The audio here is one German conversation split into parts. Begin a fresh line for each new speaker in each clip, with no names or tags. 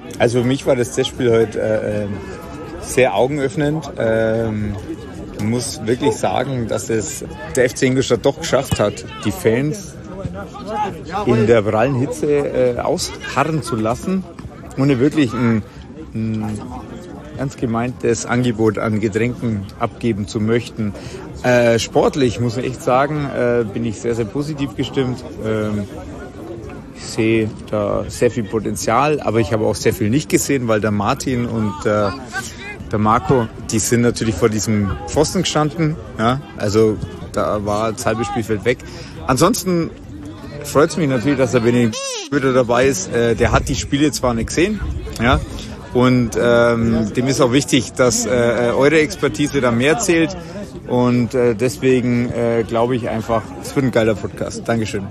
Also für mich war das Testspiel heute sehr augenöffnend. Ich muss wirklich sagen, dass es der FC Ingolstadt doch geschafft hat, die Fans in der prallen Hitze ausharren zu lassen, ohne wirklich ein ernst gemeintes Angebot an Getränken abgeben zu möchten. Sportlich, muss ich echt sagen, bin ich sehr, sehr positiv gestimmt. Ich sehe da sehr viel Potenzial, aber ich habe auch sehr viel nicht gesehen, weil der Martin und der Marco, die sind natürlich vor diesem Pfosten gestanden. Ja? Also da war das halbe Spielfeld weg. Ansonsten freut es mich natürlich, dass der Benedikt wieder dabei ist. Der hat die Spiele zwar nicht gesehen, ja, und dem ist auch wichtig, dass eure Expertise da mehr zählt. Und deswegen glaube ich einfach, es wird ein geiler Podcast. Dankeschön.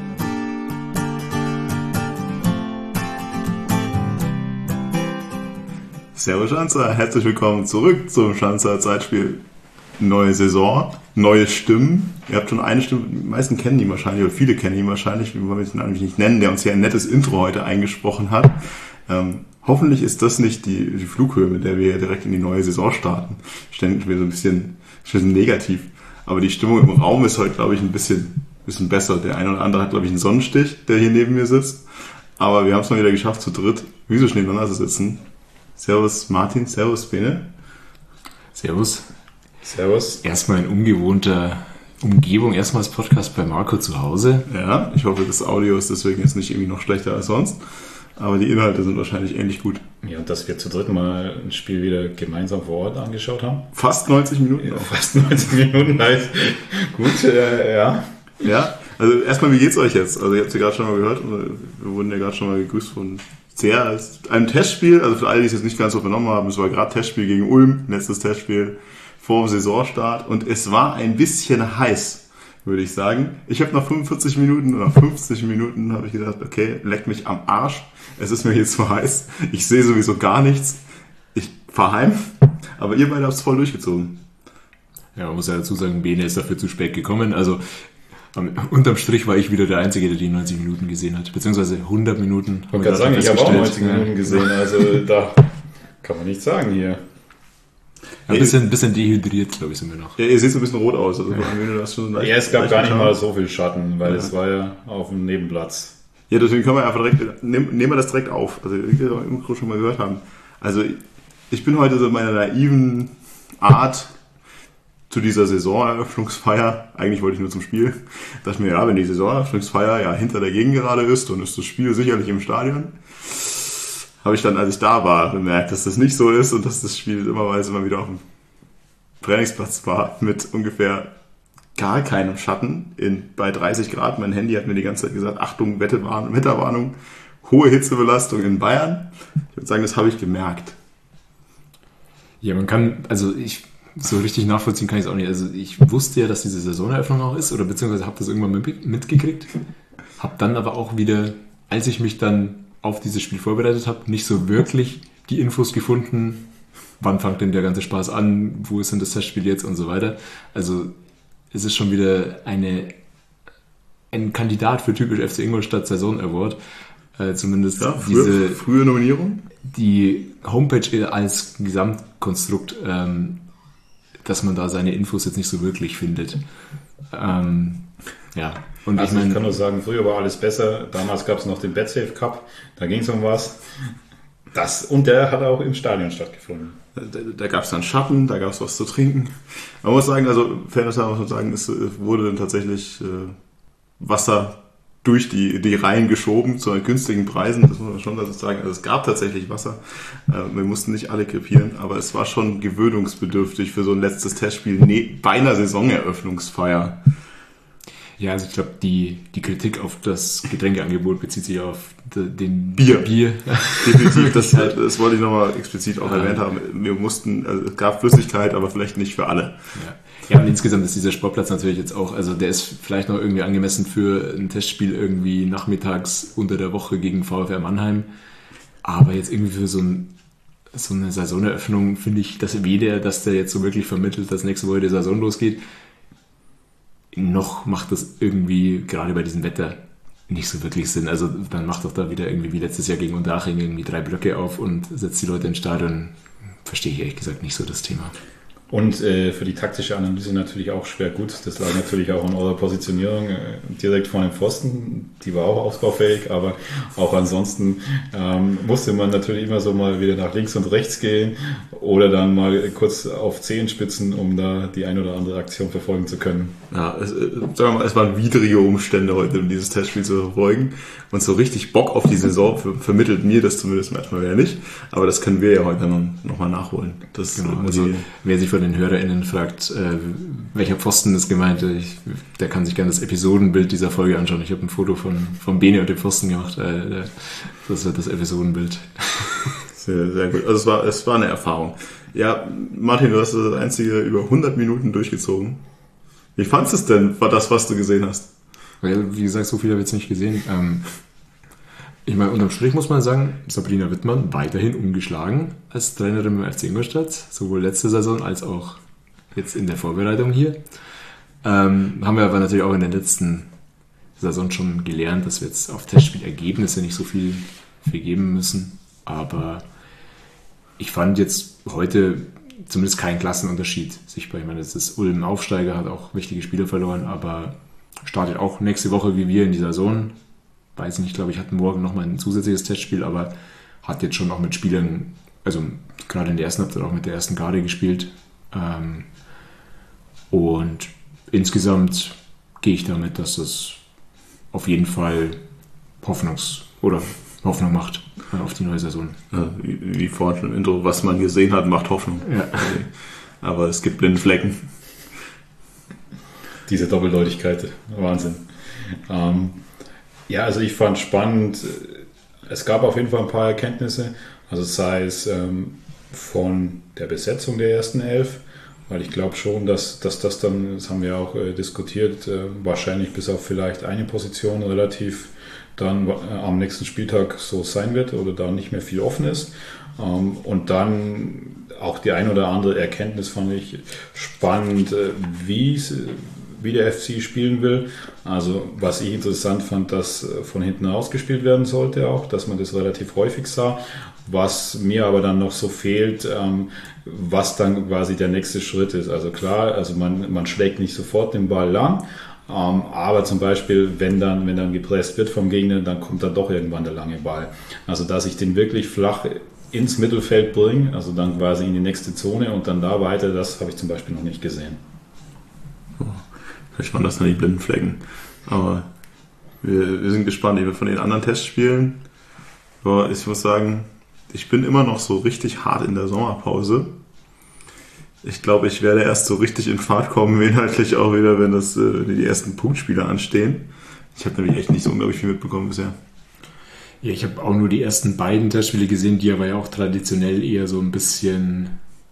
Servus Schanzer, herzlich willkommen zurück zum Schanzer Zeitspiel. Neue Saison, neue Stimmen. Ihr habt schon eine Stimme, die meisten kennen ihn wahrscheinlich, oder viele kennen ihn wahrscheinlich, wir wollen ihn eigentlich nicht nennen, der uns hier ein nettes Intro heute eingesprochen hat. Hoffentlich ist das nicht die Flughöhe, mit der wir direkt in die neue Saison starten. Ständig wieder so ein bisschen negativ. Aber die Stimmung im Raum ist heute, glaube ich, ein bisschen besser. Der eine oder andere hat, glaube ich, einen Sonnenstich, der hier neben mir sitzt. Aber wir haben es mal wieder geschafft, zu dritt physisch nebeneinander zu sitzen. Servus Martin, servus Bene.
Servus.
Servus.
Erstmal in ungewohnter Umgebung, erstmals Podcast bei Marco zu Hause.
Ja, ich hoffe, das Audio ist deswegen jetzt nicht irgendwie noch schlechter als sonst. Aber die Inhalte sind wahrscheinlich ähnlich gut.
Ja, und dass wir zu dritt mal ein Spiel wieder gemeinsam vor Ort angeschaut haben.
Fast 90 Minuten.
Ja, fast 90 Minuten, halt. Gut, ja.
Ja, also erstmal, wie geht's euch jetzt? Also ihr habt es ja gerade schon mal gehört, wir wurden ja gerade schon mal gegrüßt von einem Testspiel, also für alle, die es jetzt nicht ganz so vernommen haben, es war gerade Testspiel gegen Ulm, letztes Testspiel vor dem Saisonstart und es war ein bisschen heiß, würde ich sagen. Ich habe nach 45 Minuten oder 50 Minuten habe ich gedacht, okay, leck mich am Arsch, es ist mir hier zu heiß, ich sehe sowieso gar nichts, ich fahre heim, aber ihr beide habt es voll durchgezogen.
Ja, man muss ja dazu sagen, Bene ist dafür zu spät gekommen, also unterm Strich war ich wieder der Einzige, der die 90 Minuten gesehen hat, beziehungsweise 100 Minuten.
Ich wollte gerade sagen, ich habe auch 90 Minuten gesehen, also da kann man nichts sagen hier.
Ja, ein bisschen dehydriert, glaube ich, sind wir noch.
Ja, ihr seht so ein bisschen rot aus. Also das schon
ja, es gab gar nicht mal so viel Schatten, weil es war ja auf dem Nebenplatz.
Ja, deswegen können wir einfach direkt, nehmen wir das direkt auf. Also, wie wir im Intro schon mal gehört haben. Also, ich bin heute so in meiner naiven Art zu dieser Saisoneröffnungsfeier, eigentlich wollte ich nur zum Spiel, dachte mir, ja, wenn die Saisoneröffnungsfeier ja hinter der Gegengerade ist, dann ist das Spiel sicherlich im Stadion. Habe ich dann, als ich da war, bemerkt, dass das nicht so ist und dass das Spiel immer wieder auf dem Trainingsplatz war mit ungefähr gar keinem Schatten bei 30 Grad. Mein Handy hat mir die ganze Zeit gesagt, Achtung, Wetterwarnung, hohe Hitzebelastung in Bayern. Ich würde sagen, das habe ich gemerkt.
Ja, man kann, so richtig nachvollziehen kann ich es auch nicht. Also ich wusste ja, dass diese Saisoneröffnung auch ist, oder beziehungsweise habe das irgendwann mitgekriegt. Habe dann aber auch wieder, als ich mich dann auf dieses Spiel vorbereitet habe, nicht so wirklich die Infos gefunden, wann fängt denn der ganze Spaß an, wo ist denn das Testspiel jetzt und so weiter. Also es ist schon wieder ein Kandidat für typisch FC Ingolstadt Saison Award. Zumindest
ja, frühe Nominierung.
Die Homepage als Gesamtkonstrukt, dass man da seine Infos jetzt nicht so wirklich findet. Ja.
Und also ich kann nur sagen, früher war alles besser. Damals gab es noch den BetSafe Cup, da ging es um was. Und der hat auch im Stadion stattgefunden.
Da gab es dann Schatten, da gab es was zu trinken. Man muss sagen, also fairerweise muss man sagen, es wurde dann tatsächlich Wasser durch die Reihen geschoben zu günstigen Preisen. Das muss man schon dazu sagen. Also es gab tatsächlich Wasser. Wir mussten nicht alle krepieren, aber es war schon gewöhnungsbedürftig für so ein letztes Testspiel bei einer Saisoneröffnungsfeier.
Ja, also ich glaube, die Kritik auf das Getränkeangebot bezieht sich auf den
Bier.
Definitiv,
das wollte ich nochmal explizit auch erwähnt haben. Es gab Flüssigkeit, aber vielleicht nicht für alle.
Ja, und insgesamt ist dieser Sportplatz natürlich jetzt auch, also der ist vielleicht noch irgendwie angemessen für ein Testspiel irgendwie nachmittags unter der Woche gegen VfR Mannheim. Aber jetzt irgendwie für so eine Saisoneröffnung finde ich, dass weder, dass der jetzt so wirklich vermittelt, dass nächste Woche die Saison losgeht, noch macht das irgendwie, gerade bei diesem Wetter, nicht so wirklich Sinn. Also dann macht doch da wieder irgendwie wie letztes Jahr gegen Unterhaching irgendwie 3 Blöcke auf und setzt die Leute ins Stadion. Verstehe ich ehrlich gesagt nicht so das Thema.
Und für die taktische Analyse natürlich auch schwer gut. Das lag natürlich auch an eurer Positionierung direkt vor dem Pfosten. Die war auch ausbaufähig, aber auch ansonsten musste man natürlich immer so mal wieder nach links und rechts gehen oder dann mal kurz auf Zehenspitzen, um da die ein oder andere Aktion verfolgen zu können.
Ja, sagen wir mal, es waren widrige Umstände heute, um dieses Testspiel zu verfolgen. Und so richtig Bock auf die Saison vermittelt mir das zumindest manchmal wieder nicht. Aber das können wir ja heute nochmal nachholen. Das
genau, also wer sich von den HörerInnen fragt, welcher Pfosten ist gemeint, der kann sich gerne das Episodenbild dieser Folge anschauen. Ich habe ein Foto von Bene und dem Pfosten gemacht. Das wird das Episodenbild.
Sehr, sehr gut. Also es war eine Erfahrung. Ja, Martin, du hast das einzige über 100 Minuten durchgezogen. Wie fandest du es denn, war das, was du gesehen hast?
Weil, wie gesagt, so viel habe ich jetzt nicht gesehen. Ich meine, unterm Strich muss man sagen, Sabrina Wittmann weiterhin ungeschlagen als Trainerin beim FC Ingolstadt, sowohl letzte Saison als auch jetzt in der Vorbereitung hier. Haben wir aber natürlich auch in der letzten Saison schon gelernt, dass wir jetzt auf Testspielergebnisse nicht so viel geben müssen. Aber ich fand jetzt heute zumindest keinen Klassenunterschied sichtbar. Ich meine, das ist Ulm Aufsteiger, hat auch wichtige Spieler verloren, aber startet auch nächste Woche wie wir in die Saison. Weiß nicht, glaube ich, hat morgen nochmal ein zusätzliches Testspiel, aber hat jetzt schon auch mit Spielern, also gerade in der ersten Halbzeit auch mit der ersten Garde gespielt. Und insgesamt gehe ich damit, dass das auf jeden Fall Hoffnung macht auf die neue Saison.
Ja, wie vorhin schon im Intro, was man gesehen hat, macht Hoffnung. Ja. Aber es gibt blinde Flecken.
Diese Doppeldeutigkeit, Wahnsinn. Ja, also ich fand spannend, es gab auf jeden Fall ein paar Erkenntnisse, also sei es von der Besetzung der ersten 11, weil ich glaube schon, dass das dann, das haben wir auch diskutiert, wahrscheinlich bis auf vielleicht eine Position relativ dann am nächsten Spieltag so sein wird oder da nicht mehr viel offen ist. Und dann auch die ein oder andere Erkenntnis fand ich spannend, wie der FC spielen will. Also was ich interessant fand, dass von hinten ausgespielt werden sollte auch, dass man das relativ häufig sah. Was mir aber dann noch so fehlt, was dann quasi der nächste Schritt ist. Also klar, also man schlägt nicht sofort den Ball lang, aber zum Beispiel, wenn dann gepresst wird vom Gegner, dann kommt dann doch irgendwann der lange Ball. Also dass ich den wirklich flach ins Mittelfeld bringe, also dann quasi in die nächste Zone und dann da weiter, das habe ich zum Beispiel noch nicht gesehen.
Vielleicht waren das dann die blinden Flecken. Aber wir sind gespannt. Von den anderen Testspielen, ich muss sagen, ich bin immer noch so richtig hart in der Sommerpause. Ich glaube, ich werde erst so richtig in Fahrt kommen, inhaltlich auch wieder, wenn die ersten Punktspiele anstehen. Ich habe nämlich echt nicht so unglaublich viel mitbekommen bisher.
Ja, ich habe auch nur die ersten beiden Testspiele gesehen, die aber ja auch traditionell eher so ein bisschen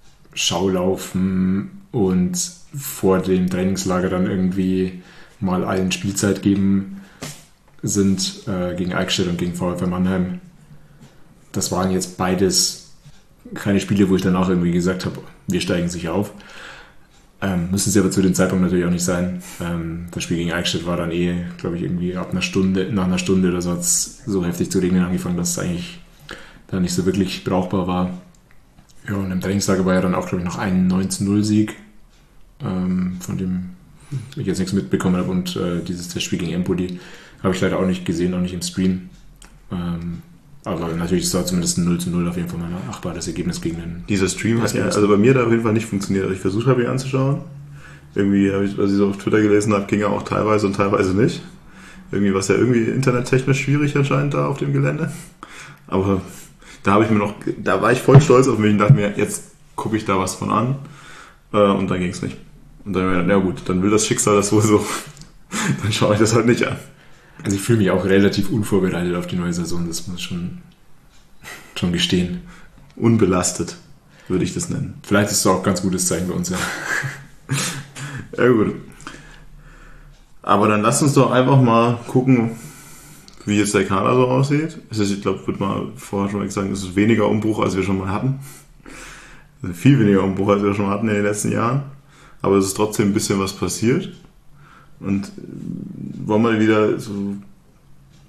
Schaulaufen und vor dem Trainingslager dann irgendwie mal allen Spielzeit geben sind, gegen Eichstätt und gegen VfL Mannheim. Das waren jetzt beides keine Spiele, wo ich danach irgendwie gesagt habe, wir steigen sicher auf. Müssen sie aber zu dem Zeitpunkt natürlich auch nicht sein. Das Spiel gegen Eichstätt war dann glaube ich, irgendwie nach einer Stunde oder so hat es so heftig zu regnen angefangen, dass es eigentlich da nicht so wirklich brauchbar war. Ja, und im Trainingslager war ja dann auch, glaube ich, noch ein 19-0-Sieg, von dem ich jetzt nichts mitbekommen habe. Und dieses Testspiel gegen Empoli habe ich leider auch nicht gesehen, auch nicht im Stream. Aber natürlich ist da zumindest ein 0:0 auf jeden Fall mal ein achtbares Ergebnis gegen den...
Dieser Stream hat ja, also bei mir da auf jeden Fall nicht funktioniert. Ich versucht habe, ihn anzuschauen. Irgendwie habe ich, als ich so auf Twitter gelesen habe, ging er auch teilweise und teilweise nicht. Irgendwie war es ja irgendwie internettechnisch schwierig anscheinend da auf dem Gelände. Aber da war ich voll stolz auf mich und dachte mir, jetzt gucke ich da was von an. Und dann ging es nicht. Und dann habe ich gedacht, na gut, dann will das Schicksal das wohl so. Dann schaue ich das halt nicht an.
Also ich fühle mich auch relativ unvorbereitet auf die neue Saison, das muss schon gestehen.
Unbelastet, würde ich das nennen.
Vielleicht ist es auch ein ganz gutes Zeichen bei uns, ja.
Ja gut. Aber dann lasst uns doch einfach mal gucken, wie jetzt der Kader so aussieht. Ich glaube, würde mal vorher schon mal sagen, es ist weniger Umbruch, als wir schon mal hatten. Also viel weniger Umbruch, als wir schon mal hatten in den letzten Jahren. Aber es ist trotzdem ein bisschen was passiert. Und wollen wir wieder so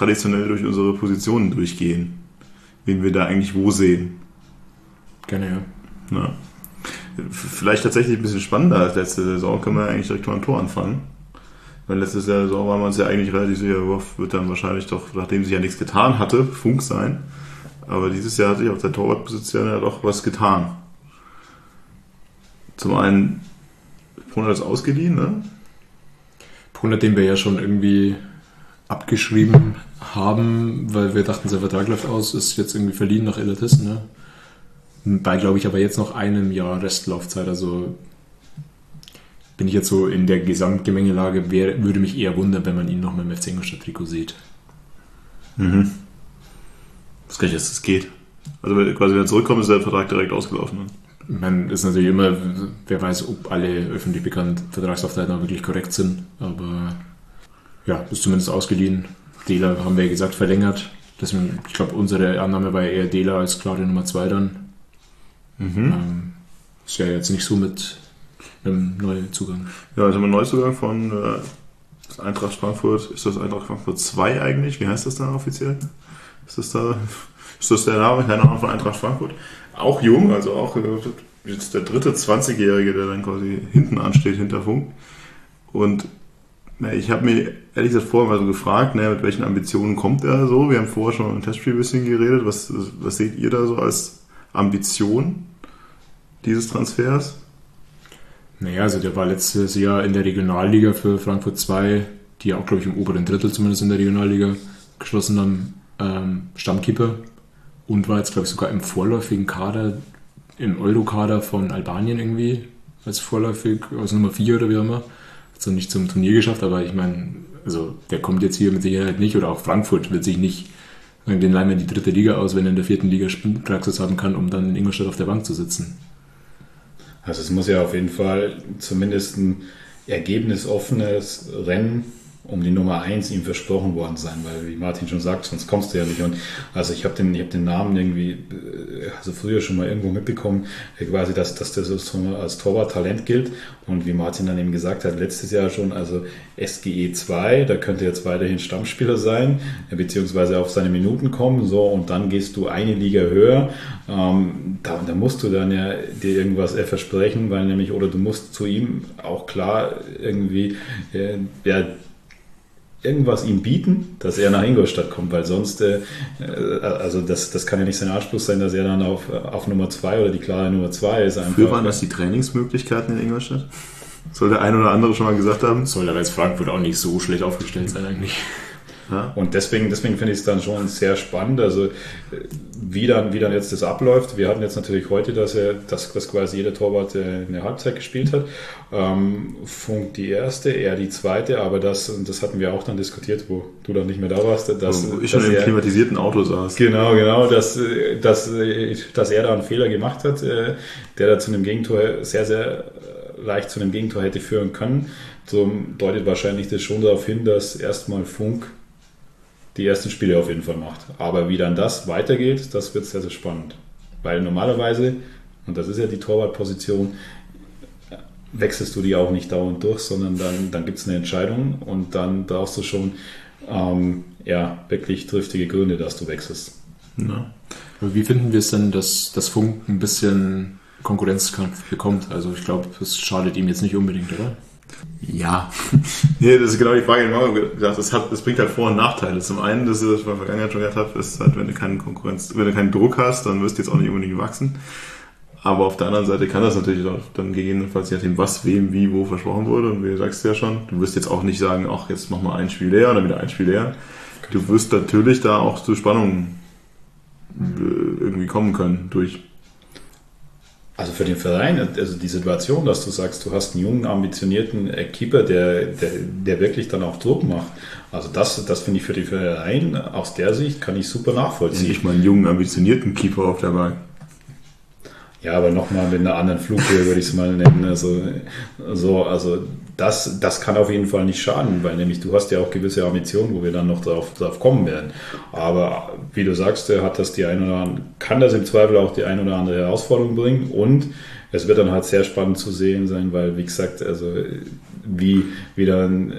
traditionell durch unsere Positionen durchgehen. Wen wir da eigentlich wo sehen.
Gerne, ja.
Ja. Vielleicht tatsächlich ein bisschen spannender als letzte Saison, können wir eigentlich direkt mal ein Tor anfangen. Weil letzte Saison waren wir uns ja eigentlich relativ sicher, Wolf wird dann wahrscheinlich doch, nachdem sich ja nichts getan hatte, Funk sein. Aber dieses Jahr hat sich auf der Torwartposition ja doch was getan. Zum einen, Brunner ist ausgeliehen, ne?
Brunner, den wir ja schon irgendwie abgeschrieben haben, weil wir dachten, sein Vertrag läuft aus, ist jetzt irgendwie verliehen nach Illertissen, ne? Bei, glaube ich, aber jetzt noch einem Jahr Restlaufzeit, also bin ich jetzt so in der Gesamtgemengelage, würde mich eher wundern, wenn man ihn noch mit dem FC Ingolstadt-Trikot sieht.
Mhm. Das kann ich, dass das geht. Also quasi, wenn er zurückkommt, ist der Vertrag direkt ausgelaufen. Ne?
Man ist natürlich immer, wer weiß, ob alle öffentlich bekannten Vertragslaufzeiten auch wirklich korrekt sind, aber ja, ist zumindest ausgeliehen. Dehler haben wir ja gesagt, verlängert. Deswegen, ich glaube, unsere Annahme war ja eher Dehler als klare Nummer 2 dann. Mhm. Ist ja jetzt nicht so mit einem Neuzugang.
Ja, also haben wir einen Neuzugang von Eintracht Frankfurt. Ist das Eintracht Frankfurt 2 eigentlich? Wie heißt das da offiziell? Ist das der Name? Keine Ahnung, von Eintracht Frankfurt. Auch jung, also auch jetzt der dritte 20-Jährige, der dann quasi hinten ansteht, hinter Funk. Und ich habe mir ehrlich gesagt vorher mal so gefragt, mit welchen Ambitionen kommt er so? Wir haben vorher schon im Testspiel ein bisschen geredet. Was seht ihr da so als Ambition dieses Transfers?
Naja, also der war letztes Jahr in der Regionalliga für Frankfurt 2, die ja auch, glaube ich, im oberen Drittel zumindest in der Regionalliga geschlossen haben, Stammkeeper und war jetzt, glaube ich, sogar im vorläufigen Kader, im Eurokader von Albanien irgendwie, als vorläufig, als Nummer 4 oder wie auch immer. Hat es dann nicht zum Turnier geschafft, aber ich meine, also der kommt jetzt hier mit Sicherheit nicht, oder auch Frankfurt wird sich nicht, den leihen wir in die 3. Liga aus, wenn er in der 4. Liga Spielpraxis haben kann, um dann in Ingolstadt auf der Bank zu sitzen.
Also es muss ja auf jeden Fall zumindest ein ergebnisoffenes Rennen um die Nummer 1 ihm versprochen worden sein, weil wie Martin schon sagt, sonst kommst du ja nicht. Und also ich habe den Namen irgendwie, also früher schon mal irgendwo mitbekommen, quasi, dass der so als Torwart-Talent gilt. Und wie Martin dann eben gesagt hat, letztes Jahr schon, also SGE 2, da könnte jetzt weiterhin Stammspieler sein, beziehungsweise auf seine Minuten kommen, so, und dann gehst du eine Liga höher. Da musst du dann ja dir irgendwas versprechen, weil nämlich, oder du musst zu ihm auch klar irgendwie, irgendwas ihm bieten, dass er nach Ingolstadt kommt, weil sonst, also das kann ja nicht sein Anspruch sein, dass er dann auf Nummer 2 oder die klare Nummer 2 ist.
Früher waren das die Trainingsmöglichkeiten in Ingolstadt? Soll der ein oder andere schon mal gesagt haben?
Soll aber jetzt Frankfurt auch nicht so schlecht aufgestellt sein eigentlich.
Ja.
Und deswegen finde ich es dann schon sehr spannend, also wie dann jetzt das abläuft. Wir hatten jetzt natürlich heute, dass quasi jeder Torwart eine Halbzeit gespielt hat. Funk die erste, er die zweite, aber das hatten wir auch dann diskutiert, wo du dann nicht mehr da warst.
Wo ich schon im klimatisierten Auto saß.
Genau, dass er da einen Fehler gemacht hat, der da zu einem Gegentor sehr, sehr leicht zu einem Gegentor hätte führen können. So deutet wahrscheinlich das schon darauf hin, dass erstmal Funk die ersten Spiele auf jeden Fall macht. Aber wie dann das weitergeht, das wird sehr, sehr spannend. Weil normalerweise, und das ist ja die Torwartposition, wechselst du die auch nicht dauernd durch, sondern dann gibt es eine Entscheidung und dann brauchst du schon wirklich triftige Gründe, dass du wechselst.
Ja. Wie finden wir es denn, dass das Funk ein bisschen Konkurrenzkampf bekommt? Also ich glaube, das schadet ihm jetzt nicht unbedingt, oder?
Ja, nee, das ist genau die Frage. Ich habe gesagt, das bringt halt Vor- und Nachteile. Zum einen, das ist, was ich in der Vergangenheit schon gehabt habe, ist halt, wenn du keinen Druck hast, dann wirst du jetzt auch nicht unbedingt wachsen. Aber auf der anderen Seite kann das natürlich auch dann gegebenenfalls je nachdem, was, wem, wie, wo versprochen wurde. Und wie du sagst ja schon, du wirst jetzt auch nicht sagen, ach, jetzt mach mal ein Spiel leer oder wieder ein Spiel leer. Du wirst natürlich da auch zu Spannungen irgendwie kommen können durch.
Also für den Verein, also die Situation, dass du sagst, du hast einen jungen, ambitionierten Keeper, der wirklich dann auch Druck macht. Also das finde ich für den Verein, aus der Sicht kann ich super nachvollziehen.
Endlich mal einen jungen, ambitionierten Keeper auf der Bank.
Ja, aber nochmal mit einer anderen Flughöhe würde ich es mal nennen. Also das kann auf jeden Fall nicht schaden, weil nämlich du hast ja auch gewisse Ambitionen, wo wir dann noch drauf kommen werden. Aber wie du sagst, kann das im Zweifel auch die ein oder andere Herausforderung bringen und es wird dann halt sehr spannend zu sehen sein, weil wie gesagt, also wie dann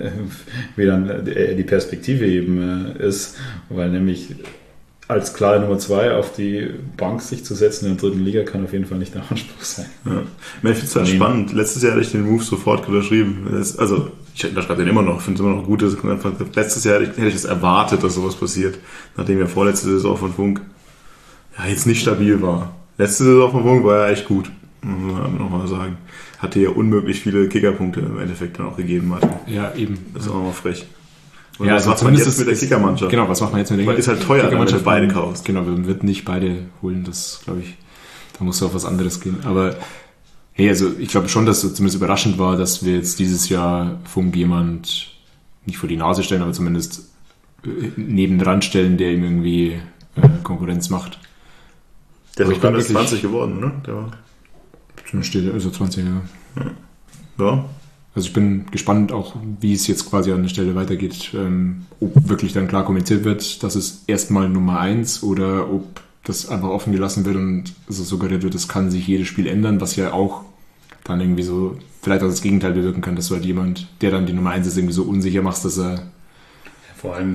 die Perspektive eben ist, weil nämlich als klare Nummer 2 auf die Bank sich zu setzen in der dritten Liga kann auf jeden Fall nicht der Anspruch sein.
Ja. Ich finde es halt spannend. Letztes Jahr hätte ich den Move sofort unterschrieben. Also, ich unterschreibe den immer noch, finde es immer noch gut. Letztes Jahr hätte ich es erwartet, dass sowas passiert, nachdem ja vorletzte Saison von Funk jetzt nicht stabil war. Letzte Saison von Funk war ja echt gut, muss man nochmal sagen. Hatte ja unmöglich viele Kickerpunkte im Endeffekt dann auch gegeben, Martin.
Ja, eben.
Das ist auch nochmal frech. Und
ja,
was macht man jetzt mit der Kickermannschaft?
Genau, was macht man jetzt mit der
Kickermannschaft? Ist halt teuer, wenn du beide kaufst.
Genau, man wird nicht beide holen, das glaube ich, da muss auf was anderes gehen. Aber hey, also ich glaube schon, dass es zumindest überraschend war, dass wir jetzt dieses Jahr Funk jemand nicht vor die Nase stellen, aber zumindest nebendran stellen, der ihm irgendwie Konkurrenz macht.
Der ist auch 20 geworden, ne? Der war
steht also 20 Jahre.
Ja.
Also ich bin gespannt auch, wie es jetzt quasi an der Stelle weitergeht, ob wirklich dann klar kommuniziert wird, dass es erstmal Nummer 1 oder ob das einfach offen gelassen wird und so suggeriert wird, es kann sich jedes Spiel ändern, was ja auch dann irgendwie so vielleicht auch das Gegenteil bewirken kann, dass du halt jemand, der dann die Nummer 1 ist, irgendwie so unsicher machst, dass er
vor allem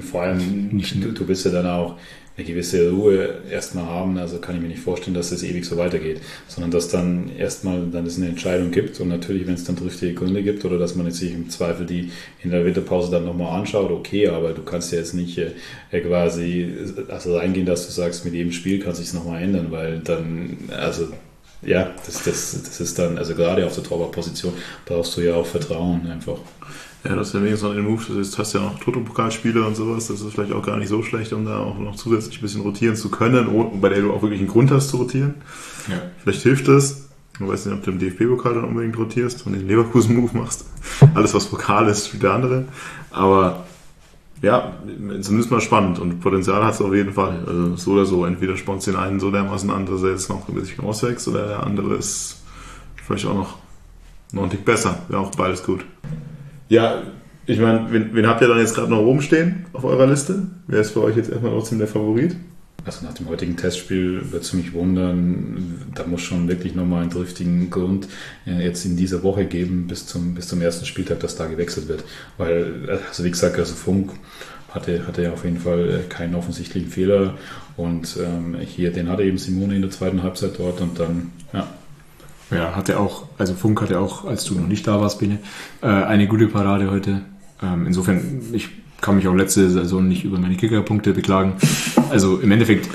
du willst ja dann auch eine gewisse Ruhe erstmal haben, also kann ich mir nicht vorstellen, dass es ewig so weitergeht, sondern dass dann erstmal dann es eine Entscheidung gibt und natürlich, wenn es dann triftige Gründe gibt oder dass man jetzt sich im Zweifel die in der Winterpause dann nochmal anschaut, okay, aber du kannst ja jetzt nicht quasi reingehen, dass du sagst, mit jedem Spiel kann sich es nochmal ändern, weil dann, also ja, das ist dann, also gerade auf der Torwartposition brauchst du ja auch Vertrauen einfach.
Ja, das ist ja wenigstens noch den Move. Du hast ja noch Toto-Pokalspiele und sowas. Das ist vielleicht auch gar nicht so schlecht, um da auch noch zusätzlich ein bisschen rotieren zu können, bei der du auch wirklich einen Grund hast zu rotieren. Ja. Vielleicht hilft das. Ich weiß nicht, ob du im DFB-Pokal dann unbedingt rotierst und den Leverkusen-Move machst. Alles, was Pokal ist, spielt der andere. Aber ja, zumindest mal spannend. Und Potenzial hat es auf jeden Fall. Also so oder so. Entweder sponst den einen so dermaßen an, dass er jetzt noch ein bisschen auswächst, oder der andere ist vielleicht auch noch einen Tick besser. Wäre auch beides gut. Ja, ich meine, wen habt ihr dann jetzt gerade noch oben stehen auf eurer Liste? Wer ist für euch jetzt erstmal trotzdem der Favorit?
Also nach dem heutigen Testspiel wird es mich wundern, da muss schon wirklich nochmal einen triftigen Grund jetzt in dieser Woche geben, bis zum ersten Spieltag, dass da gewechselt wird. Weil, also wie gesagt, also Funk hatte ja auf jeden Fall keinen offensichtlichen Fehler und den hatte eben Simone in der zweiten Halbzeit dort und dann, ja.
Ja, Funk hatte auch, als du noch nicht da warst, Bene, eine gute Parade heute. Insofern, ich kann mich auch letzte Saison nicht über meine Kickerpunkte beklagen. Also im Endeffekt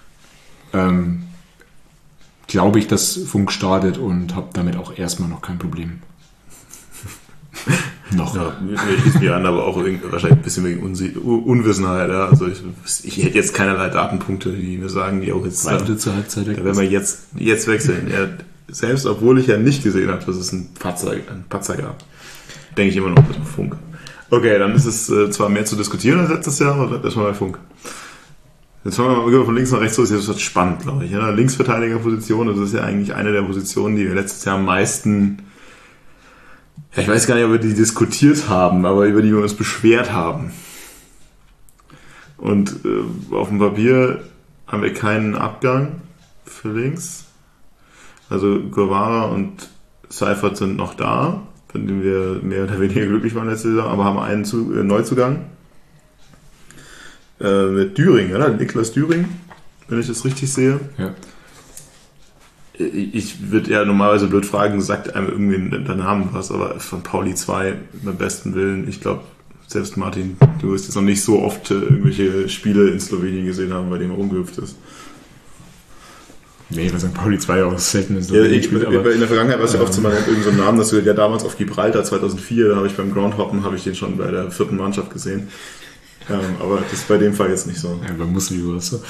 glaube ich, dass Funk startet und habe damit auch erstmal noch kein Problem.
Noch. Ja, ich schließe mich an, aber auch wahrscheinlich ein bisschen wegen Unwissenheit. Ja. Also ich hätte jetzt keinerlei Datenpunkte, die mir sagen, ja, jetzt
zur Halbzeit
da werden wir jetzt wechseln. Ja, selbst obwohl ich ja nicht gesehen habe, dass es einen Patzer gab, denke ich immer noch, das war Funk. Okay, dann ist es zwar mehr zu diskutieren als letztes Jahr, aber bleibt erstmal bei Funk. Jetzt fangen wir mal von links nach rechts los, das wird spannend, glaube ich. Ja, Linksverteidigerposition, das ist ja eigentlich eine der Positionen, die wir letztes Jahr am meisten, ja, ich weiß gar nicht, ob wir die diskutiert haben, aber über die wir uns beschwert haben. Und auf dem Papier haben wir keinen Abgang für links. Also Guevara und Seifert sind noch da, von denen wir mehr oder weniger glücklich waren letzte Saison, aber haben einen Neuzugang mit Düring, oder? Niklas Düring, wenn ich das richtig sehe.
Ja.
Ich würde ja normalerweise blöd fragen, sagt einem irgendwie der Name was, aber von Pauli 2 beim besten Willen, ich glaube, selbst Martin, du wirst jetzt noch nicht so oft irgendwelche Spiele in Slowenien gesehen haben, bei denen er rumgehüpft ist.
Nee, bei St. Pauli 2 auch selten in
Slowenien spielt, aber in der Vergangenheit war es ja oft so, man hat irgendeinen so Namen, dass du ja damals auf Gibraltar 2004, da habe ich beim Groundhoppen, habe ich den schon bei der 4. Mannschaft gesehen. Aber das ist bei dem Fall jetzt nicht so.
Ja, bei Musli oder so.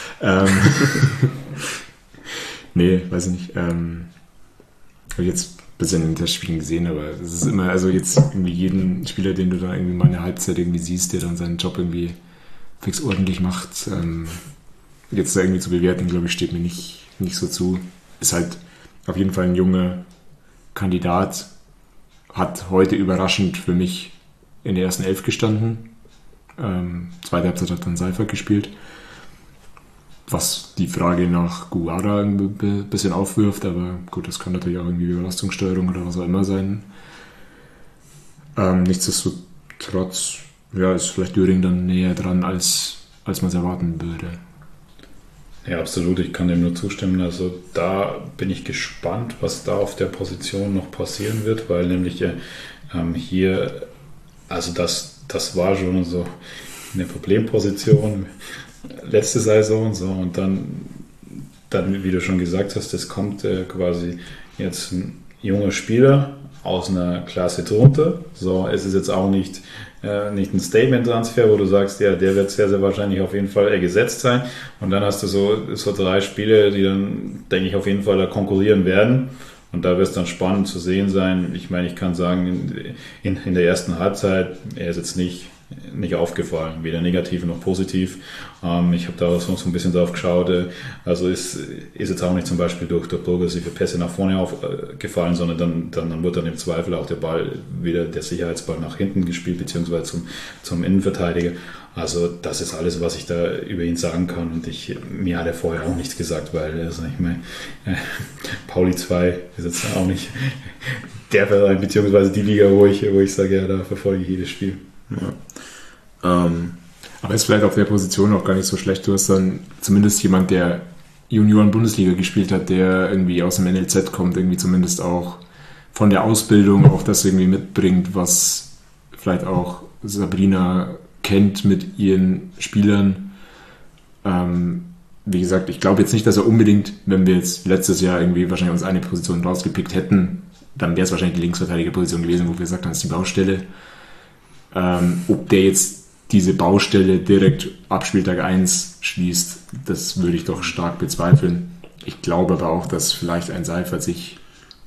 Nee, weiß ich nicht. Habe ich jetzt ein bisschen in den Testspielen gesehen, aber es ist immer, also jetzt irgendwie jeden Spieler, den du da irgendwie mal eine Halbzeit irgendwie siehst, der dann seinen Job irgendwie fix ordentlich macht, jetzt da irgendwie zu bewerten, glaube ich, steht mir nicht so zu. Ist halt auf jeden Fall ein junger Kandidat, hat heute überraschend für mich in der ersten 11 gestanden. Zweite Halbzeit hat dann Seifert gespielt, was die Frage nach Guevara ein bisschen aufwirft, aber gut, das kann natürlich auch irgendwie Überlastungssteuerung oder was auch immer sein. Nichtsdestotrotz ist vielleicht Düring dann näher dran, als man es erwarten würde.
Ja, absolut, ich kann dem nur zustimmen. Also da bin ich gespannt, was da auf der Position noch passieren wird, weil nämlich hier, also das war schon so eine Problemposition letzte Saison so, und dann, wie du schon gesagt hast, es kommt quasi jetzt ein junger Spieler aus einer Klasse drunter. So, es ist jetzt auch nicht ein Statement-Transfer, wo du sagst, ja, der wird sehr, sehr wahrscheinlich auf jeden Fall gesetzt sein. Und dann hast du so 3 Spiele, die dann, denke ich, auf jeden Fall konkurrieren werden. Und da wird es dann spannend zu sehen sein. Ich meine, ich kann sagen, in der ersten Halbzeit, er ist jetzt nicht aufgefallen, weder negativ noch positiv. Ich habe da so ein bisschen drauf geschaut. Also ist jetzt auch nicht zum Beispiel durch progressive Pässe nach vorne aufgefallen, sondern dann wird dann im Zweifel auch der Ball wieder, der Sicherheitsball, nach hinten gespielt, beziehungsweise zum Innenverteidiger. Also das ist alles, was ich da über ihn sagen kann. Und mir hat er vorher auch nichts gesagt, weil, also ich meine, Pauli 2 ist jetzt auch nicht der Verein, beziehungsweise die Liga, wo ich sage, ja, da verfolge ich jedes Spiel.
Ja.
Aber ist vielleicht auf der Position auch gar nicht so schlecht. Du hast dann zumindest jemand, der Junioren-Bundesliga gespielt hat, der irgendwie aus dem NLZ kommt, irgendwie zumindest auch von der Ausbildung auch das irgendwie mitbringt, was vielleicht auch Sabrina kennt mit ihren Spielern. Wie gesagt, ich glaube jetzt nicht, dass er unbedingt, wenn wir jetzt letztes Jahr irgendwie wahrscheinlich uns eine Position rausgepickt hätten, dann wäre es wahrscheinlich die Linksverteidigerposition gewesen, wo wir gesagt haben, das ist die Baustelle. Ob der jetzt diese Baustelle direkt ab Spieltag 1 schließt, das würde ich doch stark bezweifeln. Ich glaube aber auch, dass vielleicht ein Seifert sich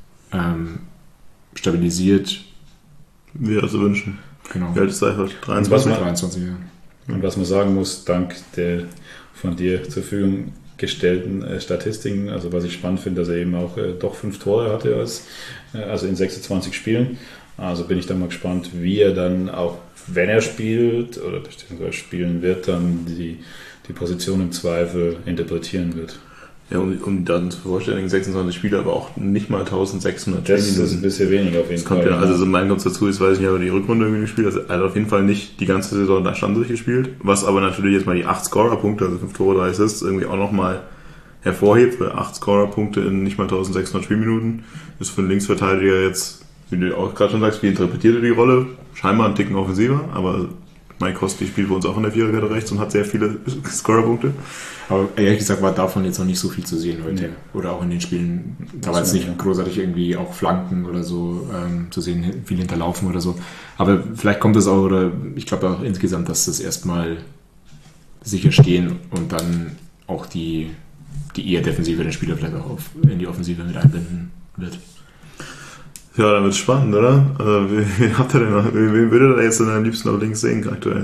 stabilisiert.
Wäre zu wünschen.
Genau.
Wie alt ist Seifert?
23 Jahre.
Und was man sagen muss, dank der von dir zur Verfügung gestellten Statistiken, also was ich spannend finde, dass er eben auch doch 5 Tore hatte, also in 26 Spielen. Also bin ich dann mal gespannt, wie er dann auch, wenn er spielt oder beziehungsweise spielen wird, dann die Position im Zweifel interpretieren wird.
Ja, um dann zu vervollständigen, 26 Spiele, aber auch nicht mal 1600
Das ist ein bisschen weniger auf jeden Fall.
Ja, also so mein Kommt dazu ist, weiß ich nicht, aber die Rückrunde irgendwie gespielt. Also er hat auf jeden Fall nicht die ganze Saison da Stand durchgespielt, was aber natürlich jetzt mal die 8 Scorer-Punkte, also 5 Tore, 3 Assists, irgendwie auch nochmal hervorhebt, weil 8 Scorer-Punkte in nicht mal 1600 Spielminuten ist für einen Linksverteidiger jetzt, wie du auch gerade schon sagst, wie interpretiert er die Rolle? Scheinbar ein Ticken offensiver, aber Mike Kosty spielt bei uns auch in der Viererkette rechts und hat sehr viele Scorer-Punkte.
Aber ehrlich gesagt war davon jetzt noch nicht so viel zu sehen heute. Oder auch in den Spielen. Da war jetzt nicht großartig irgendwie auch Flanken oder so zu sehen, viel hinterlaufen oder so. Aber vielleicht kommt es auch, oder ich glaube auch insgesamt, dass das erstmal sicher stehen und dann auch die eher defensiveren Spieler vielleicht auch in die Offensive mit einbinden wird.
Ja, dann wird es spannend, oder? Also, wen habt ihr denn noch? Wen würdet ihr jetzt am liebsten auf links sehen aktuell?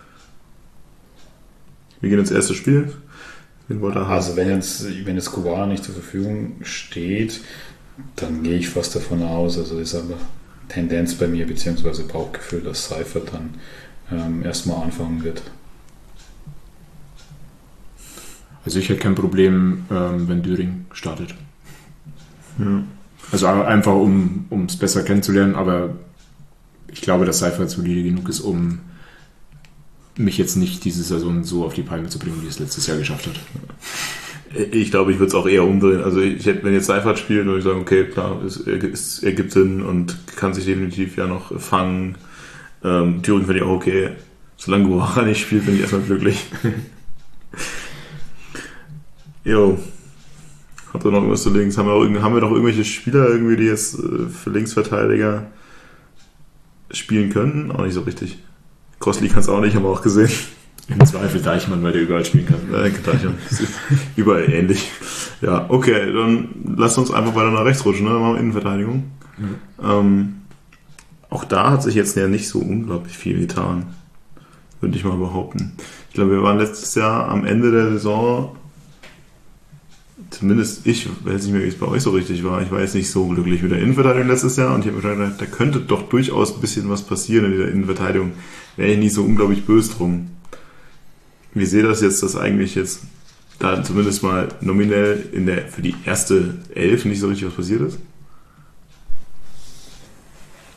Wir gehen ins erste Spiel. Wen wollt ihr haben?
Also wenn jetzt Kubana nicht zur Verfügung steht, dann gehe ich fast davon aus, also ist aber Tendenz bei mir, beziehungsweise Bauchgefühl, dass Seifert dann erstmal anfangen wird.
Also ich hätte kein Problem, wenn Düring startet.
Ja.
Also einfach, um es besser kennenzulernen, aber ich glaube, dass Seifert solide genug ist, um mich jetzt nicht diese Saison so auf die Palme zu bringen, wie es letztes Jahr geschafft hat.
Ich glaube, ich würde es auch eher umdrehen. Also wenn jetzt Seifert spielt, würde ich sagen, okay, klar, es ergibt Sinn und kann sich definitiv ja noch fangen. Thüringen finde ich auch okay. Solange Guevara nicht spielt, bin ich erstmal glücklich. Jo. Habt ihr noch irgendwas zu links? Haben wir noch irgendwelche Spieler irgendwie, die jetzt für Linksverteidiger spielen können? Auch nicht so richtig. Crossley kann es auch nicht, haben wir auch gesehen.
Im Zweifel Deichmann, weil der überall spielen kann.
Deichmann. Überall ähnlich. Ja, okay, dann lasst uns einfach weiter nach rechts rutschen, ne? Dann machen wir Innenverteidigung. Mhm. Auch da hat sich jetzt ja nicht so unglaublich viel getan. Würde ich mal behaupten. Ich glaube, wir waren letztes Jahr am Ende der Saison, zumindest ich weiß nicht mehr, wie es bei euch so richtig war. Ich war jetzt nicht so glücklich mit der Innenverteidigung letztes Jahr und ich habe mir gedacht, da könnte doch durchaus ein bisschen was passieren in dieser Innenverteidigung. Wäre ich nicht so unglaublich böse drum. Wie seht ihr das jetzt, dass eigentlich jetzt da zumindest mal nominell für die erste 11 nicht so richtig was passiert ist?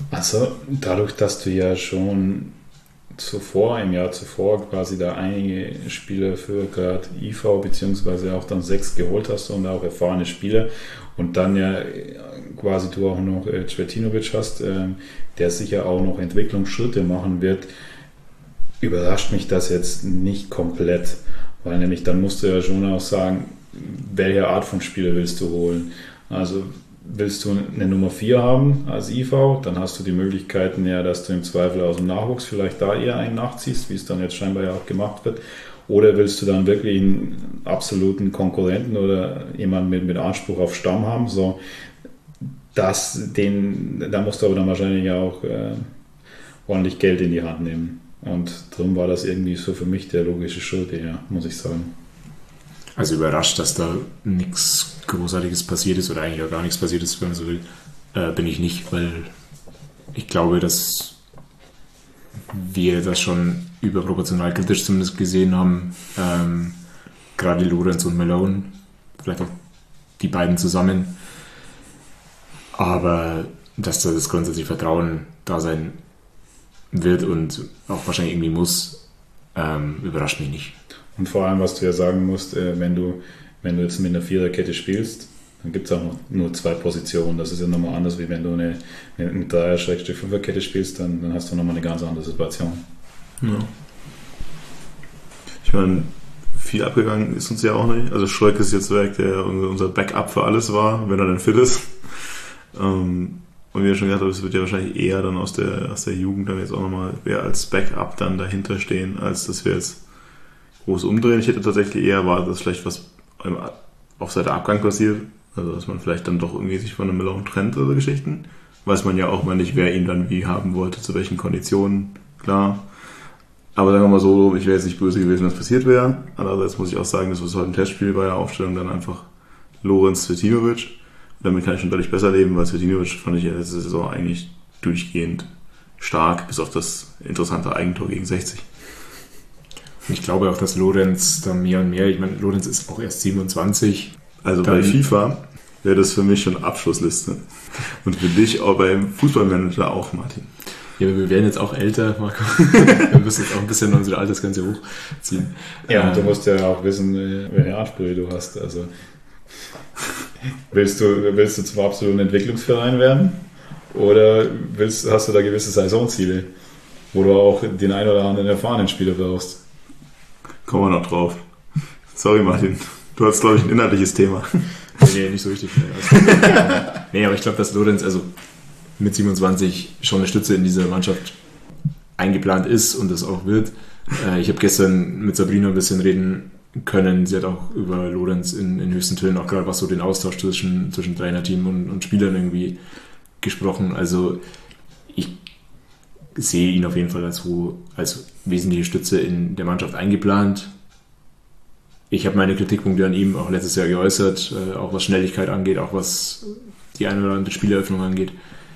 Also dadurch, dass du ja schon im Jahr zuvor quasi da einige Spieler für gerade IV beziehungsweise auch dann 6 geholt hast und auch erfahrene Spieler und dann ja quasi du auch noch Cvetinovic hast, der sicher auch noch Entwicklungsschritte machen wird, überrascht mich das jetzt nicht komplett, weil nämlich dann musst du ja schon auch sagen, welche Art von Spieler willst du holen. Also willst du eine Nummer 4 haben als IV, dann hast du die Möglichkeiten ja, dass du im Zweifel aus dem Nachwuchs vielleicht da eher einen nachziehst, wie es dann jetzt scheinbar ja auch gemacht wird. Oder willst du dann wirklich einen absoluten Konkurrenten oder jemanden mit Anspruch auf Stamm haben? So, da musst du aber dann wahrscheinlich auch ordentlich Geld in die Hand nehmen. Und darum war das irgendwie so für mich der logische Schritt, ja, muss ich sagen.
Also überrascht, dass da nichts Großartiges passiert ist oder eigentlich auch gar nichts passiert ist, wenn man so will, bin ich nicht, weil ich glaube, dass wir das schon überproportional kritisch zumindest gesehen haben. Gerade Lorenz und Malone, vielleicht auch die beiden zusammen. Aber dass da das grundsätzliche Vertrauen da sein wird und auch wahrscheinlich irgendwie muss, überrascht mich nicht.
Und vor allem, was du ja sagen musst, wenn du jetzt mit einer Viererkette spielst, dann gibt es auch noch nur 2 Positionen. Das ist ja nochmal anders, wie wenn du eine Dreier-Fünferkette spielst, dann hast du nochmal eine ganz andere Situation.
Ja. Ich meine, viel abgegangen ist uns ja auch nicht. Also Schröck ist jetzt weg, der unser Backup für alles war, wenn er dann fit ist. Und wie ihr schon gesagt habt, es wird ja wahrscheinlich eher dann aus der Jugend dann jetzt auch nochmal wer als Backup dann dahinter stehen, als dass wir jetzt groß umdrehen. Ich hätte tatsächlich eher erwartet, dass vielleicht was auf Seite Abgang passiert. Also dass man vielleicht dann doch irgendwie sich von einem Malone trennt oder Geschichten. Weiß man ja auch mal nicht, wer ihn dann wie haben wollte, zu welchen Konditionen, klar. Aber sagen wir mal so, ich wäre jetzt nicht böse gewesen, wenn es passiert wäre. Andererseits muss ich auch sagen, das war heute ein Testspiel bei der Aufstellung dann einfach Lorenz Cvetinovic. Damit kann ich schon deutlich besser leben, weil Cvetinovic fand ich ja letzte Saison eigentlich durchgehend stark, bis auf das interessante Eigentor gegen 60.
Ich glaube auch, dass Lorenz da mehr und mehr, ich meine, Lorenz ist auch erst 27.
Also bei FIFA wäre das für mich schon Abschlussliste. Und für dich auch beim Fußballmanager auch, Martin.
Ja, aber wir werden jetzt auch älter, Marco. Wir müssen jetzt auch ein bisschen unsere Altersgrenze hochziehen.
Ja, und du musst ja auch wissen, welche Ansprüche du hast. Also willst du zum absoluten Entwicklungsverein werden? Oder hast du da gewisse Saisonziele, wo du auch den einen oder anderen erfahrenen Spieler brauchst?
Kommen wir noch drauf. Sorry, Martin. Du hast, glaube ich, ein inhaltliches Thema.
Nee, nicht so richtig. Nee, aber ich glaube, dass Lorenz also mit 27 schon eine Stütze in dieser Mannschaft eingeplant ist und das auch wird. Ich habe gestern mit Sabrina ein bisschen reden können. Sie hat auch über Lorenz in höchsten Tönen, auch gerade was so den Austausch zwischen Trainerteam und Spielern irgendwie gesprochen. Also ich sehe ihn auf jeden Fall als wesentliche Stütze in der Mannschaft eingeplant. Ich habe meine Kritikpunkte an ihm auch letztes Jahr geäußert, auch was Schnelligkeit angeht, auch was die eine oder andere Spieleröffnung angeht.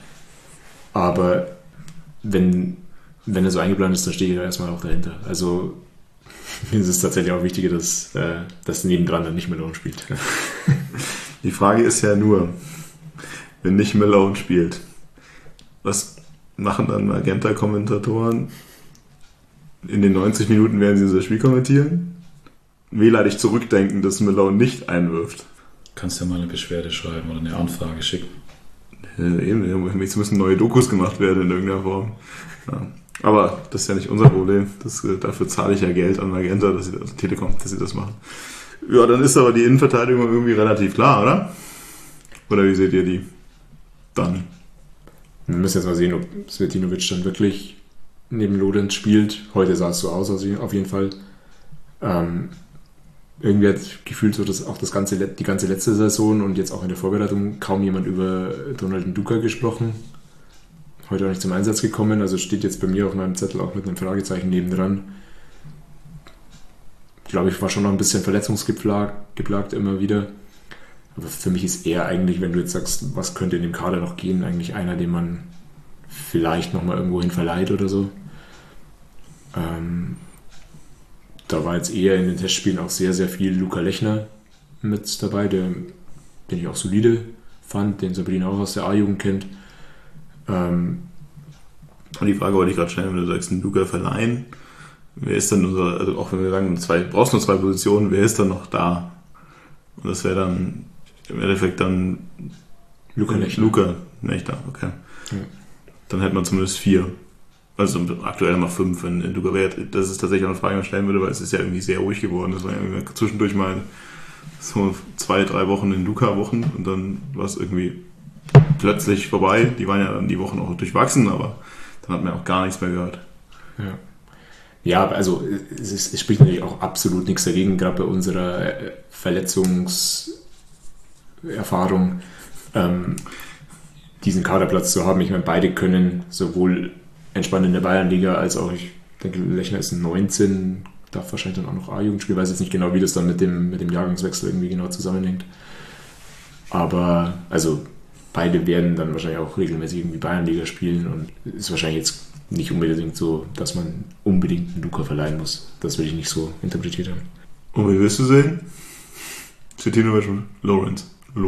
Aber wenn er so eingeplant ist, dann stehe ich da erstmal auch dahinter. Also mir ist es tatsächlich auch wichtiger, dass nebendran dann nicht Malone spielt.
Die Frage ist ja nur, wenn nicht Malone spielt, was machen dann Magenta-Kommentatoren? In den 90 Minuten werden sie unser Spiel kommentieren. Wehleidig zurückdenken, dass Malone nicht einwirft.
Kannst du ja mal eine Beschwerde schreiben oder eine Anfrage schicken.
Eben, jetzt müssen neue Dokus gemacht werden in irgendeiner Form. Ja. Aber das ist ja nicht unser Problem. Dafür zahle ich ja Geld an Magenta, Telekom, dass sie das machen. Ja, dann ist aber die Innenverteidigung irgendwie relativ klar, oder? Oder wie seht ihr die dann?
Wir müssen jetzt mal sehen, ob Cvetinovic dann wirklich neben Lorenz spielt. Heute sah es so aus, also auf jeden Fall. Irgendwie hat gefühlt so, dass auch die ganze letzte Saison und jetzt auch in der Vorbereitung kaum jemand über Donald Nduka gesprochen. Heute auch nicht zum Einsatz gekommen, also steht jetzt bei mir auf meinem Zettel auch mit einem Fragezeichen nebendran. Ich glaube, ich war schon noch ein bisschen verletzungsgeplagt immer wieder. Aber für mich ist eher eigentlich, wenn du jetzt sagst, was könnte in dem Kader noch gehen, eigentlich einer, den man vielleicht nochmal irgendwo hin verleiht oder so. Da war jetzt eher in den Testspielen auch sehr, sehr viel Luca Lechner mit dabei, den ich auch solide fand, den Sabrina auch aus der A-Jugend kennt.
Und die Frage wollte ich gerade stellen, wenn du sagst, einen Luka verleihen, wer ist dann also auch wenn wir sagen, brauchst nur 2 Positionen, wer ist dann noch da? Und das wäre dann im Endeffekt dann
Luka
Nächter, okay.
Ja.
Dann hätte man zumindest 4. Also aktuell noch 5, wenn Luka wäre. Das ist tatsächlich auch eine Frage, die man stellen würde, weil es ist ja irgendwie sehr ruhig geworden. Das war ja irgendwie zwischendurch mal so 2-3 Wochen in Luka-Wochen und dann war es irgendwie plötzlich vorbei. Die waren ja dann die Wochen auch durchwachsen, aber dann hat man auch gar nichts mehr gehört.
Ja, also es spricht natürlich auch absolut nichts dagegen, gerade bei unserer Verletzungserfahrung, diesen Kaderplatz zu haben. Ich meine, beide können sowohl entspannt in der Bayernliga als auch, ich denke, Lechner ist 19, darf wahrscheinlich dann auch noch A-Jugend spielen. Ich weiß jetzt nicht genau, wie das dann mit dem Jahrgangswechsel irgendwie genau zusammenhängt. Aber also beide werden dann wahrscheinlich auch regelmäßig irgendwie Bayernliga spielen und ist wahrscheinlich jetzt nicht unbedingt so, dass man unbedingt einen Luka verleihen muss. Das will ich nicht so interpretiert haben.
Und wie wirst du sehen? Cetinovic und Lorenz.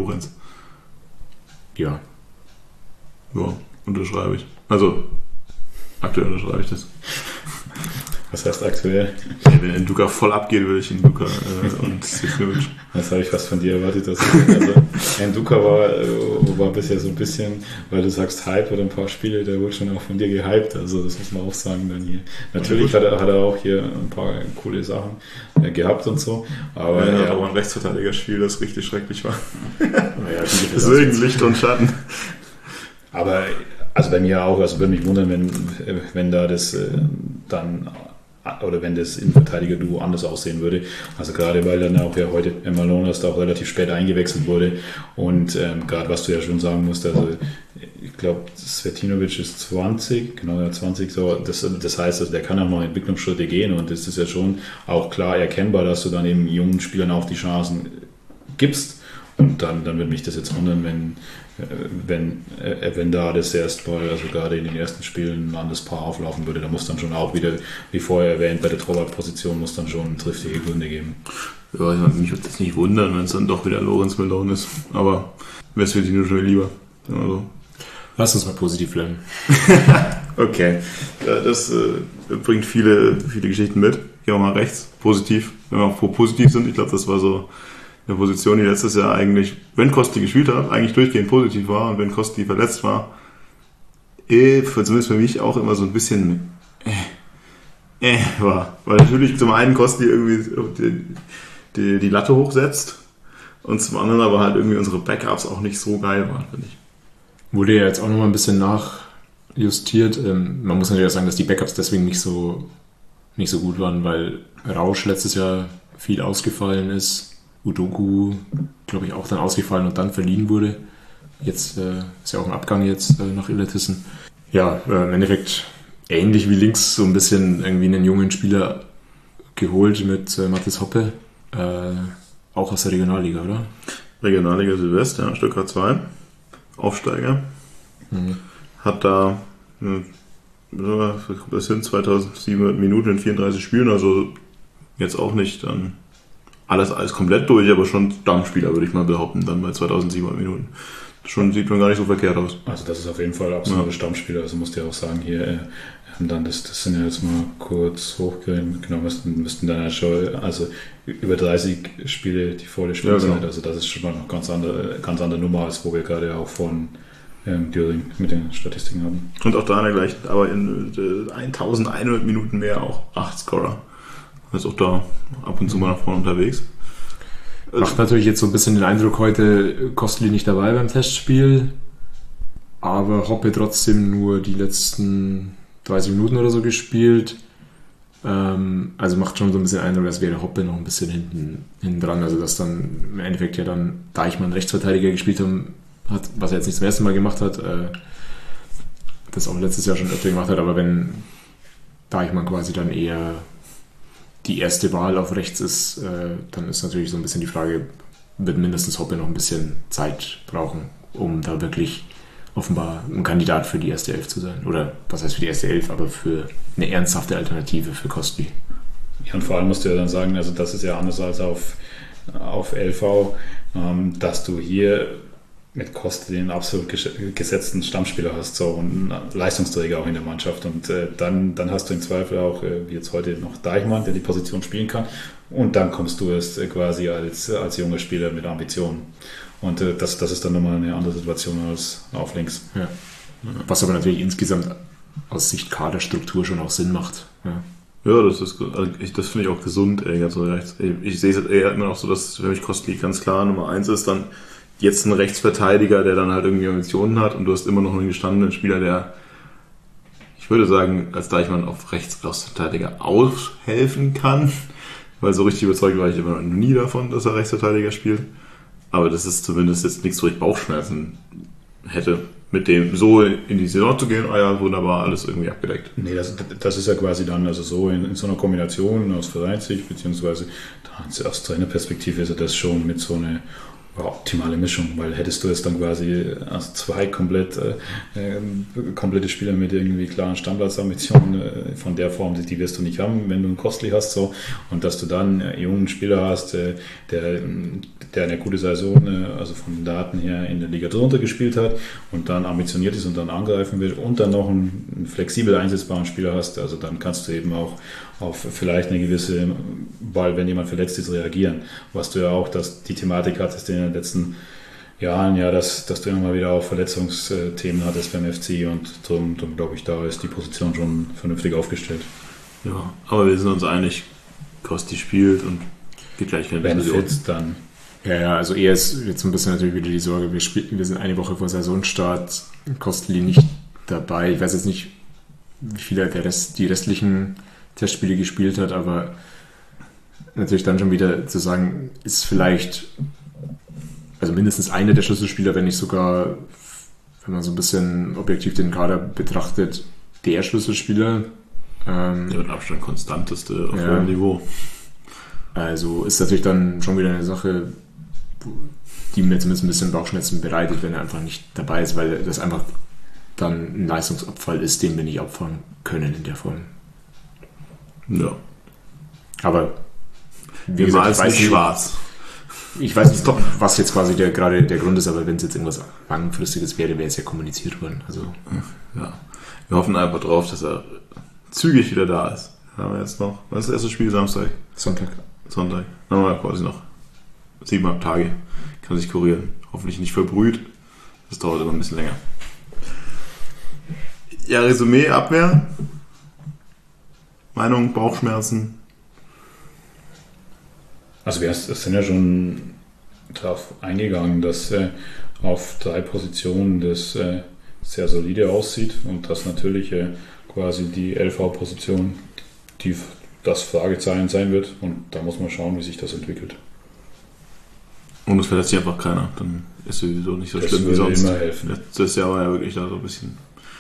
Ja.
Ja, unterschreibe ich. Also, aktuell unterschreibe ich das.
Was heißt aktuell?
Wenn ein Luka voll abgeht, würde ich in Luka und Cetinovic.
Das habe ich fast von dir erwartet. Also ein Duka war bisher so ein bisschen, weil du sagst Hype oder ein paar Spiele, der wurde schon auch von dir gehypt. Also das muss man auch sagen dann hier. Natürlich hat er auch hier ein paar coole Sachen gehabt und so. Aber
ja,
ja,
aber ein Rechtsverteidiger-Spiel, das richtig schrecklich war.
Ja,
Deswegen Licht und Schatten.
aber also bei mir auch, also würde mich wundern, wenn da das dann oder wenn das Innenverteidiger-Duo anders aussehen würde. Also gerade weil dann auch ja heute Malonas da auch relativ spät eingewechselt wurde und gerade was du ja schon sagen musst, also ich glaube Cetinovic ist 20, genau, ja 20, so, das heißt, also der kann auch noch Entwicklungsschritte gehen und das ist ja schon auch klar erkennbar, dass du dann eben jungen Spielern auch die Chancen gibst und dann würde mich das jetzt wundern, wenn da das erstmal, also gerade in den ersten Spielen, ein anderes Paar auflaufen würde, da muss dann schon auch wieder, wie vorher erwähnt, bei der Torwartposition muss dann schon triftige Gründe geben.
Ja, mich würde das nicht wundern, wenn es dann doch wieder Lorenz Malone ist, aber wäre es für die nur schon lieber. Also.
Lass uns mal positiv bleiben.
Okay, ja, das bringt viele Geschichten mit. Gehen wir mal rechts, positiv, wenn wir auch positiv sind. Ich glaube, das war so eine Position, die letztes Jahr eigentlich, wenn Kosti gespielt hat, eigentlich durchgehend positiv war und wenn Kosti verletzt war, zumindest für mich auch immer so ein bisschen war. Weil natürlich zum einen Kosti irgendwie die Latte hochsetzt und zum anderen aber halt irgendwie unsere Backups auch nicht so geil waren, finde ich.
Wurde ja jetzt auch nochmal ein bisschen nachjustiert. Man muss natürlich auch sagen, dass die Backups deswegen nicht so gut waren, weil Rausch letztes Jahr viel ausgefallen ist. Udoku, glaube ich, auch dann ausgefallen und dann verliehen wurde. Jetzt ist ja auch ein Abgang jetzt nach Illertissen. Ja, im Endeffekt ähnlich wie links so ein bisschen irgendwie einen jungen Spieler geholt mit Mathis Hoppe. Auch aus der Regionalliga, oder?
Regionalliga Südwest, ja, Stuttgart 2. Aufsteiger. Mhm. Hat da das sind 2700 Minuten in 34 Spielen, also jetzt auch nicht dann alles komplett durch, aber schon Stammspieler, würde ich mal behaupten, dann bei 2700 Minuten. Schon sieht man gar nicht so verkehrt aus.
Also das ist auf jeden Fall absoluter Stammspieler, also musst du ja auch sagen, hier dann das sind ja jetzt mal kurz hochgehen, genau, müssten dann ja schon, also über 30 Spiele die volle Spielzeit, genau. Also das ist schon mal noch ganz andere Nummer, als wo wir gerade auch von Düring mit den Statistiken haben.
Und auch da in der gleichen, aber in 1100 Minuten mehr auch 8 Scorer. Also auch da ab und zu mal nach vorne unterwegs.
Macht natürlich jetzt so ein bisschen den Eindruck, heute Kostli nicht dabei beim Testspiel, aber Hoppe trotzdem nur die letzten 30 Minuten oder so gespielt. Also macht schon so ein bisschen Eindruck, als wäre Hoppe noch ein bisschen hinten dran. Also dass dann im Endeffekt ja dann Deichmann Rechtsverteidiger gespielt hat, was er jetzt nicht zum ersten Mal gemacht hat, das auch letztes Jahr schon öfter gemacht hat, aber wenn Deichmann quasi dann eher die erste Wahl auf rechts ist, dann ist natürlich so ein bisschen die Frage, wird mindestens Hoppe noch ein bisschen Zeit brauchen, um da wirklich offenbar ein Kandidat für die erste Elf zu sein. Oder was heißt für die erste Elf, aber für eine ernsthafte Alternative für Kostli.
Ja, und vor allem musst du ja dann sagen, also das ist ja anders als auf LV, dass du hier mit Kostli einen absolut gesetzten Stammspieler hast, so, und einen Leistungsträger auch in der Mannschaft. Und dann hast du im Zweifel auch, wie jetzt heute noch Deichmann, der die Position spielen kann. Und dann kommst du erst quasi als junger Spieler mit Ambitionen. Und das ist dann nochmal eine andere Situation als auf links.
Ja. Was aber natürlich insgesamt aus Sicht Kaderstruktur schon auch Sinn macht. Ja.
Ja, das ist gut. Also das finde ich auch gesund, ganz so rechts. Ich sehe es eher immer noch so, dass für mich Kostli ganz klar Nummer 1 ist, dann jetzt ein Rechtsverteidiger, der dann halt irgendwie Ambitionen hat, und du hast immer noch einen gestandenen Spieler, der, ich würde sagen, als Deichmann auf Rechtsverteidiger aushelfen kann, weil so richtig überzeugt war ich immer noch nie davon, dass er Rechtsverteidiger spielt. Aber das ist zumindest jetzt nichts, wo ich Bauchschmerzen hätte, mit dem so in die Saison zu gehen. Ah ja, wunderbar, alles irgendwie abgedeckt.
Nee, das ist ja quasi dann, also so in so einer Kombination aus Vereinssicht, beziehungsweise aus Trainerperspektive ist ja das schon mit so einer optimale Mischung, weil hättest du jetzt dann quasi zwei komplette Spieler mit irgendwie klaren Stammplatzambitionen von der Form, die wirst du nicht haben, wenn du einen Kostli hast, so, und dass du dann einen jungen Spieler hast, der eine gute Saison, also von den Daten her, in der Liga drunter gespielt hat und dann ambitioniert ist und dann angreifen will und dann noch einen flexibel einsetzbaren Spieler hast, also dann kannst du eben auch auf vielleicht eine gewisse, weil wenn jemand verletzt ist, reagieren. Was du ja auch, dass die Thematik hattest in den letzten Jahren, ja, dass du immer mal wieder auch Verletzungsthemen hattest beim FC, und darum glaube ich, da ist die Position schon vernünftig aufgestellt.
Ja, aber wir sind uns einig, Kosti spielt und geht gleich keine
Diskussion. Dann.
Ja, also eher ist jetzt ein bisschen natürlich wieder die Sorge, wir sind eine Woche vor Saisonstart, Kostli nicht dabei. Ich weiß jetzt nicht, wie viele die restlichen Testspiele gespielt hat, aber natürlich dann schon wieder zu sagen, ist vielleicht, also mindestens einer der Schlüsselspieler, wenn nicht sogar, wenn man so ein bisschen objektiv den Kader betrachtet, der Schlüsselspieler.
Der mit Abstand konstanteste auf hohem Niveau.
Also ist natürlich dann schon wieder eine Sache, die mir zumindest ein bisschen Bauchschmerzen bereitet, wenn er einfach nicht dabei ist, weil das einfach dann ein Leistungsabfall ist, den wir nicht abfangen können in der Form.
Ja.
Aber
wie gesagt, ich weiß nicht schwarz.
Ich weiß nicht, was jetzt quasi gerade der Grund ist, aber wenn es jetzt irgendwas Langfristiges wäre, wäre es ja kommuniziert worden. Also.
Ja. Wir hoffen einfach drauf, dass er zügig wieder da ist. Haben wir jetzt noch. Wann ist das erste Spiel? Samstag?
Sonntag.
Dann haben wir quasi noch 7,5 Tage. Kann sich kurieren. Hoffentlich nicht verbrüht. Das dauert immer ein bisschen länger. Ja, Resümee, Abwehr. Meinung, Bauchschmerzen.
Also wir sind ja schon darauf eingegangen, dass auf 3 Positionen das sehr solide aussieht und dass natürlich quasi die LV-Position das Fragezeichen sein wird, und da muss man schauen, wie sich das entwickelt.
Und es verletzt sich einfach keiner, dann ist sowieso nicht so
das
schlimm wie sonst.
Immer helfen.
Das Jahr war ja wirklich da so ein bisschen.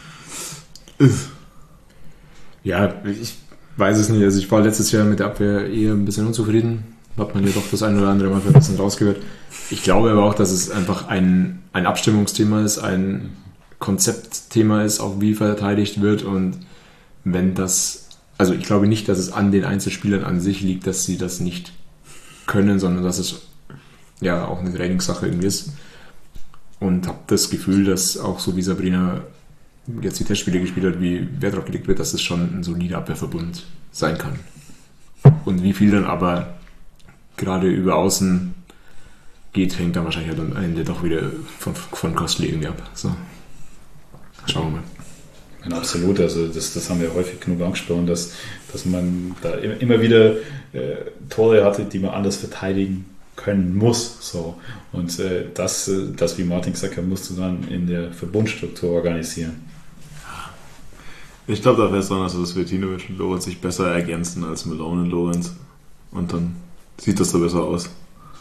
Ja, ich weiß es nicht. Also ich war letztes Jahr mit der Abwehr eher ein bisschen unzufrieden. Hat man ja doch das eine oder andere Mal ein bisschen rausgehört. Ich glaube aber auch, dass es einfach ein Abstimmungsthema ist, ein Konzeptthema ist, auch wie verteidigt wird, und wenn das, also ich glaube nicht, dass es an den Einzelspielern an sich liegt, dass sie das nicht können, sondern dass es ja auch eine Trainingssache irgendwie ist, und habe das Gefühl, dass auch so wie Sabrina jetzt die Testspiele gespielt hat, wie Wert darauf gelegt wird, dass es schon ein solider Abwehrverbund sein kann. Und wie viel dann aber gerade über außen geht, hängt dann wahrscheinlich halt am Ende doch wieder von Kostli irgendwie ab. So. Schauen wir mal.
Ja, absolut, also das haben wir häufig genug angesprochen, dass man da immer wieder Tore hatte, die man anders verteidigen können muss. So. Und das, wie Martin gesagt hat, musst du dann in der Verbundstruktur organisieren.
Ich glaube, da wäre es dran, dass Svetinovic und Lorenz sich besser ergänzen als Malone und Lorenz. Und dann sieht das da besser aus.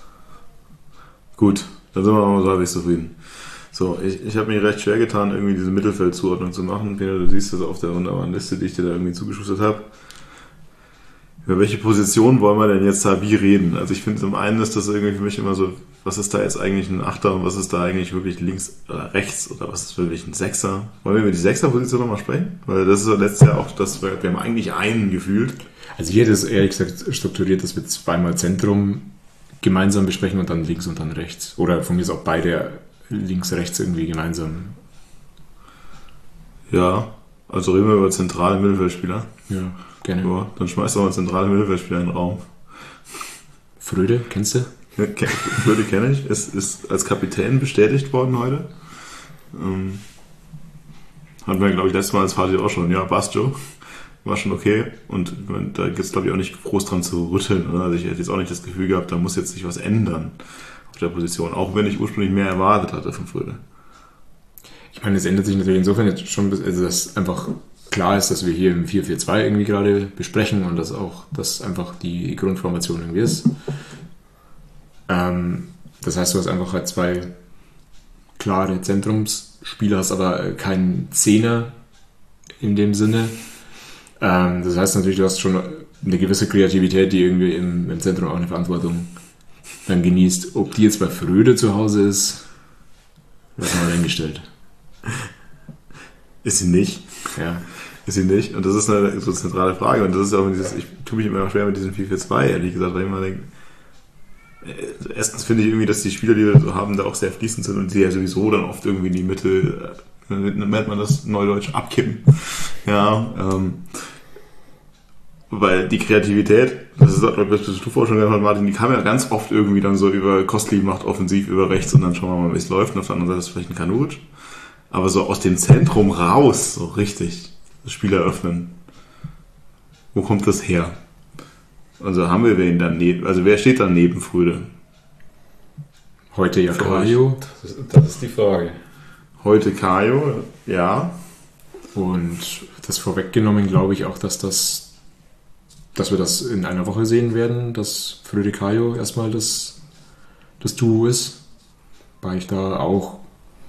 Gut, dann sind wir mal so halbwegs zufrieden. So, ich habe mir recht schwer getan, irgendwie diese Mittelfeldzuordnung zu machen. Peter, du siehst das auf der wunderbaren Liste, die ich dir da irgendwie zugeschustert habe. Über welche Position wollen wir denn jetzt da wie reden? Also ich finde, zum einen ist das irgendwie für mich immer so, was ist da jetzt eigentlich ein Achter und was ist da eigentlich wirklich links oder rechts oder was ist wirklich ein Sechser? Wollen wir über die Sechser-Position nochmal sprechen? Weil das ist ja letztes Jahr auch, wir haben eigentlich einen gefühlt.
Also ich hätte es ehrlich gesagt strukturiert, dass wir zweimal Zentrum gemeinsam besprechen und dann links und dann rechts. Oder von mir ist auch beide links, rechts irgendwie gemeinsam.
Ja, also reden wir über zentrale Mittelfeldspieler.
Ja, gerne.
Ja, dann schmeißt doch mal zentrale Mittelfeldspieler in den Raum.
Fröde, kennst du?
Ja, Fröde kenne ich. Es ist als Kapitän bestätigt worden heute. Hatten wir, glaube ich, letztes Mal als Fazit auch schon. Ja, Bastjo. War schon okay. Und da gibt es, glaube ich, auch nicht groß dran zu rütteln. Oder? Also ich hätte jetzt auch nicht das Gefühl gehabt, da muss jetzt sich was ändern auf der Position. Auch wenn ich ursprünglich mehr erwartet hatte von Fröde.
Ich meine, es ändert sich natürlich insofern jetzt schon, also dass einfach klar ist, dass wir hier im 4-4-2 irgendwie gerade besprechen und dass auch das einfach die Grundformation irgendwie ist. Das heißt, du hast einfach halt zwei klare Zentrumsspieler, hast aber keinen Zehner in dem Sinne. Das heißt natürlich, du hast schon eine gewisse Kreativität, die irgendwie im Zentrum auch eine Verantwortung dann genießt. Ob die jetzt bei Fröde zu Hause ist, das haben wir dahingestellt.
Ist sie nicht.
Ja.
Ist sie nicht. Und das ist eine so zentrale Frage. Und das ist auch dieses, ich tue mich immer noch schwer mit diesem 4-4-2, ehrlich gesagt, weil ich immer denke, erstens finde ich irgendwie, dass die Spieler, die wir so haben, da auch sehr fließend sind und sie ja sowieso dann oft irgendwie in die Mitte, nennt man das neudeutsch, abkippen. Ja, weil die Kreativität, das ist auch, was du vorher schon gesagt hast, Martin, die kam ja ganz oft irgendwie dann so über Kostli macht offensiv über rechts und dann schauen wir mal, wie es läuft. Und auf der anderen Seite ist vielleicht ein Kanuric. Aber so aus dem Zentrum raus, so richtig, das Spiel eröffnen. Wo kommt das her? Also haben wir wen daneben, also wer steht da neben Fröde?
Heute ja Kajo.
Das ist die Frage.
Heute Kajo, ja.
Und das vorweggenommen glaube ich auch, dass wir das in einer Woche sehen werden, dass Fröde Kajo erstmal das Duo ist. Weil ich da auch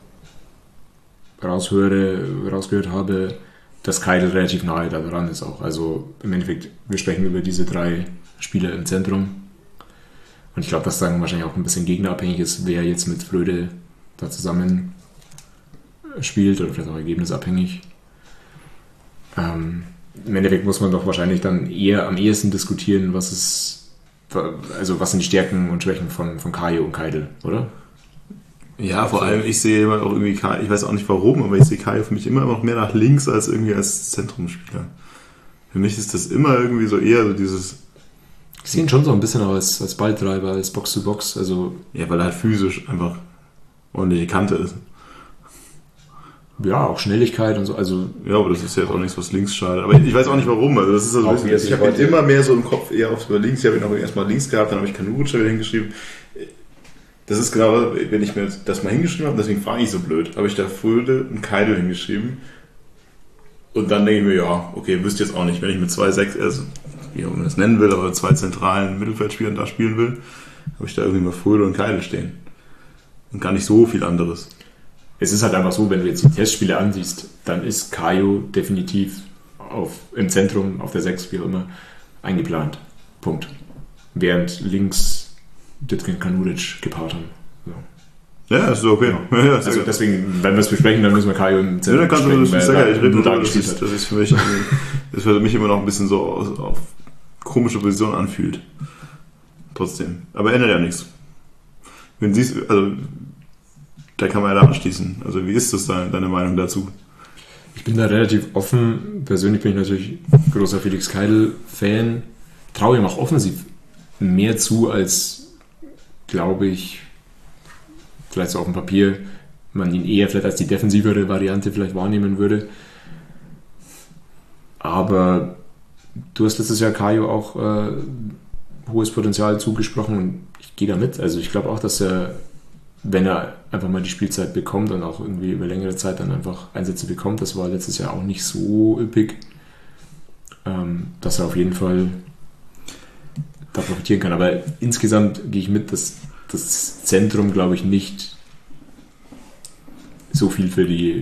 rausgehört habe, dass Keidel relativ nahe da dran ist auch. Also im Endeffekt, wir sprechen über diese 3 Spieler im Zentrum. Und ich glaube, dass dann wahrscheinlich auch ein bisschen gegnerabhängig ist, wer jetzt mit Fröde da zusammen spielt oder vielleicht auch ergebnisabhängig. Im Endeffekt muss man doch wahrscheinlich dann eher am ehesten diskutieren, was sind die Stärken und Schwächen von Kajo und Keidel, oder?
Ja, vor allem, ich sehe immer auch irgendwie Kajo, ich weiß auch nicht warum, aber ich sehe Kajo für mich immer noch mehr nach links als irgendwie als Zentrumsspieler. Für mich ist das immer irgendwie so eher so dieses...
Ich sehe ihn schon so ein bisschen als Balltreiber, als Box-to-Box, also...
Ja, weil er halt physisch einfach ordentliche Kante ist.
Ja, auch Schnelligkeit und so, also...
Ja, aber das ist ja jetzt auch nichts, was links schadet. Aber ich weiß auch nicht warum, also das ist also
Auch
ich habe ihn immer mehr so im Kopf eher auf links, ich habe ihn auch erstmal links gehabt, dann habe ich Kanuric wieder hingeschrieben. Das ist genau, wenn ich mir das mal hingeschrieben habe, deswegen frage ich so blöd, habe ich da Fröde und Keidel hingeschrieben und dann denke ich mir, ja, okay, wüsste jetzt auch nicht, wenn ich mit 2-6, also wie man das nennen will, aber 2 zentralen Mittelfeldspielern da spielen will, habe ich da irgendwie mal Fröde und Keidel stehen. Und gar nicht so viel anderes.
Es ist halt einfach so, wenn du jetzt die Testspiele ansiehst, dann ist Kajo definitiv im Zentrum, auf der 6, wie auch immer, eingeplant. Punkt. Während links Ditkin Kanuric gepaart haben. So.
Ja, ist okay.
Ja.
Ja,
Also deswegen, wenn wir es besprechen, dann müssen wir Kajo im Zentrum
dann kannst du das
besprechen,
ich rede nur
da
darüber,
gespielt hat.
das ist für mich, das für mich immer noch ein bisschen so auf komische Position anfühlt. Trotzdem. Aber ändert ja nichts. Wenn sie also da kann man ja da anschließen. Also wie ist das deine Meinung dazu?
Ich bin da relativ offen. Persönlich bin ich natürlich großer Felix Keidel-Fan. Traue ihm auch offensiv mehr zu, als, glaube ich, vielleicht so auf dem Papier man ihn eher vielleicht als die defensivere Variante vielleicht wahrnehmen würde. Aber du hast letztes Jahr Kajo auch hohes Potenzial zugesprochen und ich gehe da mit. Also ich glaube auch, dass er, wenn er einfach mal die Spielzeit bekommt und auch irgendwie über längere Zeit dann einfach Einsätze bekommt, das war letztes Jahr auch nicht so üppig, dass er auf jeden Fall da profitieren kann. Aber insgesamt gehe ich mit, dass das Zentrum, glaube ich, nicht so viel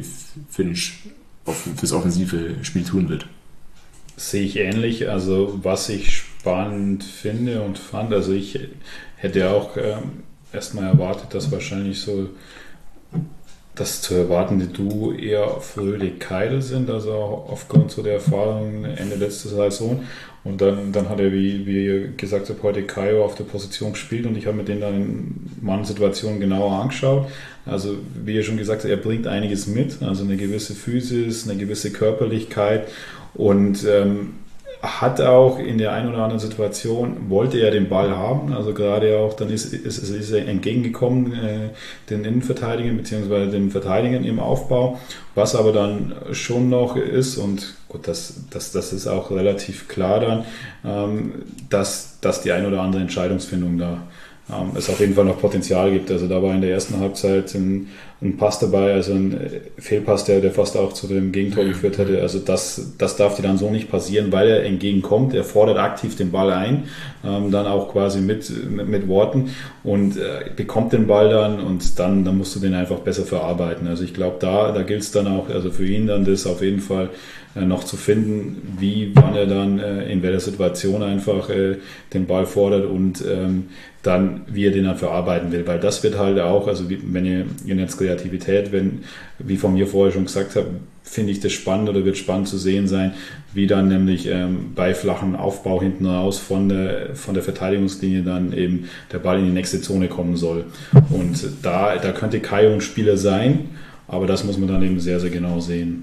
fürs offensive Spiel tun wird.
Sehe ich ähnlich. Also was ich spannend finde und fand, also ich hätte auch erstmal erwartet, dass wahrscheinlich so dass zu erwartende Duo eher Fröhlich-Keidel sind, also auch aufgrund so der Erfahrung Ende letzter Saison. Und dann hat er, wie ihr gesagt habt, heute Kaio auf der Position gespielt und ich habe mir den dann in manchen Situationen genauer angeschaut. Also wie ihr schon gesagt habt, er bringt einiges mit, also eine gewisse Physis, eine gewisse Körperlichkeit und hat auch in der einen oder anderen Situation, wollte er den Ball haben, also gerade auch, dann ist er entgegengekommen den Innenverteidigern bzw. den Verteidigern im Aufbau, was aber dann schon noch ist und gut, das ist auch relativ klar dann, dass die ein oder andere Entscheidungsfindung da es auf jeden Fall noch Potenzial gibt. Also da war in der ersten Halbzeit ein Pass dabei, also ein Fehlpass, der fast auch zu dem Gegentor geführt hätte. Also das darf dir dann so nicht passieren, weil er entgegenkommt. Er fordert aktiv den Ball ein, dann auch quasi mit Worten und bekommt den Ball dann und dann musst du den einfach besser verarbeiten. Also ich glaube, da gilt es dann auch, also für ihn dann das auf jeden Fall noch zu finden, wann er dann in welcher Situation einfach den Ball fordert und dann, wie er den dann verarbeiten will, weil das wird halt auch, also wenn ihr jetzt Kreativität, wie von mir vorher schon gesagt habe, finde ich das spannend oder wird spannend zu sehen sein, wie dann nämlich bei flachen Aufbau hinten raus von der Verteidigungslinie dann eben der Ball in die nächste Zone kommen soll. Und da könnte Kaio ein Spieler sein, aber das muss man dann eben sehr, sehr genau sehen.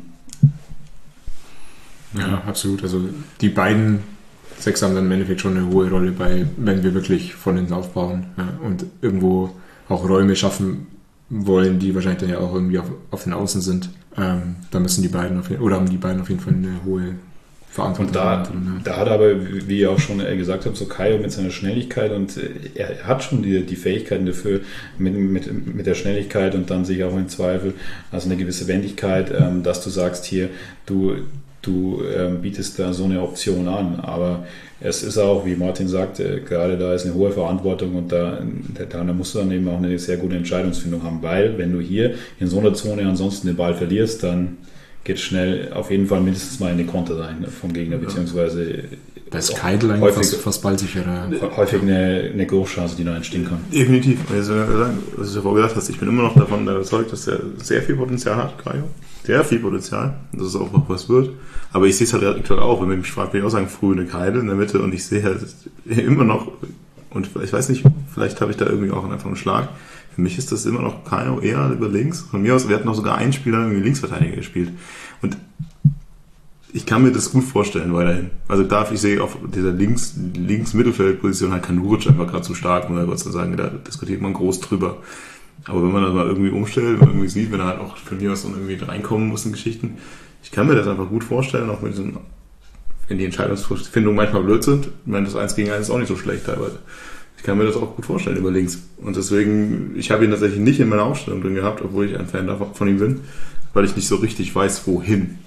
Ja, absolut. Also die beiden Sechs haben dann im Endeffekt schon eine hohe Rolle wenn wir wirklich von hinten aufbauen und irgendwo auch Räume schaffen wollen, die wahrscheinlich dann ja auch irgendwie auf den Außen sind. Da müssen die beiden haben die beiden auf jeden Fall eine hohe Verantwortung.
Und da hat aber, wie ihr auch schon gesagt habt, so Kaio mit seiner Schnelligkeit und er hat schon die Fähigkeiten dafür mit der Schnelligkeit und dann sich auch im Zweifel, also eine gewisse Wendigkeit, dass du sagst hier, du bietest da so eine Option an, aber es ist auch, wie Martin sagt, gerade da ist eine hohe Verantwortung und da musst du dann eben auch eine sehr gute Entscheidungsfindung haben, weil wenn du hier in so einer Zone ansonsten den Ball verlierst, dann geht schnell auf jeden Fall mindestens mal in die Konter rein vom Gegner, beziehungsweise
da ist Keidel eigentlich fast ballsicherer.
Häufig eine Großchance, die da entstehen kann.
Definitiv. Also, was du vorher gesagt hast, ich bin immer noch davon überzeugt, dass er sehr viel Potenzial hat, Kaio. Sehr viel Potenzial, dass es auch noch was wird. Aber ich sehe es halt aktuell auch, wenn man mich fragt, will ich auch sagen, früh eine Keidel in der Mitte und ich sehe halt immer noch, und ich weiß nicht, vielleicht habe ich da irgendwie auch einfach einen Schlag. Für mich ist das immer noch Kaio eher über links. Von mir aus, wir hatten noch sogar einen Spieler irgendwie Linksverteidiger gespielt. Und ich kann mir das gut vorstellen weiterhin. Also ich sehe auf dieser Links-Mittelfeldposition halt Kanuric einfach gerade zu stark, muss ich Gott sei sagen, da diskutiert man groß drüber. Aber wenn man das mal irgendwie umstellt und irgendwie sieht, wenn er halt auch von mir aus dann irgendwie reinkommen muss in Geschichten, ich kann mir das einfach gut vorstellen, auch mit diesen, wenn die Entscheidungsfindungen manchmal blöd sind. Ich meine, das 1 gegen 1 ist auch nicht so schlecht teilweise. Ich kann mir das auch gut vorstellen über links. Und deswegen, ich habe ihn tatsächlich nicht in meiner Aufstellung drin gehabt, obwohl ich ein Fan von ihm bin, weil ich nicht so richtig weiß, wohin.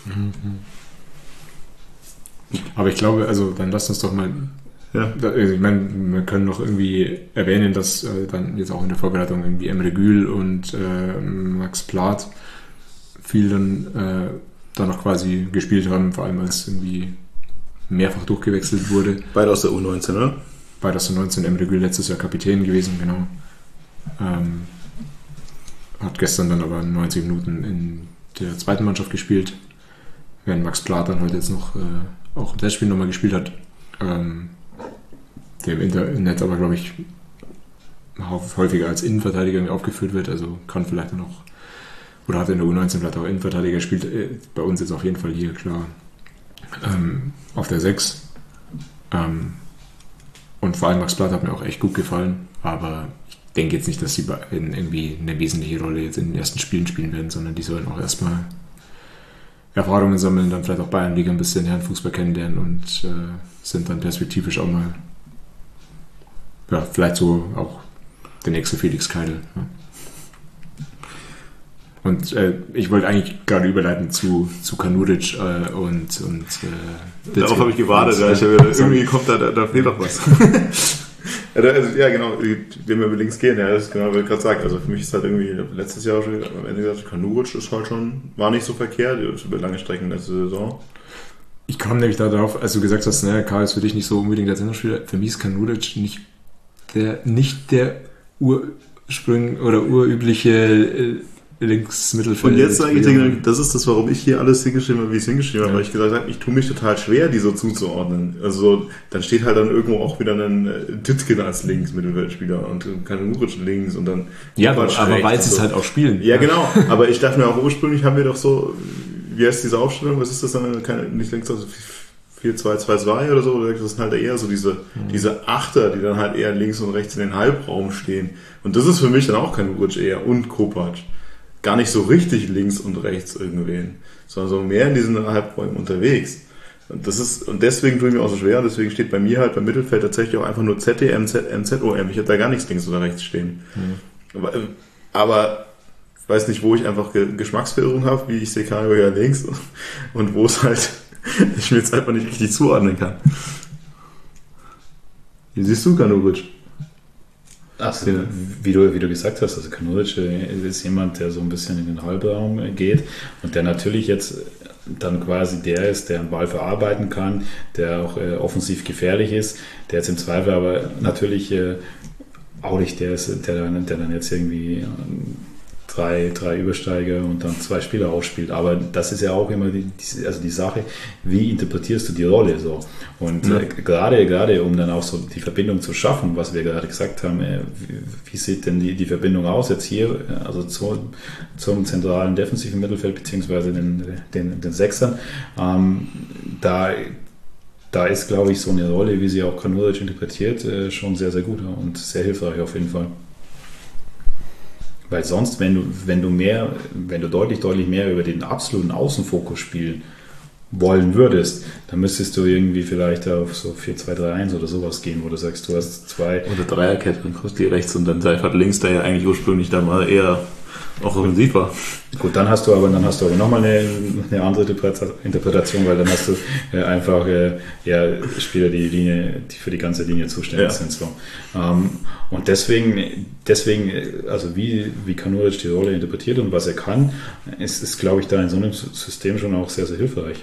Aber ich glaube, also dann lasst uns doch mal. Ja. Ich meine, wir können noch irgendwie erwähnen, dass dann jetzt auch in der Vorbereitung irgendwie Emre Gül und Max Plath viel dann noch quasi gespielt haben, vor allem als irgendwie mehrfach durchgewechselt wurde.
Beide aus der U19, oder?
Beide aus der U19, Emre Gül letztes Jahr Kapitän gewesen, genau. Hat gestern dann aber 90 Minuten in der zweiten Mannschaft gespielt, während Max Plath dann heute jetzt noch auch im Testspiel nochmal gespielt hat. Der im Internet aber, glaube ich, häufiger als Innenverteidiger aufgeführt wird, also kann vielleicht noch, oder hat in der U19 vielleicht auch Innenverteidiger, spielt bei uns jetzt auf jeden Fall hier, klar, auf der 6. Und vor allem Max Plath hat mir auch echt gut gefallen, aber ich denke jetzt nicht, dass die beiden irgendwie eine wesentliche Rolle jetzt in den ersten Spielen spielen werden, sondern die sollen auch erstmal Erfahrungen sammeln, dann vielleicht auch Bayernliga ein bisschen Herrenfußball kennenlernen und sind dann perspektivisch auch mal vielleicht so auch der nächste Felix Keidel. Ja. Und ich wollte eigentlich gerade überleiten zu Kanuric und
darauf habe ich gewartet, irgendwie kommt da fehlt doch was. Ja, genau, wenn wir über links gehen, ja, das ist genau, was ich gerade sage. Also für mich ist halt irgendwie letztes Jahr schon am Ende gesagt, Kanuric ist halt war nicht so verkehrt, über lange Strecken letzte Saison.
Ich kam nämlich darauf, als du gesagt hast, Karl ist für dich nicht so unbedingt als Sendungsspieler. Für mich ist Kanuric nicht der urübliche links Mittelfeld.
Und jetzt sage ich dir, das ist das, warum ich hier alles hingeschrieben habe, wie ich es hingeschrieben habe, weil ich gesagt habe, ich tue mich total schwer, die so zuzuordnen. Also dann steht halt dann irgendwo auch wieder ein Dittgen als Links-Mittelfeldspieler und Kanuric links und dann...
Ja, aber weil sie es halt auch spielen.
Ja, genau. Aber ich dachte mir auch, ursprünglich haben wir doch so, wie heißt diese Aufstellung, was ist das dann? Nicht links, also 4-2-2-2 oder so, oder das sind halt eher so diese Achter, die dann halt eher links und rechts in den Halbraum stehen. Und das ist für mich dann auch Kanuric eher und Kopac. Gar nicht so richtig links und rechts irgendwen, sondern so mehr in diesen Halbräumen unterwegs. Und deswegen tue ich mir auch so schwer, deswegen steht bei mir halt beim Mittelfeld tatsächlich auch einfach nur ZDM, MZOM. Ich habe da gar nichts links oder rechts stehen. Aber ich weiß nicht, wo ich einfach Geschmacksverirrung habe, wie ich sehe Kanuric ja links und wo es halt ich mir jetzt einfach nicht richtig zuordnen kann. Wie siehst du Kanuric?
Also, wie du gesagt hast, also Kanuric ist jemand, der so ein bisschen in den Halbraum geht und der natürlich jetzt dann quasi der ist, der einen Ball verarbeiten kann, der auch offensiv gefährlich ist, der jetzt im Zweifel aber natürlich auch nicht der ist, der dann jetzt irgendwie drei Übersteiger und dann 2 Spieler ausspielt. Aber das ist ja auch immer die Sache, wie interpretierst du die Rolle so? Und gerade um dann auch so die Verbindung zu schaffen, was wir gerade gesagt haben, wie sieht denn die Verbindung aus jetzt hier, also zum zentralen defensiven Mittelfeld beziehungsweise den Sechsern, da ist, glaube ich, so eine Rolle, wie sie auch Kanuric interpretiert, schon sehr, sehr gut und sehr hilfreich auf jeden Fall. Weil sonst, wenn du deutlich mehr über den absoluten Außenfokus spielen wollen würdest, dann müsstest du irgendwie vielleicht auf so 4-2-3-1 oder sowas gehen, wo du sagst, du hast 2...
Oder Dreierkette, dann kostet die rechts und dann Seifert links, der ja eigentlich ursprünglich da mal eher auch offensiv war.
Gut, dann hast du aber nochmal eine andere Interpretation, weil dann hast du einfach Spieler, die für die ganze Linie zuständig sind. So. Und deswegen, also wie Kanuric die Rolle interpretiert und was er kann, ist, glaube ich, da in so einem System schon auch sehr, sehr hilfreich.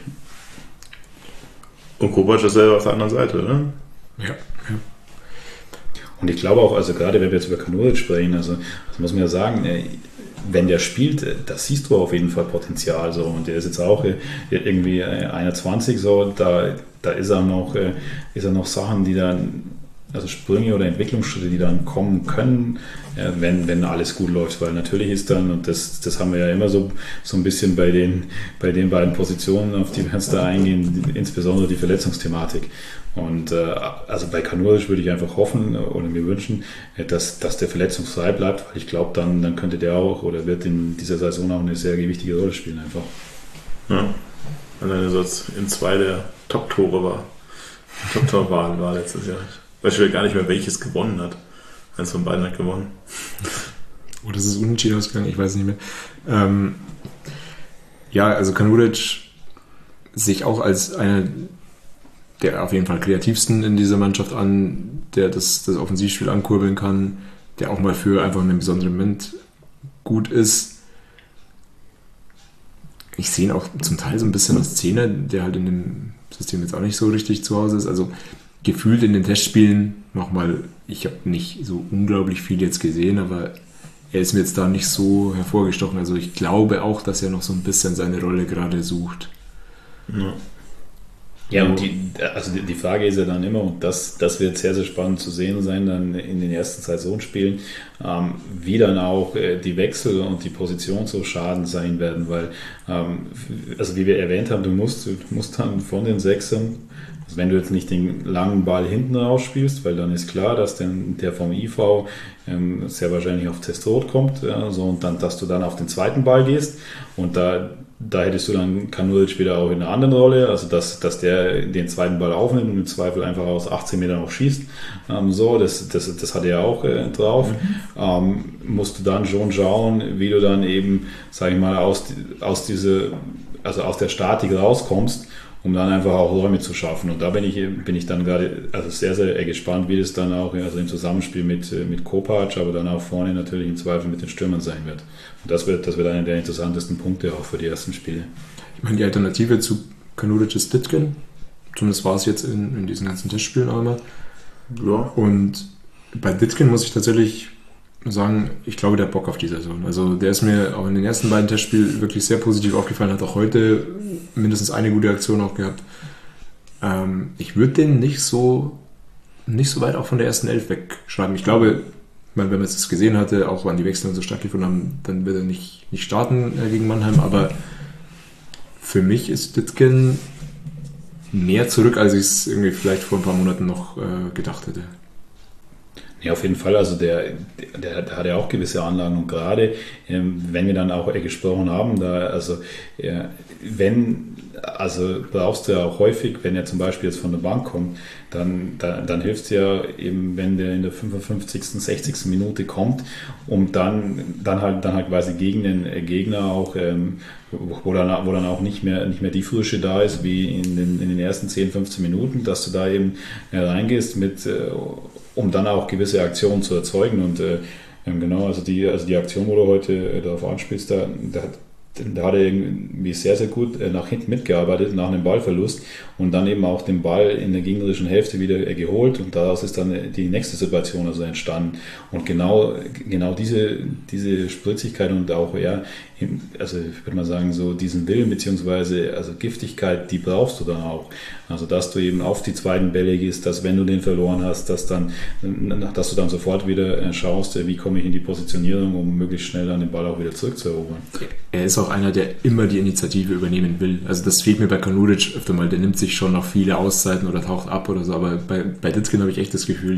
Und Kopac ist selber auf der anderen Seite, oder?
Ja.
Und ich glaube auch, also gerade wenn wir jetzt über Kanuric sprechen, also das muss man ja sagen, wenn der spielt, da siehst du auf jeden Fall Potenzial. So. Und der ist jetzt auch irgendwie 21, so, da ist er noch Sachen, die dann, also Sprünge oder Entwicklungsschritte, die dann kommen können, wenn alles gut läuft. Weil natürlich ist dann, und das haben wir ja immer so ein bisschen bei den beiden Positionen, auf die wir jetzt da eingehen, insbesondere die Verletzungsthematik. Und also bei Kanuric würde ich einfach hoffen oder mir wünschen, dass der verletzungsfrei bleibt, weil ich glaube, dann könnte der auch oder wird in dieser Saison auch eine sehr wichtige Rolle spielen einfach.
Ja. Alleine so in 2 der Top-Tore war. Top-Tor-Wahl war letztes Jahr. Weiß ich gar nicht mehr, welches gewonnen hat. Eins von beiden hat gewonnen.
Oder ist es unentschieden ausgegangen? Ich weiß nicht mehr. Ja, also Kanuric sehe ich auch als einer der auf jeden Fall kreativsten in dieser Mannschaft an, der das Offensivspiel ankurbeln kann, der auch mal für einfach einen besonderen Moment gut ist. Ich sehe ihn auch zum Teil so ein bisschen als Zehner, der halt in dem System jetzt auch nicht so richtig zu Hause ist. Also gefühlt in den Testspielen nochmal, ich habe nicht so unglaublich viel jetzt gesehen, aber er ist mir jetzt da nicht so hervorgestochen. Also ich glaube auch, dass er noch so ein bisschen seine Rolle gerade sucht.
Ja. Ja, und die Frage ist ja dann immer, und das wird sehr, sehr spannend zu sehen sein dann in den ersten Saisonspielen, wie dann auch die Wechsel und die Position so schaden sein werden, weil, also wie wir erwähnt haben, du musst dann von den Sechsern, also wenn du jetzt nicht den langen Ball hinten rausspielst, weil dann ist klar, dass der vom IV sehr wahrscheinlich auf Testrot kommt, und dann, dass du dann auf den zweiten Ball gehst und da hättest du dann Kanuric wieder auch in einer anderen Rolle, also dass der den zweiten Ball aufnimmt und im Zweifel einfach aus 18 Metern auch schießt. Das hat er auch drauf. Musst du dann schon schauen, wie du dann eben, sag ich mal, aus der Statik rauskommst, um dann einfach auch Räume zu schaffen. Und da bin ich dann gerade sehr, sehr gespannt, wie das dann auch im Zusammenspiel mit Kopac, aber dann auch vorne natürlich im Zweifel mit den Stürmern sein wird. Und das wird einer der interessantesten Punkte auch für die ersten Spiele.
Ich meine, die Alternative zu Kanuric ist Dittgen. Zumindest war es jetzt in diesen ganzen Testspielen einmal.
Ja.
Und bei Dittgen muss ich tatsächlich sagen, ich glaube, der hat Bock auf die Saison. Also der ist mir auch in den ersten beiden Testspielen wirklich sehr positiv aufgefallen, hat auch heute mindestens eine gute Aktion auch gehabt. Ich würde den nicht so weit auch von der ersten Elf wegschreiben. Ich glaube, wenn man es gesehen hatte, auch wann die Wechsel und so stattgefunden haben, dann wird er nicht starten gegen Mannheim, aber für mich ist Dittgen mehr zurück, als ich es irgendwie vielleicht vor ein paar Monaten noch gedacht hätte.
Ja, auf jeden Fall. Also der hat ja auch gewisse Anlagen und gerade wenn wir dann auch gesprochen haben, brauchst du ja auch häufig, wenn er zum Beispiel jetzt von der Bank kommt, dann hilft es ja eben, wenn der in der 55., 60. Minute kommt, um dann halt quasi gegen den Gegner auch, wo dann auch nicht mehr die Frische da ist, wie in den ersten 10, 15 Minuten, dass du da eben reingehst um dann auch gewisse Aktionen zu erzeugen und genau, also die Aktion, wo du heute darauf anspielst, da hat er irgendwie sehr, sehr gut nach hinten mitgearbeitet, nach einem Ballverlust und dann eben auch den Ball in der gegnerischen Hälfte wieder geholt und daraus ist dann die nächste Situation also entstanden. Und genau diese Spritzigkeit und auch, also ich würde mal sagen, so diesen Willen beziehungsweise also Giftigkeit, die brauchst du dann auch. Also dass du eben auf die zweiten Bälle gehst, dass wenn du den verloren hast, dass du dann sofort wieder schaust, wie komme ich in die Positionierung, um möglichst schnell dann den Ball auch wieder zurückzuerobern.
Er ist auch einer, der immer die Initiative übernehmen will. Also das fehlt mir bei Kanuric öfter mal. Der nimmt sich schon noch viele Auszeiten oder taucht ab oder so. Aber bei Dittgen habe ich echt das Gefühl,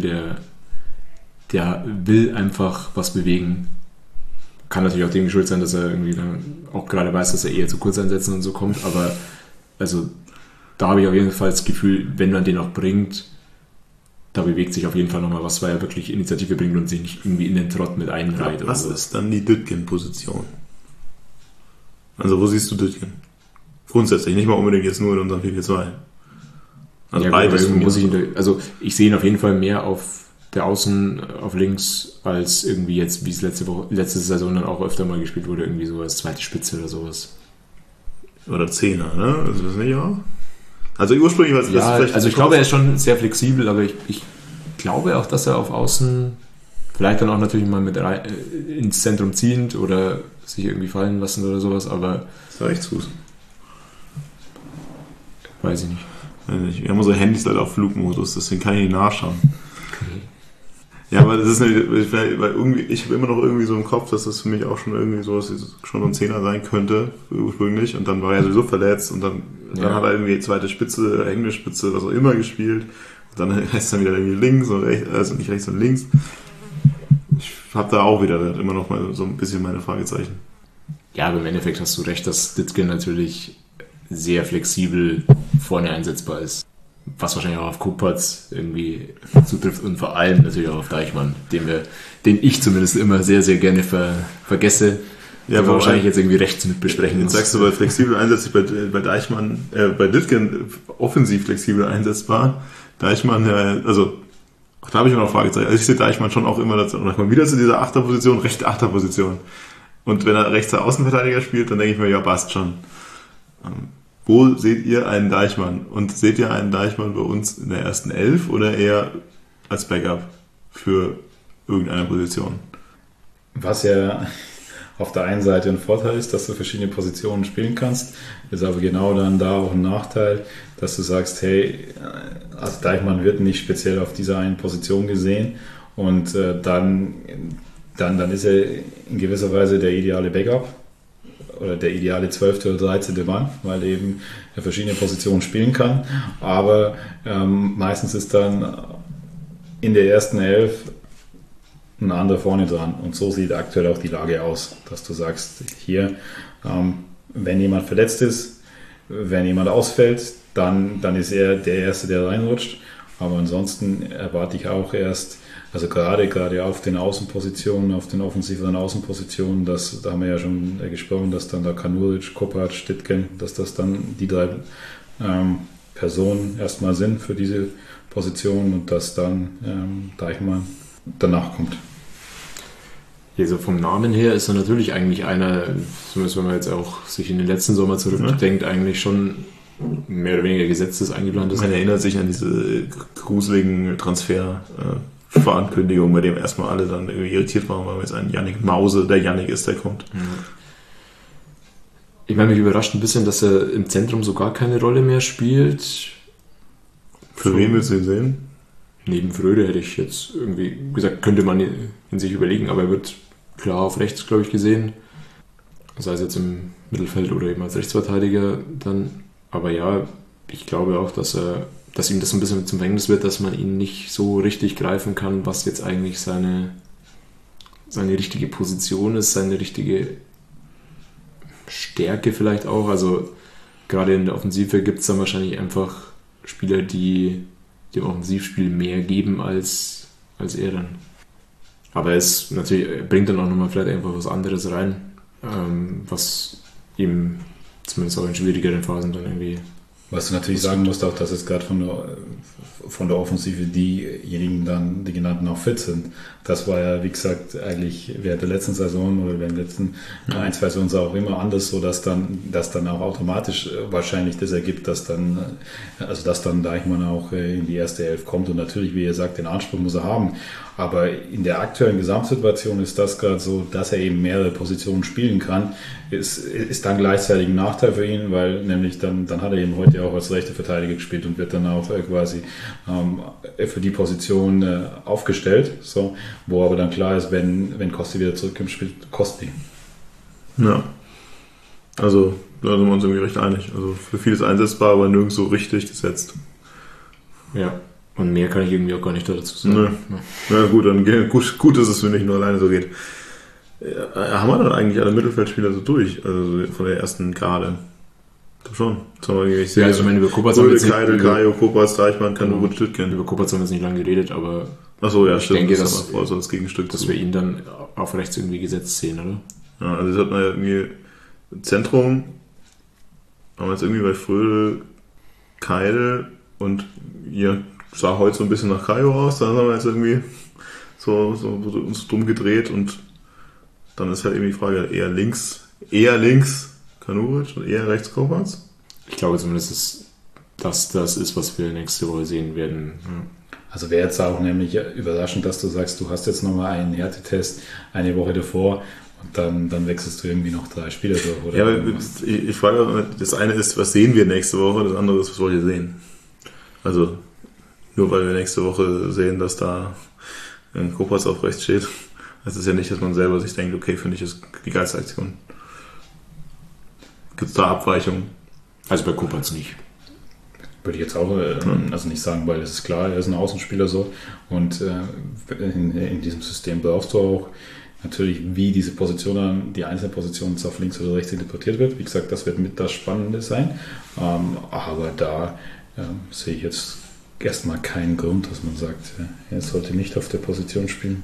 der will einfach was bewegen. Kann natürlich auch dem geschuldet sein, dass er irgendwie dann auch gerade weiß, dass er eher zu Kurzeinsätzen und so kommt. Aber also da habe ich auf jeden Fall das Gefühl, wenn man den auch bringt, da bewegt sich auf jeden Fall nochmal was, weil er wirklich Initiative bringt und sich nicht irgendwie in den Trott mit einreiht.
Was ist dann die Dittgen-Position? Also wo siehst du Dittgen? Grundsätzlich, nicht mal unbedingt jetzt nur in unserem 4-4-2. Also
ja,
beides.
Ich sehe ihn auf jeden Fall mehr auf der Außen auf links als irgendwie jetzt, wie es letzte Saison dann auch öfter mal gespielt wurde, irgendwie so als zweite Spitze oder sowas.
Oder Zehner, ne? Also das nicht auch? Also ursprünglich war es
vielleicht. Also ich glaube, er ist schon sehr flexibel, aber ich glaube auch, dass er auf Außen vielleicht dann auch natürlich mal mit ins Zentrum ziehend oder sich irgendwie fallen lassen oder sowas, aber.
Ist er Rechtsfuß?
Weiß ich nicht.
Wir haben unsere Handys halt auf Flugmodus, deswegen kann ich nicht nachschauen. Okay. Ja, aber das ist weil irgendwie, ich habe immer noch irgendwie so im Kopf, dass das für mich auch schon irgendwie so, dass es schon ein Zehner sein könnte, ursprünglich. Und dann war er sowieso verletzt und dann hat er irgendwie zweite Spitze, englische Spitze, was auch immer gespielt. Und dann heißt es dann wieder irgendwie links und rechts, also nicht rechts und links. Ich habe da auch wieder immer noch mal so ein bisschen meine Fragezeichen.
Ja, aber im Endeffekt hast du recht, dass Dittgen natürlich sehr flexibel vorne einsetzbar ist. Was wahrscheinlich auch auf Kuppertz irgendwie zutrifft und vor allem natürlich auch auf Deichmann, den ich zumindest immer sehr, sehr gerne vergesse, ja, den wir wahrscheinlich jetzt irgendwie rechts mit besprechen
muss. Jetzt sagst du, bei flexibel einsetzbar, bei Deichmann, bei Dittgen offensiv flexibel einsetzbar. Deichmann, also auch da habe ich immer noch Fragezeichen. Also ich sehe Deichmann schon auch immer, und dann kommt wieder zu dieser Achterposition, rechte Achterposition. Und wenn er rechter Außenverteidiger spielt, dann denke ich mir, ja, passt schon. Wo seht ihr einen Deichmann? Und seht ihr einen Deichmann bei uns in der ersten Elf oder eher als Backup für irgendeine Position?
Was ja auf der einen Seite ein Vorteil ist, dass du verschiedene Positionen spielen kannst, ist aber genau dann da auch ein Nachteil, dass du sagst, hey, also Deichmann wird nicht speziell auf dieser einen Position gesehen und dann ist er in gewisser Weise der ideale Backup oder der ideale 12. oder 13. Mann, weil eben er verschiedene Positionen spielen kann, aber meistens ist dann in der ersten Elf ein anderer vorne dran und so sieht aktuell auch die Lage aus, dass du sagst, hier, wenn jemand verletzt ist, wenn jemand ausfällt, dann ist er der Erste, der reinrutscht, aber ansonsten erwarte ich auch erst, also gerade auf den Außenpositionen, auf den offensiveren Außenpositionen, da haben wir ja schon gesprochen, dass dann da Kanuric, Kopacz, Dittgen, dass das dann die drei Personen erstmal sind für diese Position und dass dann Deichmann danach kommt.
Also vom Namen her ist er natürlich eigentlich einer, zumindest wenn man jetzt auch sich in den letzten Sommer zurückdenkt, eigentlich schon mehr oder weniger gesetztes eingeplant ist.
Man erinnert sich an diese gruseligen Transfer Vorankündigung, bei dem erstmal alle dann irgendwie irritiert waren, weil jetzt ein Yannick Mause, der Yannick ist, der kommt.
Ich meine, mich überrascht ein bisschen, dass er im Zentrum so gar keine Rolle mehr spielt.
Für wen willst du ihn sehen?
Neben Fröde hätte ich jetzt irgendwie gesagt, könnte man in sich überlegen, aber er wird klar auf rechts, glaube ich, gesehen. Sei es jetzt im Mittelfeld oder eben als Rechtsverteidiger dann. Aber ja, ich glaube auch, dass ihm das ein bisschen zum Verhängnis wird, dass man ihn nicht so richtig greifen kann, was jetzt eigentlich seine richtige Position ist, seine richtige Stärke vielleicht auch. Also gerade in der Offensive gibt es dann wahrscheinlich einfach Spieler, die dem Offensivspiel mehr geben als er dann. Aber er bringt dann auch nochmal vielleicht einfach was anderes rein, was ihm zumindest auch in schwierigeren Phasen dann irgendwie...
Was du natürlich sagen musst, auch, dass es gerade von der Offensive diejenigen dann, die genannten, auch fit sind. Das war ja, wie gesagt, eigentlich während der letzten Saison oder während den letzten 1, 2 Saisons auch immer anders, so dass dann auch automatisch wahrscheinlich das ergibt, dass dann Deichmann auch in die erste Elf kommt und natürlich, wie ihr sagt, den Anspruch muss er haben. Aber in der aktuellen Gesamtsituation ist das gerade so, dass er eben mehrere Positionen spielen kann, ist dann gleichzeitig ein Nachteil für ihn, weil nämlich dann hat er eben heute auch als rechter Verteidiger gespielt und wird dann auch quasi für die Position aufgestellt, so, wo aber dann klar ist, wenn Kosti wieder zurückkommt, spielt Kosti.
Ja, also da sind wir uns irgendwie recht einig. Also für vieles einsetzbar, aber nirgends so richtig gesetzt.
Ja. Und mehr kann ich irgendwie auch gar nicht dazu sagen.
Nee. Ja gut, dann gut ist es, wenn nicht nur alleine so geht. Ja, haben wir dann eigentlich alle Mittelfeldspieler so durch? Also von der ersten Garde? Ich glaube schon.
Ja, also ich meine, über Kopatz haben wir jetzt
Keidel, Kajo, Kopatz, Deichmann, Kanur, Stüttgen.
Über Kopatz haben wir jetzt nicht lange geredet, aber
achso, ja,
ich
stimmt.
denke,
das vor, so als Gegenstück
dass wir ihn dann auf rechts irgendwie gesetzt sehen, oder?
Ja, also das hat man ja irgendwie Zentrum, haben wir jetzt irgendwie bei Fröde, Keidel und hier sah heute so ein bisschen nach Kajo aus, dann haben wir jetzt irgendwie so uns dumm gedreht und dann ist halt eben die Frage, eher links Kanuric und eher rechts Kopatz?
Ich glaube zumindest, dass das ist, was wir nächste Woche sehen werden. Ja.
Also wäre jetzt auch nämlich überraschend, dass du sagst, du hast jetzt nochmal einen Härtetest eine Woche davor und dann wechselst du irgendwie noch 3 Spieler durch. Oder?
Ja, ich frage, das eine ist, was sehen wir nächste Woche, das andere ist, was wollt ihr sehen? Also nur weil wir nächste Woche sehen, dass da ein Kopatz auf rechts steht, heißt es ja nicht, dass man selber sich denkt, okay, finde ich, ist die geilste Aktion. Gibt es da Abweichungen?
Also bei Kopatz nicht.
Würde ich jetzt auch also nicht sagen, weil es ist klar, er ist ein Außenspieler so und in diesem System brauchst du auch natürlich, wie diese Position, die einzelnen Positionen auf links oder rechts interpretiert wird. Wie gesagt, das wird mit das Spannende sein, aber da sehe ich jetzt erstmal keinen Grund, dass man sagt, er sollte nicht auf der Position spielen.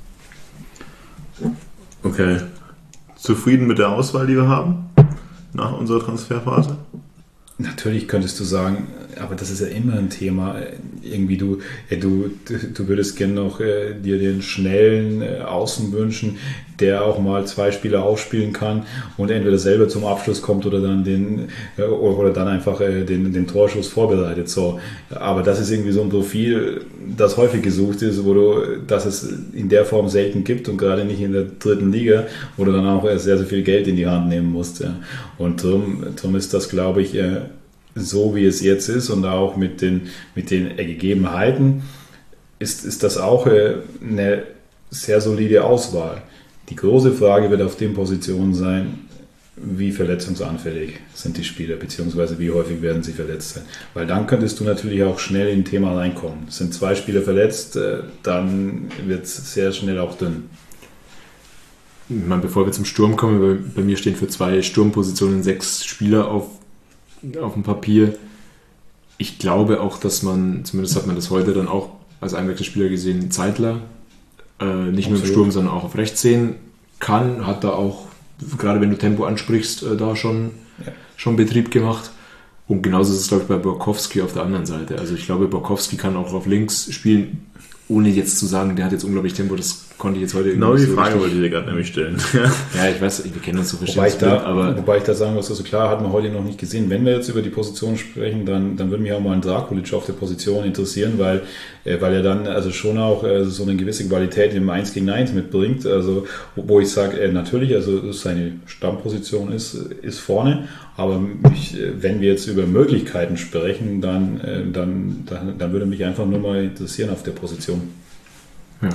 Okay. Zufrieden mit der Auswahl, die wir haben nach unserer Transferphase?
Natürlich könntest du sagen, aber das ist ja immer ein Thema. Irgendwie du würdest gerne noch dir den schnellen Außen wünschen, der auch mal 2 Spieler aufspielen kann und entweder selber zum Abschluss kommt oder dann einfach den Torschuss vorbereitet. So, aber das ist irgendwie so ein Profil, das häufig gesucht ist, das es in der Form selten gibt und gerade nicht in der 3. Liga, wo du dann auch sehr, sehr viel Geld in die Hand nehmen musst. Ja. Und darum ist das, glaube ich, so wie es jetzt ist und auch mit den Gegebenheiten ist das auch eine sehr solide Auswahl. Die große Frage wird auf den Positionen sein, wie verletzungsanfällig sind die Spieler, beziehungsweise wie häufig werden sie verletzt sein. Weil dann könntest du natürlich auch schnell in ein Thema reinkommen. Sind 2 Spieler verletzt, dann wird es sehr schnell auch dünn.
Ich meine, bevor wir zum Sturm kommen, bei mir stehen für 2 Sturmpositionen 6 Spieler auf dem Papier. Ich glaube auch, dass man, zumindest hat man das heute dann auch als Einwechselspieler gesehen, Zeitler nicht nur im Sturm, sondern auch auf rechts sehen kann, hat da auch, gerade wenn du Tempo ansprichst, da schon Betrieb gemacht. Und genauso ist es, glaube ich, bei Borkowski auf der anderen Seite. Also ich glaube, Borkowski kann auch auf links spielen, ohne jetzt zu sagen, der hat jetzt unglaublich Tempo, das konnte ich jetzt heute
Genau die
so
Frage
richtig-
wollte ich dir gerade nämlich stellen.
Ja, ich weiß, wir kennen uns so
Wobei ich,
verstehen, aber
wobei ich da sagen muss, also klar, hat man heute noch nicht gesehen. Wenn wir jetzt über die Position sprechen, dann würde mich auch mal ein Drakulic auf der Position interessieren, weil er dann also schon auch so eine gewisse Qualität im 1 gegen 1 mitbringt. Also wo ich sage, natürlich, also seine Stammposition ist vorne, aber wenn wir jetzt über Möglichkeiten sprechen, dann würde mich einfach nur mal interessieren auf der Position.
ja.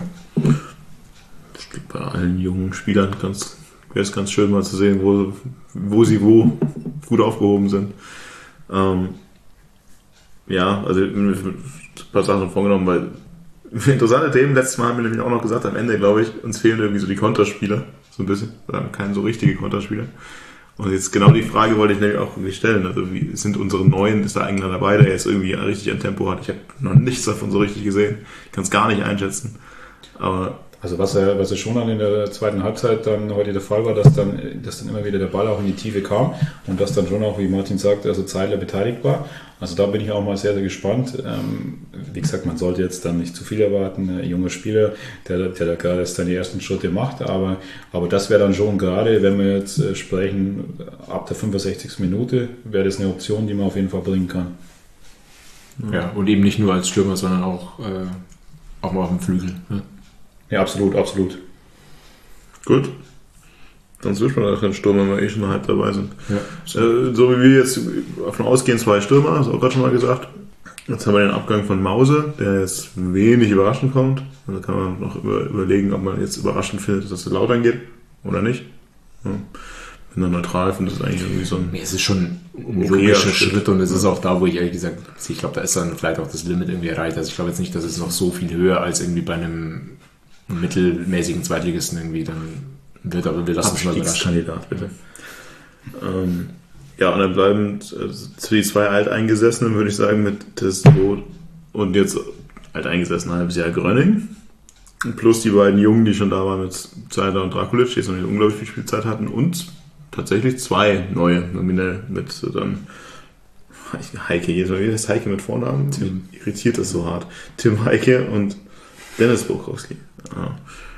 Bei allen jungen Spielern wäre es ganz schön mal zu sehen, wo sie gut aufgehoben sind. Ja, also ein paar Sachen vorgenommen, weil interessante Themen. Letztes Mal haben wir nämlich auch noch gesagt, am Ende, glaube ich, uns fehlen irgendwie so die Konterspieler. So ein bisschen. Wir haben keine so richtige Konterspieler. Und jetzt genau die Frage wollte ich nämlich auch wirklich stellen. Also wie sind unsere Neuen, ist da einer dabei, der jetzt irgendwie richtig ein Tempo hat? Ich habe noch nichts davon so richtig gesehen. Ich kann es gar nicht einschätzen. Aber
Also was er schon dann in der zweiten Halbzeit dann heute der Fall war, dass dann immer wieder der Ball auch in die Tiefe kam und dass dann schon auch, wie Martin sagt, also Zeidler beteiligt war. Also da bin ich auch mal sehr, sehr gespannt. Wie gesagt, man sollte jetzt dann nicht zu viel erwarten. Ein junger Spieler, der da gerade erst seine ersten Schritte macht, aber das wäre dann schon gerade, wenn wir jetzt sprechen, ab der 65. Minute wäre das eine Option, die man auf jeden Fall bringen kann.
Ja, und eben nicht nur als Stürmer, sondern auch mal auf dem Flügel. Ne?
Ja, absolut, absolut.
gut. Dann switchen wir nach den Sturm, wenn wir schon halb dabei sind.
Ja.
So wie wir jetzt davon ausgehen, 2 Stürmer, hast du auch gerade schon mal gesagt. Jetzt haben wir den Abgang von Mause, der jetzt wenig überraschend kommt. Also kann man noch überlegen, ob man jetzt überraschend findet, dass es Lautern geht oder nicht. Ja. Bin dann neutral, finde das eigentlich irgendwie so ein...
Es ist schon ein
okayer
logischer Schritt und es ist auch da, wo ich ehrlich gesagt, ich glaube, da ist dann vielleicht auch das Limit irgendwie erreicht. Also ich glaube jetzt nicht, dass es noch so viel höher als irgendwie bei einem mittelmäßigen Zweitligisten irgendwie dann wird, aber wir lassen es mal überraschen.
Abstiegskandidat, bitte. Ja, und dann bleiben für die 2 Alteingesessenen, würde ich sagen, mit Testo und jetzt Alteingesessen ein halbes Jahr Grönning. Plus die beiden Jungen, die schon da waren mit Zeidler und Drakulic, die jetzt noch nicht unglaublich viel Spielzeit hatten. Und tatsächlich 2 neue, nominell mit dann Heike. Wie heißt Heike mit Vornamen? Tim. Irritiert das so hart. Tim Heike und Dennis Burkowski. Ja.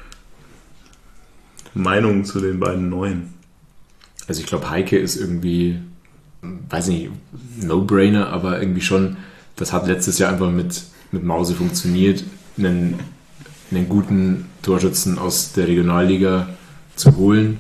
Meinung zu den beiden Neuen?
Also ich glaube, Heike ist irgendwie, weiß nicht, No-Brainer, aber irgendwie schon, das hat letztes Jahr einfach mit Mause funktioniert, einen guten Torschützen aus der Regionalliga zu holen.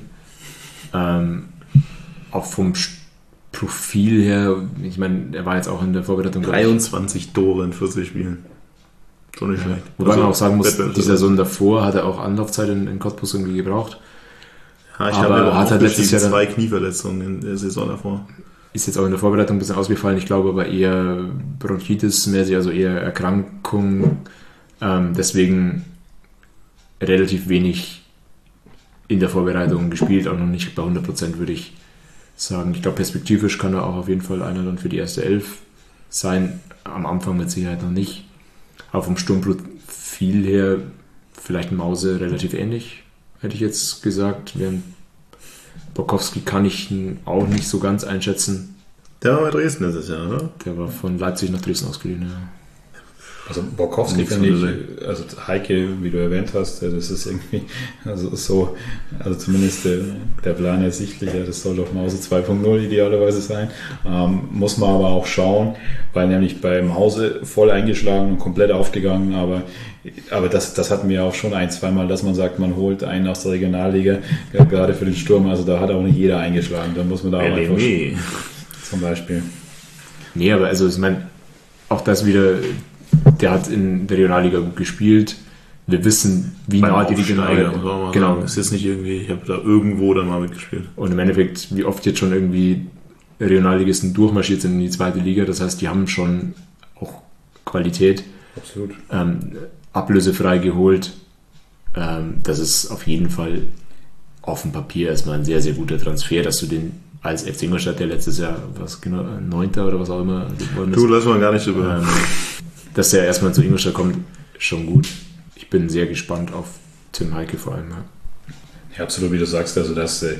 Auch vom Profil her, ich meine, er war jetzt auch in der Vorbereitung
23 Tore in 40 Spielen. So nicht schlecht.
Wobei man auch sagen muss,
Wettbewerb-
die Saison davor hat er auch Anlaufzeit in Cottbus irgendwie gebraucht.
Ja, ich
aber
habe
hat
auch
er letztes Jahr
2 Knieverletzungen in der Saison davor.
Ist jetzt auch in der Vorbereitung ein bisschen ausgefallen. Ich glaube aber eher Bronchitis-mäßig, also eher Erkrankung. Deswegen relativ wenig in der Vorbereitung gespielt, auch noch nicht bei 100%, würde ich sagen. Ich glaube, perspektivisch kann er auch auf jeden Fall einer dann für die erste 11 sein. Am Anfang mit Sicherheit noch nicht. Aber vom Sturmprofil her vielleicht Mause relativ ähnlich, hätte ich jetzt gesagt. Während Borkowski kann ich auch nicht so ganz einschätzen.
Der war bei Dresden dieses Jahr, oder?
Der war von Leipzig nach Dresden ausgeliehen. Ja.
Also Borkowski
Nichts
finde
von
ich, also Heike, wie du erwähnt hast, das ist irgendwie, also so, also zumindest der Plan ersichtlich, das soll doch Mause 2.0 idealerweise sein. Muss man aber auch schauen, weil nämlich bei Mause voll eingeschlagen und komplett aufgegangen, aber das hatten wir auch schon 1-2 Mal, dass man sagt, man holt einen aus der Regionalliga, ja, gerade für den Sturm, also da hat auch nicht jeder eingeschlagen, da muss man da auch einfach zum Beispiel.
Nee, aber also ich meine, auch das wieder, der hat in der Regionalliga gut gespielt. Wir wissen, wie nah die Regionalliga ist. Genau.
Es ist nicht irgendwie, ich habe da irgendwo dann mal mitgespielt.
Und im Endeffekt, wie oft jetzt schon irgendwie Regionalligisten durchmarschiert sind in die zweite Liga. Das heißt, die haben schon auch Qualität.
Absolut.
Ablösefrei geholt. Das ist auf jeden Fall auf dem Papier erstmal ein sehr, sehr guter Transfer, dass du den als FC Ingolstadt, der letztes Jahr, was genau, 9. oder was auch immer geworden ist.
Du, lass mal gar nicht drüber.
Dass er erstmal zu Ingolstadt kommt, schon gut. Ich bin sehr gespannt auf Tim Heike vor allem.
Ja, absolut, wie du sagst, also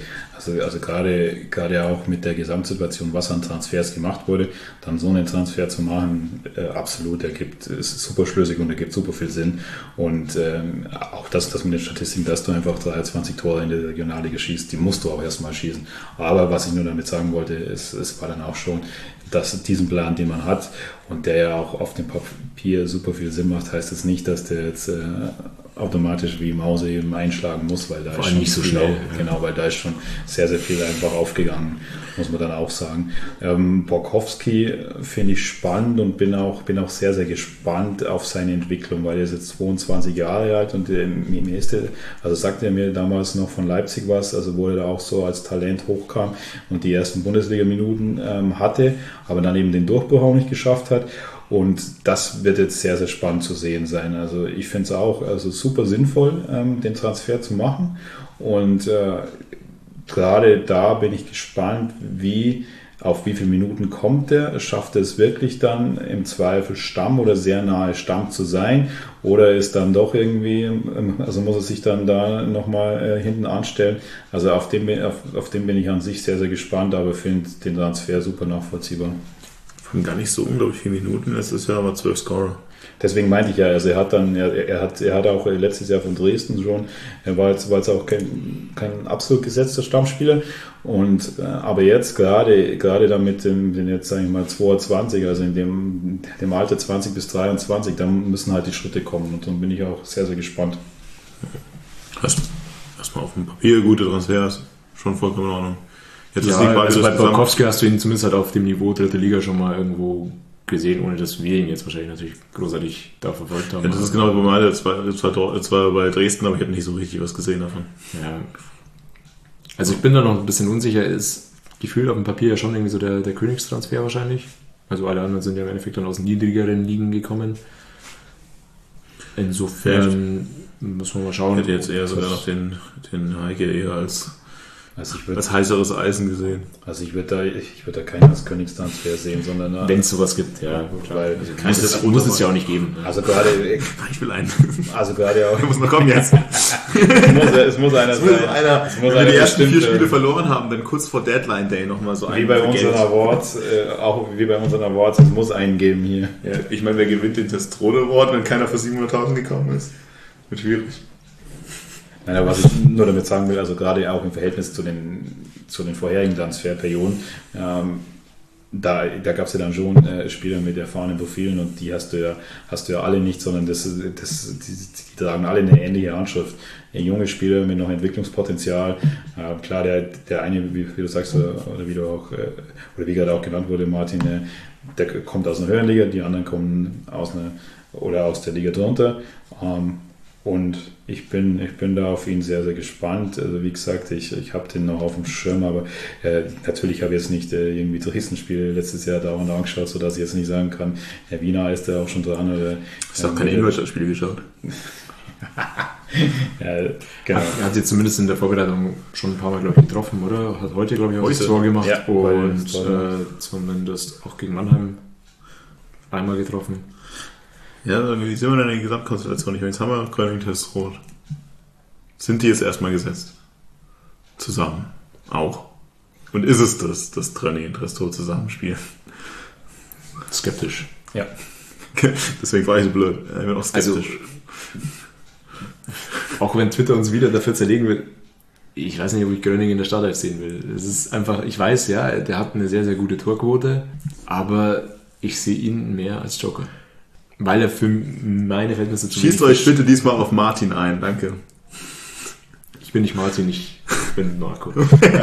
gerade auch mit der Gesamtsituation, was an Transfers gemacht wurde, dann so einen Transfer zu machen, absolut, ist super schlüssig und ergibt super viel Sinn. Und auch das mit den Statistiken, dass du einfach 23 Tore in der Regionalliga schießt, die musst du auch erstmal schießen. Aber was ich nur damit sagen wollte, es war dann auch schon, dass diesen Plan, den man hat und der ja auch auf dem Papier super viel Sinn macht, heißt es nicht, dass der jetzt automatisch wie Mause eben einschlagen muss, weil da
vor
ist
allem
schon
nicht so schnell.
Genau, weil da ist schon sehr, sehr viel einfach aufgegangen, muss man dann auch sagen. Borkowski finde ich spannend und bin auch sehr, sehr gespannt auf seine Entwicklung, weil er ist jetzt 22 Jahre alt und sagte er mir damals noch von Leipzig was, also wo er da auch so als Talent hochkam und die ersten Bundesliga-Minuten hatte, aber dann eben den Durchbruch auch nicht geschafft hat. Und das wird jetzt sehr, sehr spannend zu sehen sein. Also ich finde es auch super sinnvoll, den Transfer zu machen. Und gerade da bin ich gespannt, auf wie viele Minuten kommt er. Schafft er es wirklich dann im Zweifel Stamm oder sehr nahe Stamm zu sein? Oder ist dann doch irgendwie, also muss er sich dann da nochmal hinten anstellen? Also auf den bin ich an sich sehr, sehr gespannt, aber finde den Transfer super nachvollziehbar.
Gar nicht so unglaublich viele Minuten, es ist ja aber 12 Scorer.
Deswegen meinte ich ja, also er hat auch letztes Jahr von Dresden schon, er war jetzt auch kein absolut gesetzter Stammspieler und aber jetzt gerade dann mit den jetzt sage ich mal 22, also in dem Alter 20 bis 23, da müssen halt die Schritte kommen und dann bin ich auch sehr, sehr gespannt.
Erstmal auf dem Papier gute Transfers, schon vollkommen in Ordnung.
Jetzt bei Borkowski hast du ihn zumindest halt auf dem Niveau dritte Liga schon mal irgendwo gesehen, ohne dass wir ihn jetzt wahrscheinlich natürlich großartig da verfolgt haben.
Ja, das ist genau wie bei mir. Es war bei Dresden, aber ich habe nicht so richtig was gesehen davon.
Ja. Also ich bin da noch ein bisschen unsicher, ist gefühlt auf dem Papier ja schon irgendwie so der Königstransfer wahrscheinlich. Also alle anderen sind ja im Endeffekt dann aus niedrigeren Ligen gekommen. Insofern muss man mal schauen.
Ich hätte jetzt eher sogar noch den Heike eher als heißeres Eisen gesehen.
Also ich würde da keinen als Königstransfer sehen, sondern
wenn es sowas gibt, ja.
Weil
muss es ja auch nicht geben.
Also gerade
ich will einen.
Also gerade auch.
Der muss noch kommen jetzt.
es muss einer sein.
Wenn wir die ersten 4 Spiele verloren haben, dann kurz vor Deadline Day nochmal so
wie bei unseren Awards, es muss einen geben hier.
Ja, ich meine, wer gewinnt den Testrode Award, wenn keiner für 700.000 gekommen ist? Wird schwierig.
Nein, aber was ich nur damit sagen will, also gerade auch im Verhältnis zu den vorherigen Transferperioden, da gab es ja dann schon Spieler mit erfahrenen Profilen und die hast du ja alle nicht, sondern die tragen alle eine ähnliche Handschrift. Junge Spieler mit noch Entwicklungspotenzial, klar, der eine, wie du sagst, oder wie gerade auch genannt wurde, Martin, der kommt aus einer höheren Liga, die anderen kommen aus der Liga drunter. Und ich bin da auf ihn sehr, sehr gespannt. Also wie gesagt, ich habe den noch auf dem Schirm, aber natürlich habe ich jetzt nicht irgendwie Dresden-Spiele letztes Jahr dauernd angeschaut, sodass ich jetzt nicht sagen kann, Herr Wiener ist da auch schon dran. Oder,
hast du auch keine Ingolstadt-Spiele geschaut?
Ja, genau. Er hat jetzt zumindest in der Vorbereitung schon ein paar Mal, glaube ich, getroffen, oder? Hat heute, glaube ich, auch das Tor gemacht. Ja, und zumindest auch gegen Mannheim einmal getroffen.
Ja, wie sind wir denn in der Gesamtkonstellation? Jetzt haben wir Gröning-Testrot. Sind die jetzt erstmal gesetzt? Zusammen. Auch. Und ist es das Gröning und Testrot zusammenspielen?
Skeptisch.
Ja.
Deswegen war ich so blöd. Ich bin auch skeptisch.
Also, auch wenn Twitter uns wieder dafür zerlegen will, ich weiß nicht, ob ich Gröning in der Startelf sehen will. Es ist einfach, ich weiß, ja, der hat eine sehr, sehr gute Torquote, aber ich sehe ihn mehr als Joker. Weil er für meine Verhältnisse zu
schießt euch bitte diesmal auf Martin ein, danke.
Ich bin nicht Martin, ich bin Marco.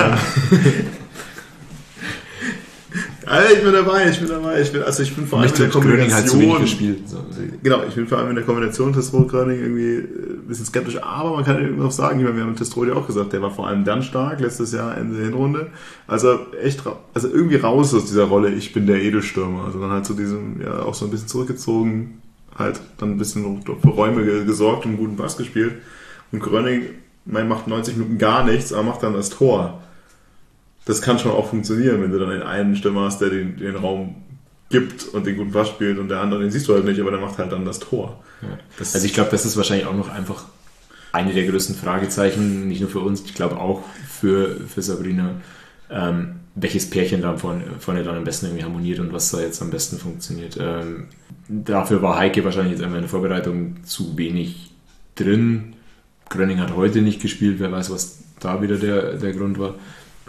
Ich bin dabei. Ich bin vor allem in der Kombination.
Halt zu wenig gespielt.
Genau, ich bin vor allem in der Kombination Testrot-Gröning irgendwie ein bisschen skeptisch, aber man kann irgendwie noch sagen, wir haben Testrot ja auch gesagt, der war vor allem dann stark, letztes Jahr in der Hinrunde. Also irgendwie raus aus dieser Rolle, ich bin der Edelstürmer. Also dann halt zu diesem, ja, auch so ein bisschen zurückgezogen, halt dann ein bisschen für Räume gesorgt und einen guten Pass gespielt. Und Gröning, macht 90 Minuten gar nichts, aber macht dann das Tor. Das kann schon auch funktionieren, wenn du dann den einen Stürmer hast, der den Raum gibt und den guten Pass spielt und der andere, den siehst du halt nicht, aber der macht halt dann das Tor.
Ja. Also ich glaube, das ist wahrscheinlich auch noch einfach eine der größten Fragezeichen, nicht nur für uns, ich glaube auch für Sabrina, welches Pärchen da vorne dann am besten irgendwie harmoniert und was da jetzt am besten funktioniert. Dafür war Heike wahrscheinlich jetzt einmal in der Vorbereitung zu wenig drin. Gröning hat heute nicht gespielt, wer weiß, was da wieder der Grund war.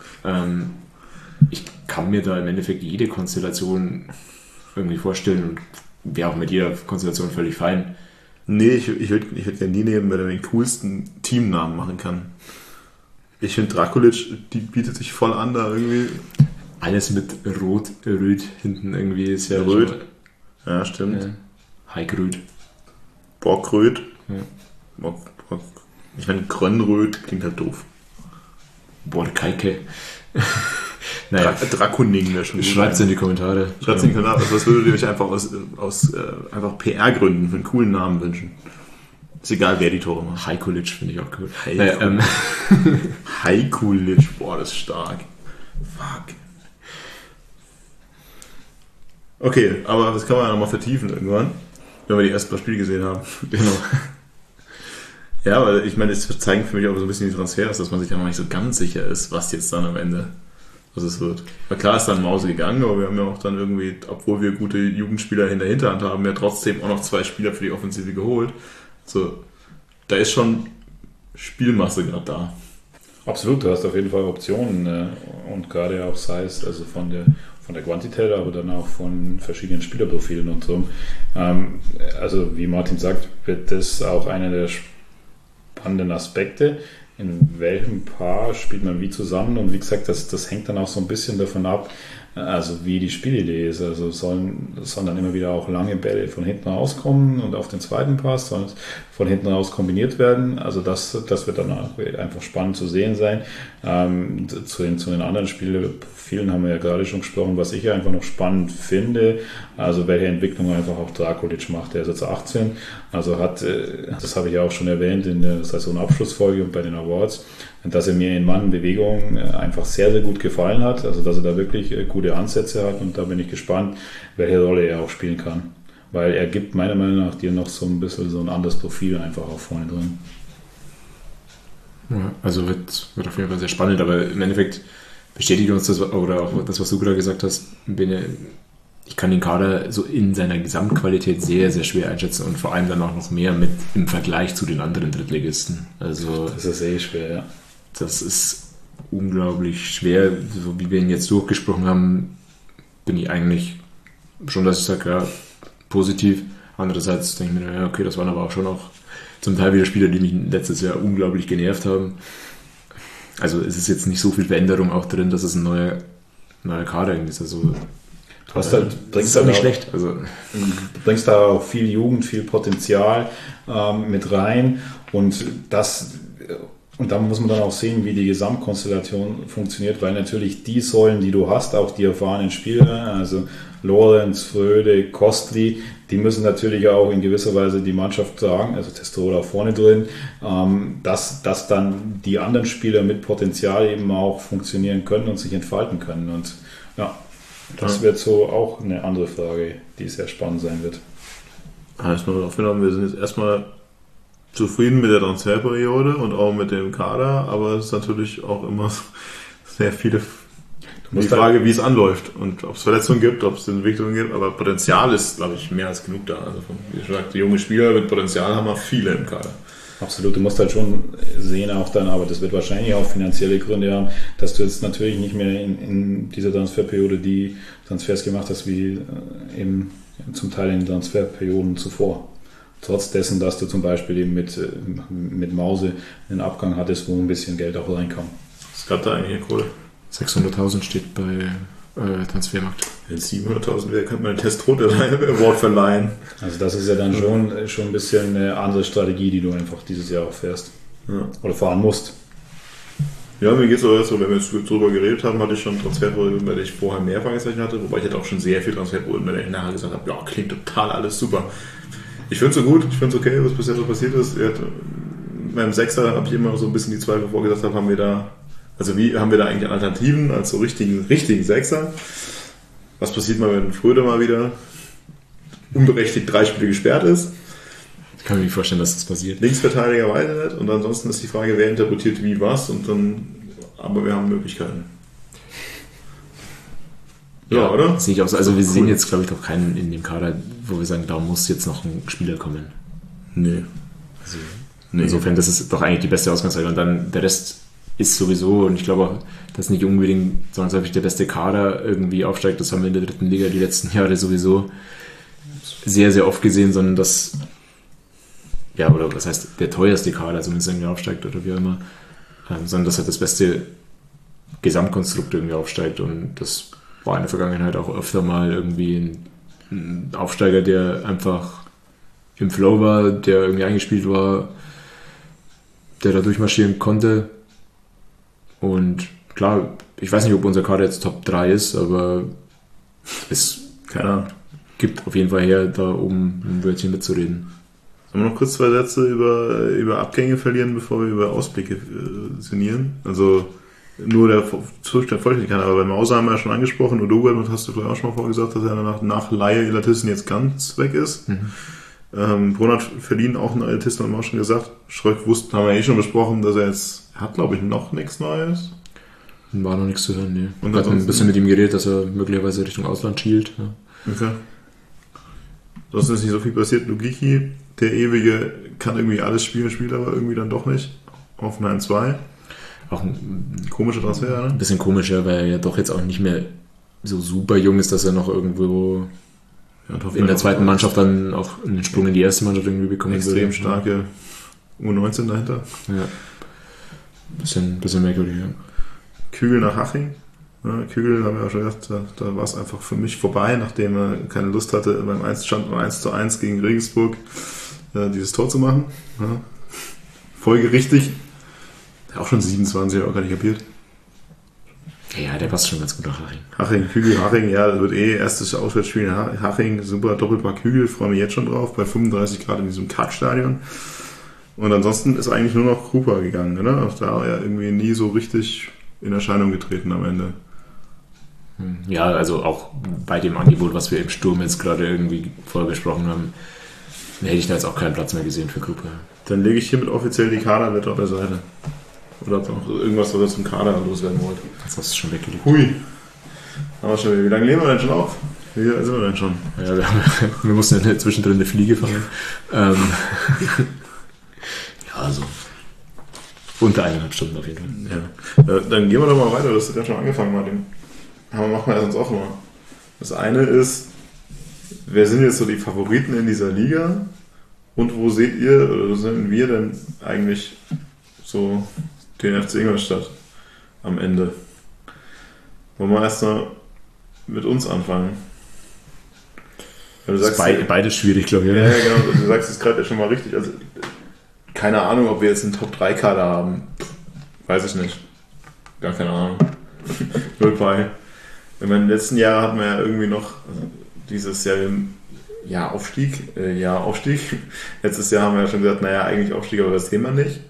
Ich kann mir da im Endeffekt jede Konstellation irgendwie vorstellen und wäre auch mit jeder Konstellation völlig fein.
Nee, ich würd ja nie nehmen, weil er den coolsten Teamnamen machen kann. Ich finde Drakulic, die bietet sich voll an da irgendwie.
Alles mit Rot-Röd hinten irgendwie ist ja
Röd. Ja, stimmt.
Heikröd.
Bockröd.
Ja.
Ich meine, Grönröd klingt halt doof.
Borkeike. Naja.
Drakuning wäre schon gut.
Schreibt es in die Kommentare.
Schreibt es in die Kommentare. Was würdet ihr euch einfach aus einfach PR-Gründen für einen coolen Namen wünschen? Ist egal, wer die Tore macht.
Heikulic finde ich auch cool.
Heikulic, boah, das ist stark. Fuck. Okay, aber das kann man ja nochmal vertiefen irgendwann, wenn wir die ersten paar Spiele gesehen haben.
Genau.
Ja, weil ich meine, es zeigen für mich auch so ein bisschen die Transfers, dass man sich ja noch nicht so ganz sicher ist, was jetzt dann am Ende, was es wird. Weil klar ist dann Mause gegangen, aber wir haben ja auch dann irgendwie, obwohl wir gute Jugendspieler in der Hinterhand haben, ja trotzdem auch noch 2 Spieler für die Offensive geholt. So, da ist schon Spielmasse gerade da.
Absolut, du hast auf jeden Fall Optionen und gerade auch sei es also von der Quantität, aber dann auch von verschiedenen Spielerprofilen und so. Also wie Martin sagt, wird das auch einer der spannenden Aspekte. In welchem Paar spielt man wie zusammen? Und wie gesagt, das hängt dann auch so ein bisschen davon ab, also wie die Spielidee ist. Also sollen dann immer wieder auch lange Bälle von hinten rauskommen und auf den zweiten Pass sollen von hinten raus kombiniert werden. Also das wird dann auch einfach spannend zu sehen sein. Zu den anderen Spielprofilen haben wir ja gerade schon gesprochen, was ich einfach noch spannend finde, also welche Entwicklung einfach auch Drakulic macht. Der ist jetzt 18, also das habe ich ja auch schon erwähnt in der Saisonabschlussfolge und bei den Awards, dass er mir in Mann-Bewegung einfach sehr, sehr gut gefallen hat, also dass er da wirklich gute Ansätze hat und da bin ich gespannt, welche Rolle er auch spielen kann. Weil er gibt meiner Meinung nach dir noch so ein bisschen so ein anderes Profil einfach auch vorne drin.
Ja, also wird auf jeden Fall sehr spannend, aber im Endeffekt bestätigt uns das, oder auch das, was du gerade gesagt hast, Bene, ich kann den Kader so in seiner Gesamtqualität sehr, sehr schwer einschätzen und vor allem dann auch noch mehr mit im Vergleich zu den anderen Drittligisten. Also
das ist eh schwer, ja.
Das ist unglaublich schwer. So wie wir ihn jetzt durchgesprochen haben, bin ich eigentlich schon, dass ich sage, ja, positiv. Andererseits denke ich mir, ja, okay, das waren aber auch schon auch zum Teil wieder Spieler, die mich letztes Jahr unglaublich genervt haben. Also es ist jetzt nicht so viel Veränderung auch drin, dass es ein neuer Kader ist. Also
das
ist auch nicht schlecht. Also
du bringst da auch viel Jugend, viel Potenzial mit rein und da muss man dann auch sehen, wie die Gesamtkonstellation funktioniert, weil natürlich die Säulen, die du hast, auch die erfahrenen Spieler, also Lorenz, Fröde, Kostli, die müssen natürlich auch in gewisser Weise die Mannschaft tragen, also Testola vorne drin, dass dann die anderen Spieler mit Potenzial eben auch funktionieren können und sich entfalten können. Und ja, das wird so auch eine andere Frage, die sehr spannend sein wird.
Erstmal darauf genommen, wir sind jetzt erstmal zufrieden mit der Transferperiode und auch mit dem Kader, aber es ist natürlich auch immer sehr viele die Frage, wie es anläuft und ob es Verletzungen gibt, ob es Entwicklungen gibt, aber Potenzial ist, glaube ich, mehr als genug da. Also wie schon gesagt, die junge Spieler mit Potenzial haben wir viele im Kader.
Absolut, du musst halt schon sehen auch dann, aber das wird wahrscheinlich auch finanzielle Gründe haben, dass du jetzt natürlich nicht mehr in dieser Transferperiode die Transfers gemacht hast, wie eben zum Teil in den Transferperioden zuvor. Trotz dessen, dass du zum Beispiel eben mit Mause einen Abgang hattest, wo ein bisschen Geld auch reinkam.
Was gab da eigentlich eine Kohle?
600.000 steht bei Transfermarkt.
Wenn es 700.000 wäre, könnte man den Testrot Award verleihen.
Also das ist ja dann schon ein bisschen eine andere Strategie, die du einfach dieses Jahr auch fährst. Ja. Oder fahren musst.
Ja, mir geht es auch so, wenn wir jetzt drüber geredet haben, hatte ich schon Transferprobleme, bei denen ich vorher mehr Fragezeichen hatte, wobei ich hatte auch schon sehr viel Transferprobleme, bei denen ich nachher gesagt habe, ja, klingt total alles super. Ich finde es so gut, ich finde es okay, was bisher so passiert ist. Beim Sechser habe ich immer so ein bisschen die Zweifel vorgesagt, wie haben wir da eigentlich Alternativen als so richtigen Sechser? Was passiert mal, wenn Fröde mal wieder unberechtigt 3 Spiele gesperrt ist?
kann mir nicht vorstellen, dass das passiert.
Linksverteidiger weiß ich nicht und ansonsten ist die Frage, wer interpretiert wie was und dann, aber wir haben Möglichkeiten. Ja, oder?
Sehe ich auch so. Also wir sehen jetzt, glaube ich, doch keinen in dem Kader, wo wir sagen, da muss jetzt noch ein Spieler kommen.
Nee.
Also, insofern, das ist doch eigentlich die beste Ausgangslage. Und dann der Rest ist sowieso, und ich glaube auch, dass nicht unbedingt zwangsläufig der beste Kader irgendwie aufsteigt. Das haben wir in der 3. Liga die letzten Jahre sowieso sehr, sehr oft gesehen, sondern dass, ja, oder was heißt, der teuerste Kader zumindest irgendwie aufsteigt oder wie auch immer, sondern dass halt das beste Gesamtkonstrukt irgendwie aufsteigt. Und das war in der Vergangenheit auch öfter mal irgendwie ein Aufsteiger, der einfach im Flow war, der irgendwie eingespielt war, der da durchmarschieren konnte. Und klar, ich weiß nicht, ob unser Kader jetzt Top 3 ist, aber es gibt auf jeden Fall her, da oben ein Wörtchen mitzureden.
Sollen wir noch kurz 2 Sätze über Abgänge verlieren, bevor wir über Ausblicke sinnieren? Also nur der Zustand Vollständigkeit, aber bei Mauser haben wir ja schon angesprochen, Odoga, hast du vielleicht auch schon mal vorgesagt, dass er nach Laie Ilatissen jetzt ganz weg ist. Brunner verliehen auch einen Ilatissen, haben wir auch schon gesagt. Schröck haben wir schon besprochen, dass er jetzt, hat glaube ich noch nichts Neues.
War noch nichts zu hören, nee. Und hat ein bisschen mit ihm geredet, dass er möglicherweise Richtung Ausland schielt. Ja.
Okay. Sonst ist nicht so viel passiert. Lugiki, der ewige, kann irgendwie alles spielen, spielt aber irgendwie dann doch nicht. Hoffenheim 2. Auch ein komischer Transfer, ne?
Ein bisschen komischer, weil er ja doch jetzt auch nicht mehr so super jung ist, dass er noch irgendwo in der zweiten Mannschaft dann auch einen Sprung in die erste Mannschaft irgendwie bekommen würde.
Extrem starke U19 dahinter.
Ja. Bisschen merkwürdig, ja.
Kügel nach Haching. Ja, Kügel, haben wir ja schon gesagt, da war es einfach für mich vorbei, nachdem er keine Lust hatte, beim 1:1 gegen Regensburg dieses Tor zu machen. Ja. Folgerichtig. Auch schon 27, auch gar nicht kapiert.
Ja, der passt schon ganz gut nach Haching.
Haching, ja, das wird erstes Auswärtsspiel in Haching, super Doppelpack Hügel, freue mich jetzt schon drauf, bei 35 Grad in diesem Kackstadion. Und ansonsten ist eigentlich nur noch Krupa gegangen, oder? Auch da ja irgendwie nie so richtig in Erscheinung getreten am Ende.
Ja, also auch bei dem Angebot, was wir im Sturm jetzt gerade irgendwie vorher besprochen haben, hätte ich da jetzt auch keinen Platz mehr gesehen für Krupa.
Dann lege ich hiermit offiziell die Kaderwette auf der Seite. Oder habt ihr noch irgendwas, was ihr zum Kader loswerden wollt?
Das hast du schon weggelegt.
Hui. Aber schon, wie lange nehmen wir denn schon auf? Wie alt sind wir denn schon?
Ja, wir mussten ja zwischendrin eine Fliege fangen. Ja, also unter 1,5 Stunden auf jeden Fall.
Ja. Dann gehen wir doch mal weiter. Du hast ja schon angefangen, Martin. Aber machen wir sonst auch immer. Das eine ist, wer sind jetzt so die Favoriten in dieser Liga? Und wo seht ihr, oder sind wir denn eigentlich so den FC Ingolstadt am Ende? Wollen wir erstmal mit uns anfangen? Weil du sagst,
beides schwierig, glaube ich.
Ja, genau. Du sagst es gerade ja schon mal richtig. Also, keine Ahnung, ob wir jetzt einen Top-3-Kader haben. Weiß ich nicht. Gar keine Ahnung. Null bei. In den letzten Jahren hatten wir ja irgendwie noch dieses Jahr Aufstieg. Letztes Jahr haben wir ja schon gesagt, naja, eigentlich Aufstieg, aber das Thema nicht.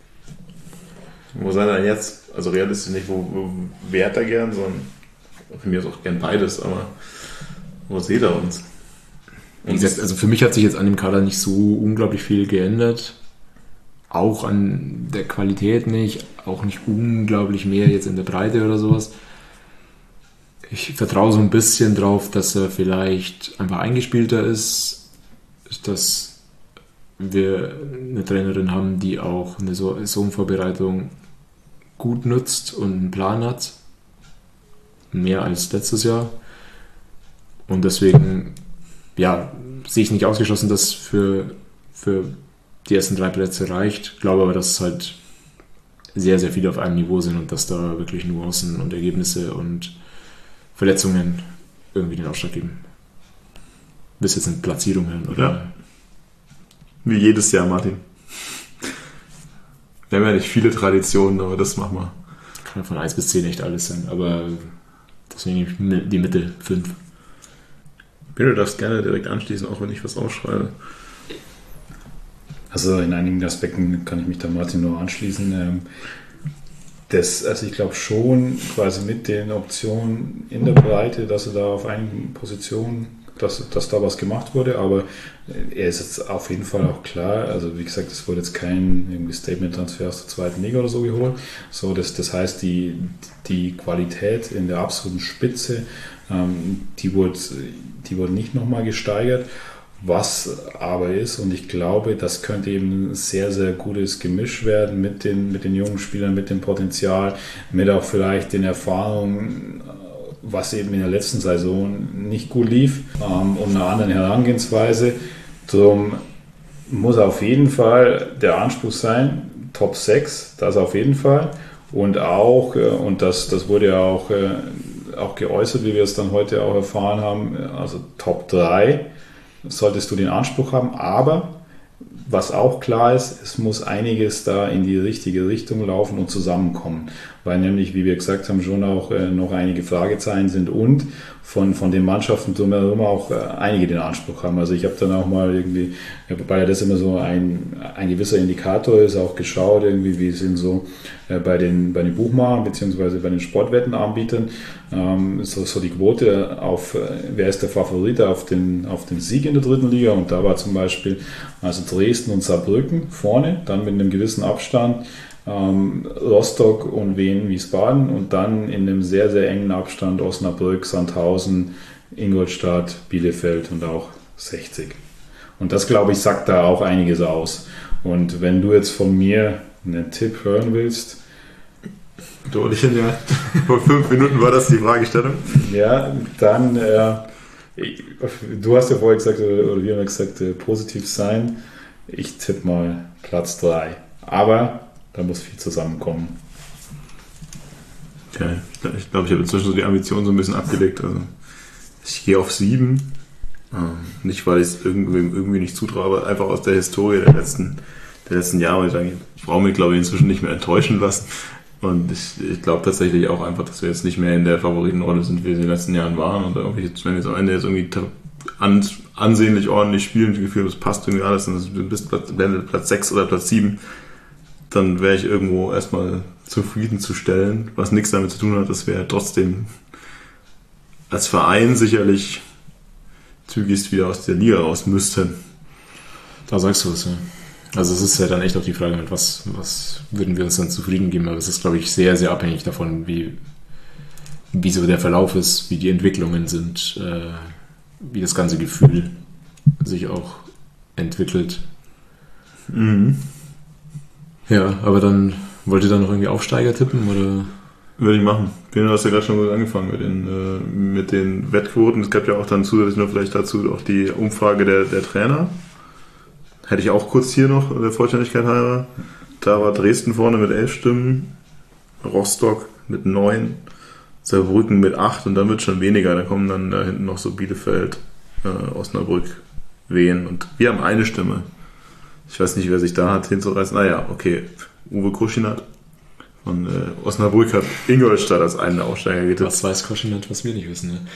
Wo seid ihr denn jetzt? Also realistisch nicht, wo wärt ihr gern, sondern für mich ist auch gern beides, aber wo seht ihr uns?
Wie gesagt, also für mich hat sich jetzt an dem Kader nicht so unglaublich viel geändert. Auch an der Qualität nicht, auch nicht unglaublich mehr jetzt in der Breite oder sowas. Ich vertraue so ein bisschen drauf, dass er vielleicht einfach eingespielter ist, dass wir eine Trainerin haben, die auch eine Saisonvorbereitung gut nutzt und einen Plan hat. Mehr als letztes Jahr. Und deswegen, ja, sehe ich nicht ausgeschlossen, dass für die ersten 3 Plätze reicht. Ich glaube aber, dass es halt sehr, sehr viele auf einem Niveau sind und dass da wirklich Nuancen und Ergebnisse und Verletzungen irgendwie den Ausschlag geben. Bis jetzt eine Platzierung hören, oder?
Ja. Wie jedes Jahr, Martin. Wir haben ja nicht viele Traditionen, aber das machen wir.
Kann von 1 bis 10 echt alles sein, aber deswegen die Mitte 5.
Du darfst gerne direkt anschließen, auch wenn ich was aufschreibe.
Also in einigen Aspekten kann ich mich da Martin nur anschließen. Also ich glaube schon quasi mit den Optionen in der Breite, dass er da auf einigen Positionen dass da was gemacht wurde, aber er ist jetzt auf jeden Fall auch klar, also wie gesagt, es wurde jetzt kein irgendwie Statement-Transfer aus der zweiten Liga oder so geholt, so, das heißt, die Qualität in der absoluten Spitze, die wurde nicht nochmal gesteigert. Was aber ist, und ich glaube, das könnte eben ein sehr, sehr gutes Gemisch werden mit den jungen Spielern, mit dem Potenzial, mit auch vielleicht den Erfahrungen, was eben in der letzten Saison nicht gut lief, und einer anderen Herangehensweise. Darum muss auf jeden Fall der Anspruch sein, Top 6, das auf jeden Fall. Und auch, und das wurde ja auch geäußert, wie wir es dann heute auch erfahren haben, also Top 3 solltest du den Anspruch haben, aber was auch klar ist, es muss einiges da in die richtige Richtung laufen und zusammenkommen, weil nämlich, wie wir gesagt haben, schon auch noch einige Fragezeichen sind und von den Mannschaften drumherum auch einige den Anspruch haben. Also ich habe dann auch mal irgendwie, wobei das immer so ein gewisser Indikator ist, auch geschaut, irgendwie, wie sind so bei den Buchmachern bzw. bei den Sportwettenanbietern so die Quote auf, wer ist der Favorit auf den Sieg in der dritten Liga, und da war zum Beispiel also Dresden und Saarbrücken vorne, dann mit einem gewissen Abstand Rostock und Wien, Wiesbaden und dann in einem sehr, sehr engen Abstand Osnabrück, Sandhausen, Ingolstadt, Bielefeld und auch 60. Und das, glaube ich, sagt da auch einiges aus. Und wenn du jetzt von mir einen Tipp hören willst...
Dortchen, ja. Vor 5 Minuten war das die Fragestellung.
Ja, dann... du hast ja vorher gesagt, oder wir haben ja gesagt, positiv sein. Ich tippe mal Platz 3. Aber... da muss viel zusammenkommen.
Ja, ich glaube, ich habe inzwischen so die Ambition so ein bisschen abgelegt. Also ich gehe auf 7. Nicht, weil ich es irgendwie nicht zutraue, aber einfach aus der Historie der letzten Jahre. Ich brauche mich, glaube ich, inzwischen nicht mehr enttäuschen lassen. Und ich glaube tatsächlich auch einfach, dass wir jetzt nicht mehr in der Favoritenrolle sind, wie wir in den letzten Jahren waren. Und wenn wir jetzt am Ende jetzt irgendwie ansehnlich ordentlich spielen, Gefühl, das passt irgendwie alles, und du bist Platz 6 oder Platz 7, dann wäre ich irgendwo erstmal zufriedenzustellen, was nichts damit zu tun hat, dass wir trotzdem als Verein sicherlich zügigst wieder aus der Liga raus müssten.
Da sagst du es, ja. Also es ist ja dann echt auch die Frage, mit was würden wir uns dann zufrieden geben, aber es ist, glaube ich, sehr, sehr abhängig davon, wie so der Verlauf ist, wie die Entwicklungen sind, wie das ganze Gefühl sich auch entwickelt.
Mhm.
Ja, aber dann wollt ihr dann noch irgendwie Aufsteiger tippen, oder?
Würde ich machen. Du hast ja gerade schon gut angefangen mit den Wettquoten. Es gab ja auch dann zusätzlich noch vielleicht dazu auch die Umfrage der Trainer. Hätte ich auch kurz hier noch, der Vollständigkeit halber. Da war Dresden vorne mit 11 Stimmen, Rostock mit 9, Saarbrücken mit 8, und dann wird es schon weniger. Da kommen dann da hinten noch so Bielefeld, Osnabrück, Wien, und wir haben eine Stimme. Ich weiß nicht, wer sich da hat hinzureißen. Naja, okay. Uwe Kruschinat von Osnabrück hat Ingolstadt als einen Aufsteiger getippt.
Was weiß Kruschinat, was wir nicht wissen, ne?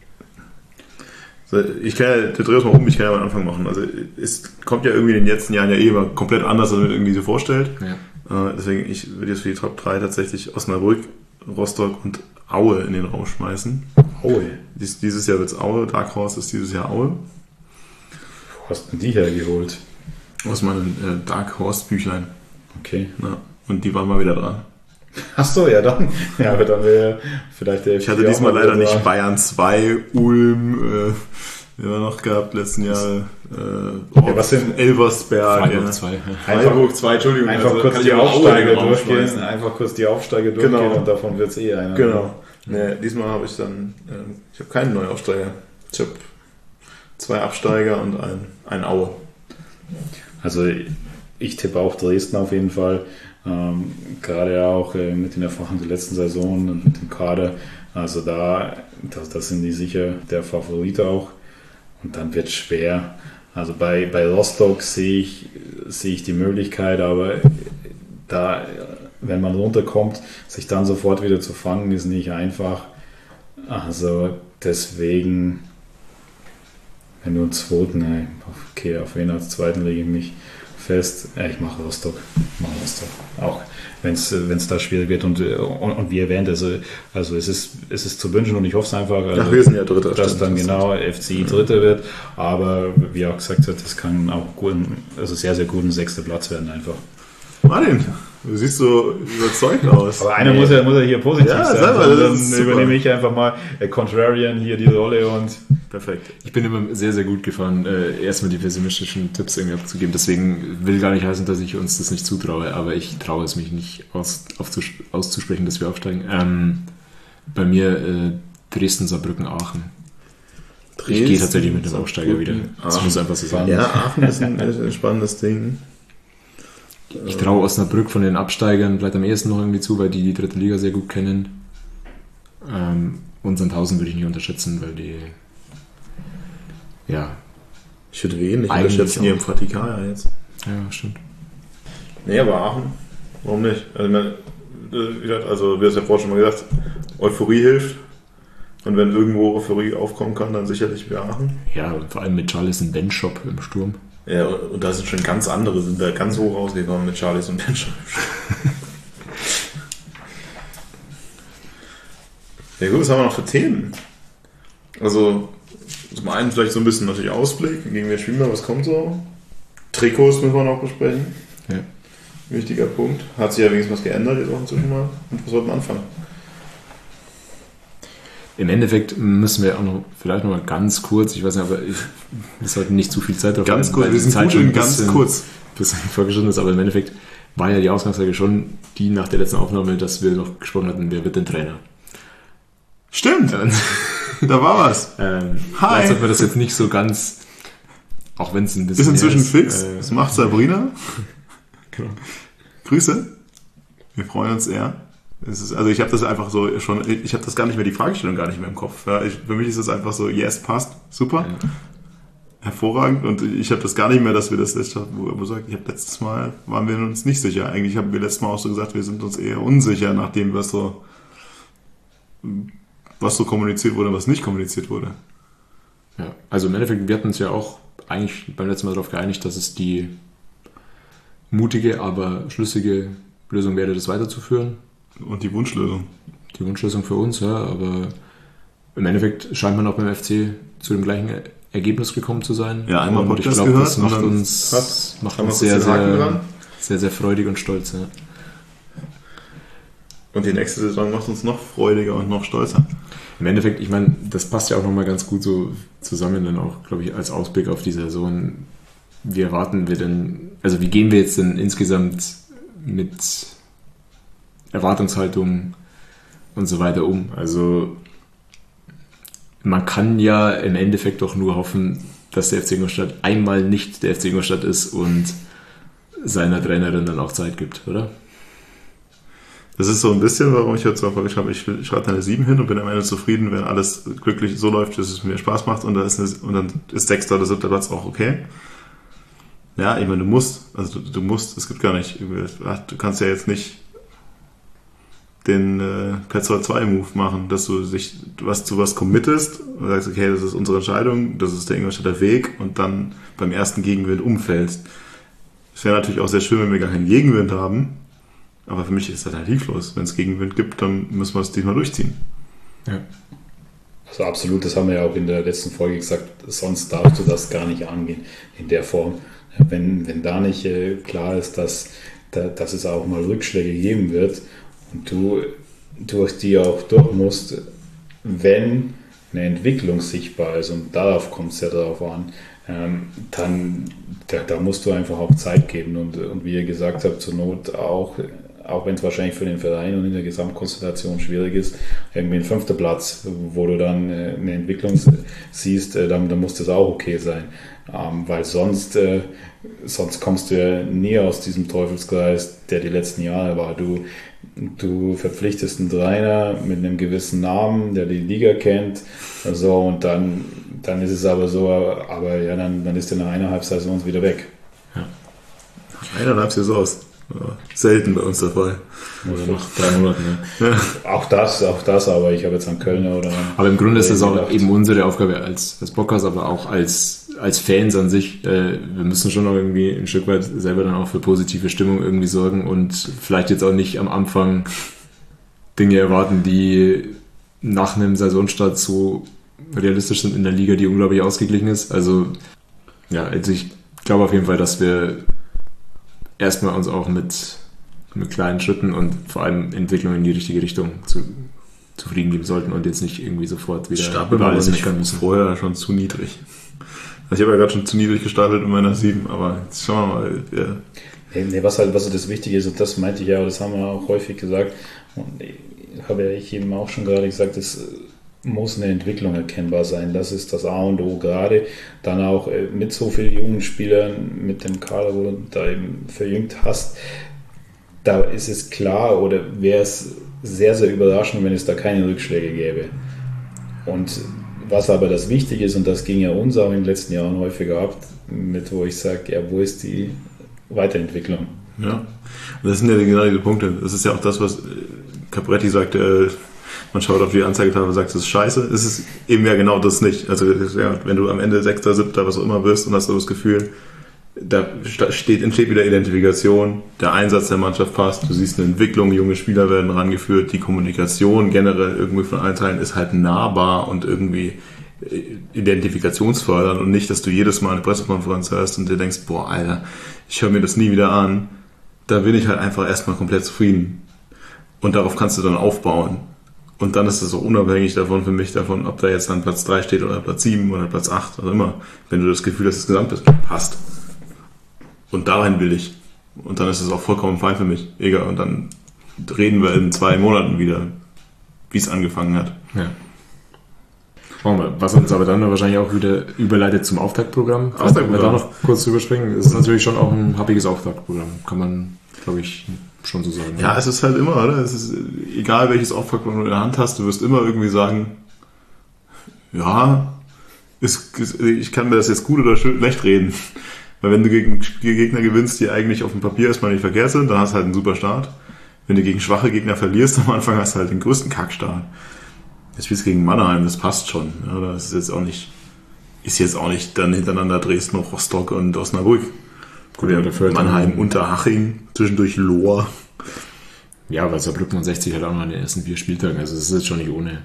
Ich kann ja, dreh das mal um, ich kann ja mal einen Anfang machen. Also es kommt ja irgendwie in den letzten Jahren ja immer komplett anders, als man irgendwie so vorstellt. Ja. Deswegen, ich würde jetzt für die Top 3 tatsächlich Osnabrück, Rostock und Aue in den Raum schmeißen.
Aue?
Dieses Jahr wird es Aue, Dark Horse ist dieses Jahr Aue.
Wo hast du denn die hergeholt?
Aus meinem Dark Horse Büchlein.
Okay.
Ja, und die waren mal wieder dran.
Ach so, ja dann. Ja, aber dann wäre vielleicht der...
Ich hatte diesmal leider nicht Bayern 2, Ulm, wir haben noch gehabt letzten Jahre.
Was sind
Elversberg.
Freiburg 2.
Freiburg 2, Entschuldigung.
Einfach
also,
kurz die Aufsteiger durchgehen. Einfach kurz die Aufsteiger durchgehen,
genau.
Und davon wird es einer.
Genau. Nee, diesmal habe ich dann, ich habe keinen Neuaufsteiger. Ich habe 2 Absteiger und ein Aue.
Also ich tippe auch Dresden auf jeden Fall. Gerade auch mit den Erfahrungen der letzten Saison und mit dem Kader. Also das sind die sicher der Favorit auch. Und dann wird es schwer. Also bei Rostock sehe ich die Möglichkeit, aber da, wenn man runterkommt, sich dann sofort wieder zu fangen, ist nicht einfach. Also deswegen, wenn du einen zweiten, okay, auf wen als zweiten lege ich mich fest, ich mache Rostock. Auch wenn es da schwierig wird und wie erwähnt, also es ist zu wünschen und ich hoffe es einfach, also,
wir sind ja Dritter,
dass dann genau FCI Dritter wird, aber wie auch gesagt hat, das kann auch gut, also sehr, sehr gut ein 6. Platz werden einfach.
Martin, du siehst so überzeugt aus.
Aber einer muss ja hier positiv sein.
Mal,
dann übernehme ich einfach mal Contrarian hier die Rolle und
perfekt.
Ich bin immer sehr, sehr gut gefahren, erstmal die pessimistischen Tipps irgendwie abzugeben. Deswegen will gar nicht heißen, dass ich uns das nicht zutraue, aber ich traue es mich nicht auszusprechen, dass wir aufsteigen. Bei mir Dresden, Saarbrücken, Aachen. Ich gehe tatsächlich mit dem Aufsteiger wieder. Das muss einfach so sein.
Ja, Aachen ist ein spannendes Ding.
Ich traue Osnabrück von den Absteigern vielleicht am ehesten noch irgendwie zu, weil die 3. Liga sehr gut kennen. Und Sandhausen würde ich nicht unterschätzen, weil die
ich würde nicht unterschätzen hier im Fatikaya jetzt.
Ja, stimmt.
Nee, aber Aachen, warum nicht? Also wie hast ja vorhin schon mal gesagt, Euphorie hilft. Und wenn irgendwo Euphorie aufkommen kann, dann sicherlich wieder Aachen.
Ja, vor allem mit Charles und Ben-Shop im Sturm.
Ja, und da sind schon ganz andere, sind da ganz hoch rausgekommen mit Charlies und Ben Shop. Ja gut, was haben wir noch für Themen? Also zum einen vielleicht so ein bisschen natürlich Ausblick, gegen wen spielen wir, was kommt so? Trikots müssen wir noch besprechen.
Ja.
Wichtiger Punkt. Hat sich ja wenigstens was geändert jetzt auch inzwischen mal. Und was sollten wir anfangen?
Im Endeffekt müssen wir auch noch, vielleicht noch mal ganz kurz, ich weiß nicht, aber wir sollten nicht zu viel Zeit drauf
ganz kurz,
weil
wir
die
sind
Zeit
gut
schon
in ganz kurz.
Bisschen vorgeschritten ist, aber im Endeffekt war ja die Ausgangslage schon die nach der letzten Aufnahme, dass wir noch gesprochen hatten, wer wird denn Trainer?
Stimmt, da war was.
Hi!
Hi!
Jetzt hat man das jetzt nicht so ganz, auch wenn es ein bisschen
Ist inzwischen
ist,
fix, das macht Sabrina.
Genau.
Grüße, wir freuen uns sehr. Also ich habe das einfach so schon, ich habe das gar nicht mehr, die Fragestellung gar nicht mehr im Kopf. Ja, für mich ist es einfach so, yes, passt, super, hervorragend und ich habe das gar nicht mehr, dass wir das letztes Mal waren wir uns nicht sicher. Eigentlich haben wir letztes Mal auch so gesagt, wir sind uns eher unsicher nach dem, was so kommuniziert wurde, was nicht kommuniziert wurde.
Ja, also im Endeffekt, wir hatten uns ja auch eigentlich beim letzten Mal darauf geeinigt, dass es die mutige, aber schlüssige Lösung wäre, das weiterzuführen.
Und die Wunschlösung.
Die Wunschlösung für uns, ja, aber im Endeffekt scheint man auch beim FC zu dem gleichen Ergebnis gekommen zu sein.
Ja, einmal
und
Podcast
ich glaube,
gehört.
Das macht uns sehr, sehr freudig und stolz. Ja.
Und die nächste Saison macht uns noch freudiger und noch stolzer.
Im Endeffekt, ich meine, das passt ja auch nochmal ganz gut so zusammen, dann auch, glaube ich, als Ausblick auf die Saison. Wie erwarten wir denn, also wie gehen wir jetzt denn insgesamt mit Erwartungshaltung und so weiter um? Also man kann ja im Endeffekt doch nur hoffen, dass der FC Ingolstadt einmal nicht der FC Ingolstadt ist und seiner Trainerin dann auch Zeit gibt, oder?
Das ist so ein bisschen, warum ich jetzt auch geschrieben habe, ich schreibe eine 7 hin und bin am Ende zufrieden, wenn alles glücklich so läuft, dass es mir Spaß macht und dann ist 6. oder 7. Platz auch okay. Ja, ich meine, du musst, es gibt gar nicht, du kannst ja jetzt nicht den Petzl 2 Move machen, dass du zu was committest und sagst, okay, das ist unsere Entscheidung, das ist der Ingolstädter Weg und dann beim ersten Gegenwind umfällst. Es wäre natürlich auch sehr schön, wenn wir gar keinen Gegenwind haben, aber für mich ist das alternativlos. Wenn es Gegenwind gibt, dann müssen wir es diesmal durchziehen.
Ja.
Also absolut, das haben wir ja auch in der letzten Folge gesagt, sonst darfst du das gar nicht angehen in der Form. Wenn da nicht klar ist, dass es auch mal Rückschläge geben wird und du durch die auch durch musst, wenn eine Entwicklung sichtbar ist und darauf kommt es ja darauf an, dann da musst du einfach auch Zeit geben und wie ihr gesagt habt, zur Not auch wenn es wahrscheinlich für den Verein und in der Gesamtkonstellation schwierig ist, irgendwie ein 5. Platz, wo du dann eine Entwicklung siehst, dann muss das auch okay sein. Weil sonst kommst du ja nie aus diesem Teufelskreis, der die letzten Jahre war. Du verpflichtest einen Trainer mit einem gewissen Namen, der die Liga kennt, so, und dann ist es aber so, dann ist der nach 1,5 Saisons wieder weg.
Ja.
1,5 Saisons. Selten bei uns der Fall.
Oder nach 3 Monaten.
Ja.
Auch das, aber ich habe jetzt an Kölner oder...
Aber im Grunde ist es auch eben unsere Aufgabe als Bockers, aber auch als als Fans an sich, wir müssen schon noch irgendwie ein Stück weit selber dann auch für positive Stimmung irgendwie sorgen und vielleicht jetzt auch nicht am Anfang Dinge erwarten, die nach einem Saisonstart so realistisch sind in der Liga, die unglaublich ausgeglichen ist. Also ich glaube auf jeden Fall, dass wir erstmal uns auch mit kleinen Schritten und vor allem Entwicklung in die richtige Richtung zufrieden geben sollten und jetzt nicht irgendwie sofort wieder
über alles meckern müssen. Vorher schon zu niedrig. Also ich habe ja gerade schon zu niedrig gestartet in meiner 7, aber jetzt schauen wir mal. Ja.
Nee, was halt das Wichtige ist, und das meinte ich ja, das haben wir auch häufig gesagt, und habe ja ich eben auch schon gerade gesagt, es muss eine Entwicklung erkennbar sein. Das ist das A und O, gerade dann auch mit so vielen jungen Spielern, mit dem Kader, wo du da eben verjüngt hast, da ist es klar oder wäre es sehr, sehr überraschend, wenn es da keine Rückschläge gäbe. Und was aber das Wichtige ist, und das ging ja uns auch in den letzten Jahren häufiger ab, wo ich sage, ja, wo ist die Weiterentwicklung?
Ja, das sind ja genau diese Punkte. Das ist ja auch das, was Capretti sagt, man schaut auf die Anzeigetafel und sagt, das ist scheiße. Es ist eben ja genau das nicht. Also wenn du am Ende 6., 7., was auch immer bist und hast so das Gefühl, da entsteht wieder Identifikation, der Einsatz der Mannschaft passt, du siehst eine Entwicklung, junge Spieler werden rangeführt, die Kommunikation generell irgendwie von allen Teilen ist halt nahbar und irgendwie identifikationsfördernd und nicht, dass du jedes Mal eine Pressekonferenz hörst und dir denkst, boah, Alter, ich höre mir das nie wieder an. Da bin ich halt einfach erstmal komplett zufrieden. Und darauf kannst du dann aufbauen. Und dann ist es auch unabhängig davon, für mich davon, ob da jetzt dann Platz 3 steht oder Platz 7 oder Platz 8 oder immer. Wenn du das Gefühl hast, das Gesamtbild passt. Und dahin will ich. Und dann ist es auch vollkommen fein für mich. Egal. Und dann reden wir in 2 Monaten wieder, wie es angefangen hat.
Ja. Schauen wir, was uns aber dann wahrscheinlich auch wieder überleitet zum Auftaktprogramm. Wenn wir da noch kurz drüber springen, ist natürlich schon auch ein happiges Auftaktprogramm. Kann man, glaube ich, schon so sagen.
Ja, es ist halt immer, oder? Es ist egal, welches Auftaktprogramm du in der Hand hast, du wirst immer irgendwie sagen, ja, ich kann mir das jetzt gut oder schlecht reden. Weil wenn du gegen Gegner gewinnst, die eigentlich auf dem Papier erstmal nicht verkehrt sind, dann hast du halt einen super Start. Wenn du gegen schwache Gegner verlierst, am Anfang hast du halt den größten Kackstart. Jetzt spielst du gegen Mannheim, das passt schon. Ja, das ist jetzt auch nicht dann hintereinander Dresden, Rostock und Osnabrück.
Gut, ja, dafür
Mannheim, Unterhaching, zwischendurch Lohr.
Ja, weil Saarbrücken und 60 halt auch noch in den ersten 4 Spieltagen, also das ist jetzt schon nicht ohne.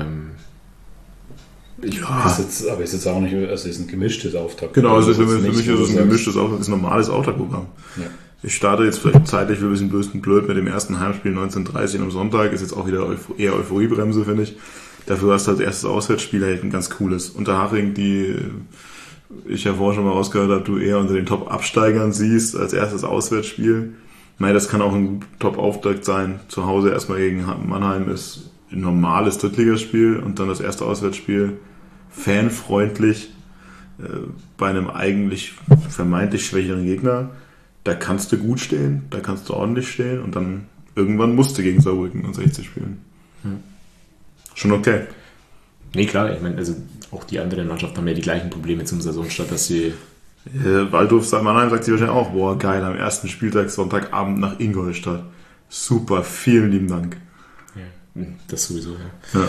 Aber ist jetzt auch nicht, also ist ein gemischtes Auftakt.
Genau, also für mich ist es ein gemischtes Auftakt, ist ein normales Auftaktprogramm. Ja. Ich starte jetzt vielleicht zeitlich ein bisschen blöd mit dem ersten Heimspiel 19:30 am Sonntag, ist jetzt auch wieder eher Euphoriebremse, finde ich. Dafür hast du als erstes Auswärtsspiel halt ein ganz cooles. Unterhaching, die ich ja vorher schon mal rausgehört habe, du eher unter den Top-Absteigern siehst als erstes Auswärtsspiel. Nein, das kann auch ein Top-Auftakt sein. Zu Hause erstmal gegen Mannheim ist ein normales Drittligaspiel und dann das erste Auswärtsspiel fanfreundlich bei einem eigentlich vermeintlich schwächeren Gegner. Da kannst du gut stehen, da kannst du ordentlich stehen und dann irgendwann musst du gegen Saarbrücken und 60 spielen. Schon okay.
Nee, klar, ich meine, also auch die anderen Mannschaften haben ja die gleichen Probleme zum Saisonstart, dass sie...
Waldhof Mannheim sagt sie wahrscheinlich auch, boah, geil, am ersten Spieltag Sonntagabend nach Ingolstadt. Super, vielen lieben Dank.
Ja, das sowieso, ja.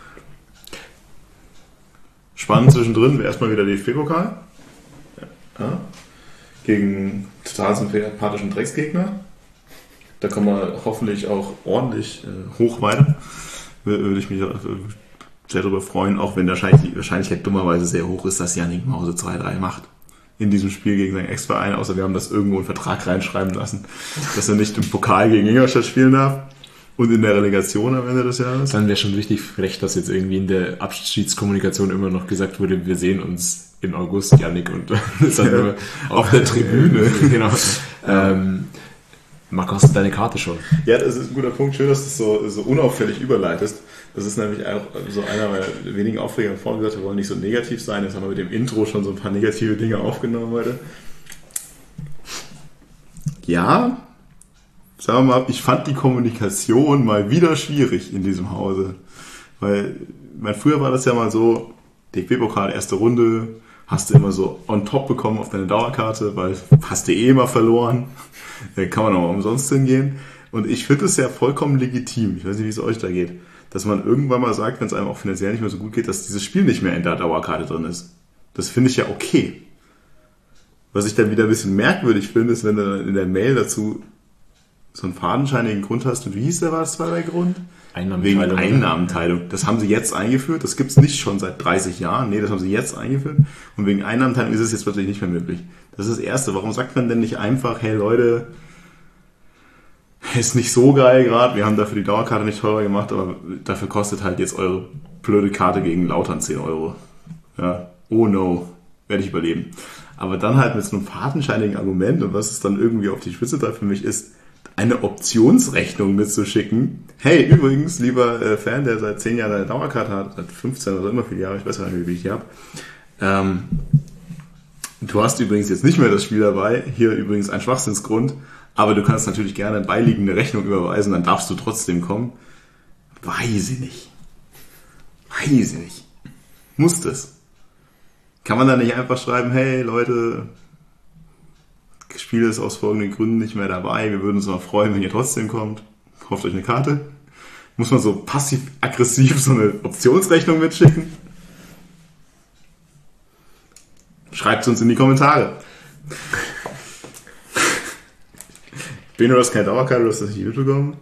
Spannend zwischendrin, erstmal wieder DFB-Pokal. Ja. Gegen total sympathischen Drecksgegner. Da kann man hoffentlich auch ordentlich hoch weiter. Würde ich mich sehr darüber freuen, auch wenn die Wahrscheinlichkeit dummerweise sehr hoch ist, dass Yannick Mause 2-3 macht in diesem Spiel gegen seinen Ex-Verein, außer wir haben das irgendwo in den Vertrag reinschreiben lassen, dass er nicht im Pokal gegen Ingolstadt spielen darf und in der Relegation am Ende des Jahres.
Dann wäre schon richtig frech, dass jetzt irgendwie in der Abschiedskommunikation immer noch gesagt wurde, wir sehen uns im August, Yannick, und das hat nur
auf der Tribüne.
Genau. Marc, hast du deine Karte schon?
Ja, das ist ein guter Punkt. Schön, dass du das so unauffällig überleitest. Das ist nämlich auch so einer meiner wenigen Aufreger. Vorhin gesagt, wir wollen nicht so negativ sein. Jetzt haben wir mit dem Intro schon so ein paar negative Dinge aufgenommen heute. Ja, sagen wir mal, ich fand die Kommunikation mal wieder schwierig in diesem Hause. Weil, früher war das ja mal so, DFB-Pokal, erste Runde, hast du immer so on top bekommen auf deine Dauerkarte, weil hast du eh immer verloren. Da kann man auch umsonst hingehen. Und ich finde es ja vollkommen legitim, ich weiß nicht, wie es euch da geht, dass man irgendwann mal sagt, wenn es einem auch finanziell nicht mehr so gut geht, dass dieses Spiel nicht mehr in der Dauerkarte drin ist. Das finde ich ja okay. Was ich dann wieder ein bisschen merkwürdig finde, ist, wenn du dann in der Mail dazu so einen fadenscheinigen Grund hast. Und wie hieß was war der Grund? Wegen Einnahmenteilung. Das haben sie jetzt eingeführt. Das gibt es nicht schon seit 30 Jahren. Nee, das haben sie jetzt eingeführt. Und wegen Einnahmenteilung ist es jetzt plötzlich nicht mehr möglich. Das ist das Erste. Warum sagt man denn nicht einfach, hey Leute, ist nicht so geil gerade, wir haben dafür die Dauerkarte nicht teurer gemacht, aber dafür kostet halt jetzt eure blöde Karte gegen Lautern 10 Euro. Ja, oh no, werde ich überleben. Aber dann halt mit so einem fadenscheinigen Argument, und was es dann irgendwie auf die Spitze treibt für mich, ist, eine Optionsrechnung mitzuschicken. Hey, übrigens, lieber Fan, der seit 10 Jahren eine Dauerkarte hat, seit 15 oder immer viele Jahre, ich weiß gar nicht, wie ich die habe, du hast übrigens jetzt nicht mehr das Spiel dabei, hier übrigens ein Schwachsinnsgrund, aber du kannst natürlich gerne eine beiliegende Rechnung überweisen, dann darfst du trotzdem kommen. Weiß ich nicht. Muss das? Kann man da nicht einfach schreiben, hey Leute, das Spiel ist aus folgenden Gründen nicht mehr dabei, wir würden uns mal freuen, wenn ihr trotzdem kommt. Kauft euch eine Karte. Muss man so passiv-aggressiv so eine Optionsrechnung mitschicken? Schreibt es uns in die Kommentare. Beno, du hast keine Dauerkarte, du hast das nicht mitbekommen?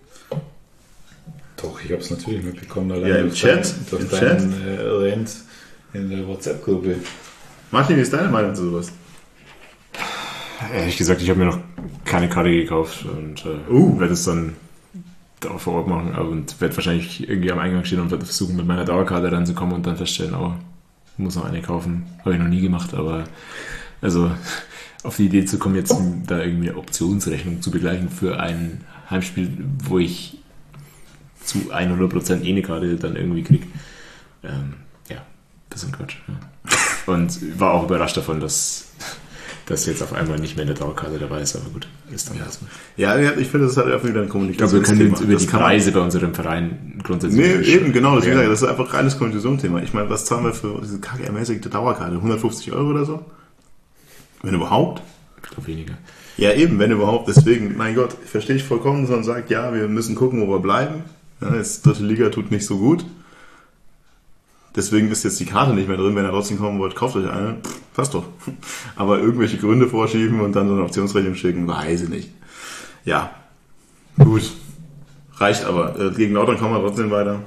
Doch, ich habe es natürlich mitbekommen.
Ja, im Chat.
Durch deinen Rant in der WhatsApp-Gruppe.
Martin, wie ist deine Meinung zu sowas?
Ehrlich gesagt, ich habe mir noch keine Karte gekauft und werde es dann da vor Ort machen und werde wahrscheinlich irgendwie am Eingang stehen und werde versuchen, mit meiner Dauerkarte ranzukommen und dann feststellen, muss noch eine kaufen. Habe ich noch nie gemacht, aber also auf die Idee zu kommen, jetzt da irgendwie eine Optionsrechnung zu begleichen für ein Heimspiel, wo ich zu 100% eine Karte dann irgendwie kriege. Bisschen Quatsch. Ja. Und war auch überrascht davon, dass jetzt auf einmal nicht mehr eine Dauerkarte dabei ist, aber gut, ist dann so.
Ja, ich finde, das ist halt einfach wieder ein Kommunikationsthema.
Also wir können uns über die Preise bei unserem Verein grundsätzlich...
Nee, eben, genau, das ist einfach reines Kommunikationsthema. Ich meine, was zahlen wir für diese kacke-ermäßigte Dauerkarte? 150 Euro oder so? Wenn überhaupt?
Ich glaube weniger.
Ja, eben, wenn überhaupt. Deswegen, mein Gott, verstehe ich vollkommen, dass man sagt, ja, wir müssen gucken, wo wir bleiben. Ja, jetzt dritte Liga tut nicht so gut. Deswegen ist jetzt die Karte nicht mehr drin. Wenn ihr trotzdem kommen wollt, kauft euch eine. Passt doch. Aber irgendwelche Gründe vorschieben und dann so eine Optionsrechnung schicken, weiß ich nicht. Ja, gut. Reicht aber. Gegen Lautern kommen wir trotzdem weiter.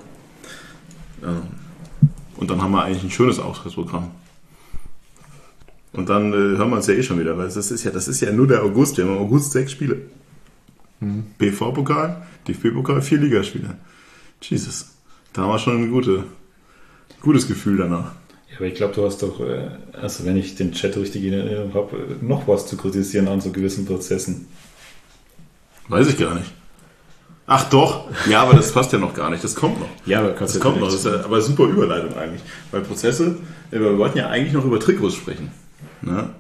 Und dann haben wir eigentlich ein schönes Austrittsprogramm. Und dann hören wir uns ja eh schon wieder, weil das ist ja nur der August. Wir haben im August 6 Spiele. PV-Pokal, DFB-Pokal, 4 Ligaspiele. Jesus. Da haben wir schon ein gutes Gefühl danach.
Ja, aber ich glaube, du hast doch, also wenn ich den Chat richtig in Erinnerung habe, noch was zu kritisieren an so gewissen Prozessen.
Weiß ich gar nicht. Ach doch, ja, aber das passt ja noch gar nicht. Das kommt noch.
Ja, aber
das kommt noch. Das ist ja, aber super Überleitung eigentlich. Weil Prozesse, wir wollten ja eigentlich noch über Trikots sprechen. Ne?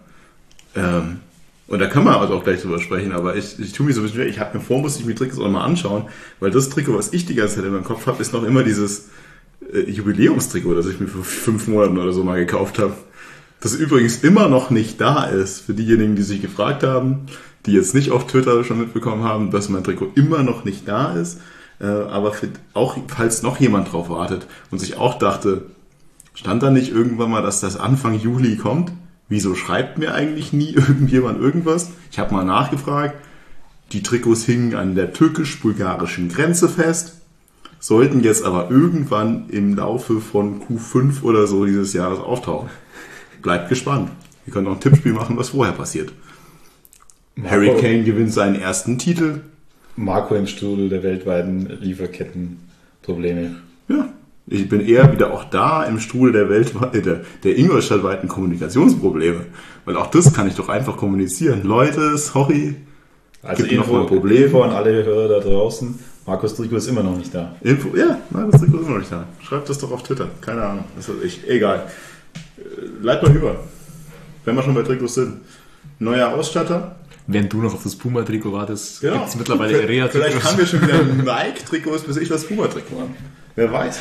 Und da kann man also auch gleich drüber sprechen, aber ich tue mich so ein bisschen schwer. Ich habe mir vor, muss ich mir Trikots auch mal anschauen, weil das Trikot, was ich die ganze Zeit in meinem Kopf habe, ist noch immer dieses Jubiläumstrikot, das ich mir vor 5 Monaten oder so mal gekauft habe. Das übrigens immer noch nicht da ist, für diejenigen, die sich gefragt haben, die jetzt nicht auf Twitter schon mitbekommen haben, dass mein Trikot immer noch nicht da ist, aber auch falls noch jemand drauf wartet und sich auch dachte, stand da nicht irgendwann mal, dass das Anfang Juli kommt? Wieso schreibt mir eigentlich nie irgendjemand irgendwas? Ich habe mal nachgefragt, die Trikots hingen an der türkisch-bulgarischen Grenze fest, sollten jetzt aber irgendwann im Laufe von Q5 oder so dieses Jahres auftauchen. Bleibt gespannt. Wir können auch ein Tippspiel machen, was vorher passiert. Harry Kane gewinnt seinen ersten Titel.
Marco im Strudel der weltweiten Lieferkettenprobleme.
Ja, ich bin eher wieder auch da im Strudel der ingolstadtweiten Kommunikationsprobleme. Weil auch das kann ich doch einfach kommunizieren. Leute, sorry,
also
gibt noch ein Problem.
Info an alle Hörer da draußen. Markus Trikot ist immer noch nicht da.
Markus Trikot ist immer noch nicht da. Schreibt das doch auf Twitter. Keine Ahnung. Egal. Leit mal über. Wenn wir schon bei Trikots sind. Neuer Ausstatter.
Während du noch auf das Puma-Trikot wartest,
genau.
Gibt es mittlerweile Rea-Trikots.
Vielleicht haben wir schon wieder Nike-Trikots, bis ich das Puma-Trikot habe. Wer weiß.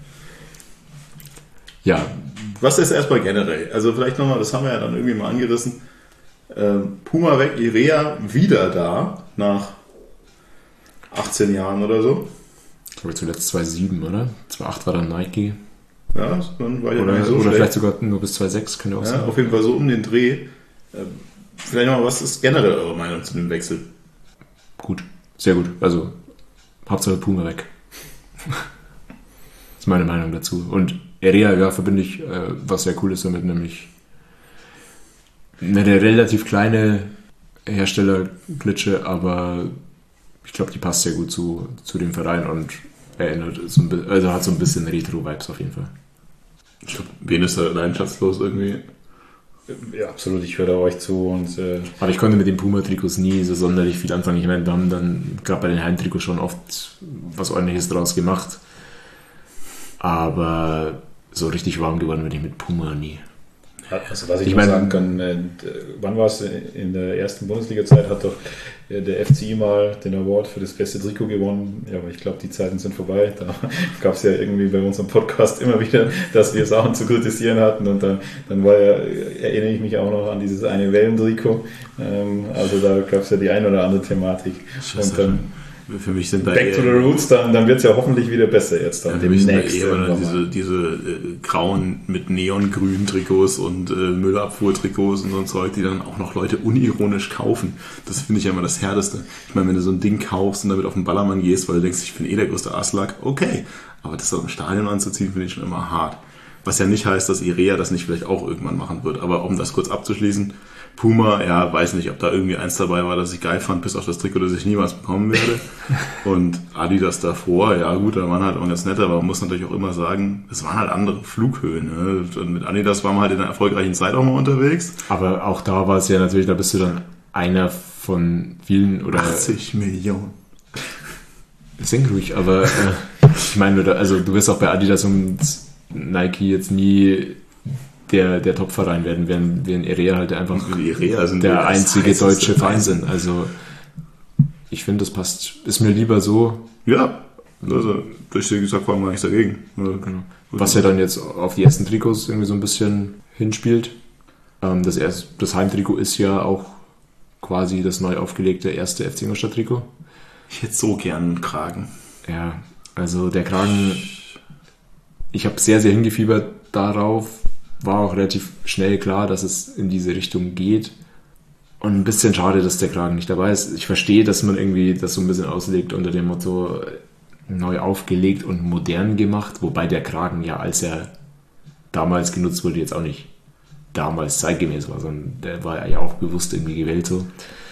Ja.
Was ist erstmal generell? Also vielleicht nochmal, das haben wir ja dann irgendwie mal angerissen. Puma weg, Rea wieder da, nach 18 Jahren oder so.
Ich glaube zuletzt 2007, oder? 2008 war dann Nike.
Ja, dann war ich
Oder,
nicht so
oder
schlecht.
vielleicht sogar nur bis 2,6, könnte auch
Ja,
sein.
auf jeden Fall so um den Dreh. Vielleicht noch mal, was ist generell eure Meinung zu dem Wechsel?
Gut, sehr gut. Also, Hauptsache Puma weg. Das ist meine Meinung dazu. Und Erea, ja, verbinde ich was sehr Cooles damit, nämlich eine relativ kleine Herstellerklitsche, aber ich glaube, die passt sehr gut zu dem Verein und erinnert so also hat so ein bisschen Retro-Vibes auf jeden Fall.
Ich glaube, wen ist da leidenschaftslos irgendwie?
Ja, absolut, ich höre da euch zu und
Aber ich konnte mit den Puma-Trikots nie so sonderlich viel anfangen. Ich meine, wir haben dann gerade bei den Heimtrikots schon oft was Ordentliches draus gemacht. Aber so richtig warm geworden bin ich mit Puma nie.
also was ich
Ich
noch
meine-
sagen kann, wann war es in der ersten Bundesliga-Zeit, hat doch der FCI mal den Award für das beste Trikot gewonnen. Ja, aber ich glaube, die Zeiten sind vorbei. Da gab es ja irgendwie bei unserem Podcast immer wieder, dass wir Sachen zu kritisieren hatten und dann war ja, erinnere ich mich auch noch an dieses eine Wellentrikot. Also da gab es ja die ein oder andere Thematik. Und dann
Für mich sind da
back to the roots, dann wird es ja hoffentlich wieder besser jetzt. Dann
für mich sind da
Next
eher
irgendwann mal.
diese grauen mit neongrünen Trikots und Müllabfuhrtrikots und so ein Zeug, die dann auch noch Leute unironisch kaufen. Das finde ich ja immer das Härteste. Ich meine, wenn du so ein Ding kaufst und damit auf den Ballermann gehst, weil du denkst, ich bin der größte Aslak, okay. Aber das aus dem Stadion anzuziehen, finde ich schon immer hart. Was ja nicht heißt, dass Irea das nicht vielleicht auch irgendwann machen wird. Aber um das kurz abzuschließen, Puma, ja, weiß nicht, ob da irgendwie eins dabei war, das ich geil fand, bis auf das Trikot, das ich niemals bekommen werde. Und Adidas davor, ja gut, da waren halt auch ganz nett, aber man muss natürlich auch immer sagen, es waren halt andere Flughöhen. Ne? Und mit Adidas waren wir halt in einer erfolgreichen Zeit auch mal unterwegs.
Aber auch da war es ja natürlich, da bist du dann einer von vielen oder
80 Millionen.
sing ruhig, aber ich meine, also du wirst auch bei Adidas und Nike jetzt nie der Top-Verein werden, während Erea halt einfach
Die Irea sind
der
das
einzige
heißeste
deutsche Verein
Verein.
sind. Also ich finde, das passt. Ist mir lieber so,
Ja, also durch die gesagt, war gar nichts dagegen. Ja,
genau. Was ja dann jetzt auf die ersten Trikots irgendwie so ein bisschen hinspielt. Das Heimtrikot ist ja auch quasi das neu aufgelegte erste FC Ingolstadt-Trikot.
Ich hätte so gern einen Kragen.
Ja, also der Kragen, ich habe sehr, sehr hingefiebert darauf, war auch relativ schnell klar, dass es in diese Richtung geht. Und ein bisschen schade, dass der Kragen nicht dabei ist. Ich verstehe, dass man irgendwie das so ein bisschen auslegt unter dem Motto neu aufgelegt und modern gemacht, wobei der Kragen ja, als er damals genutzt wurde, jetzt auch nicht damals zeitgemäß war, sondern der war ja auch bewusst irgendwie gewählt so.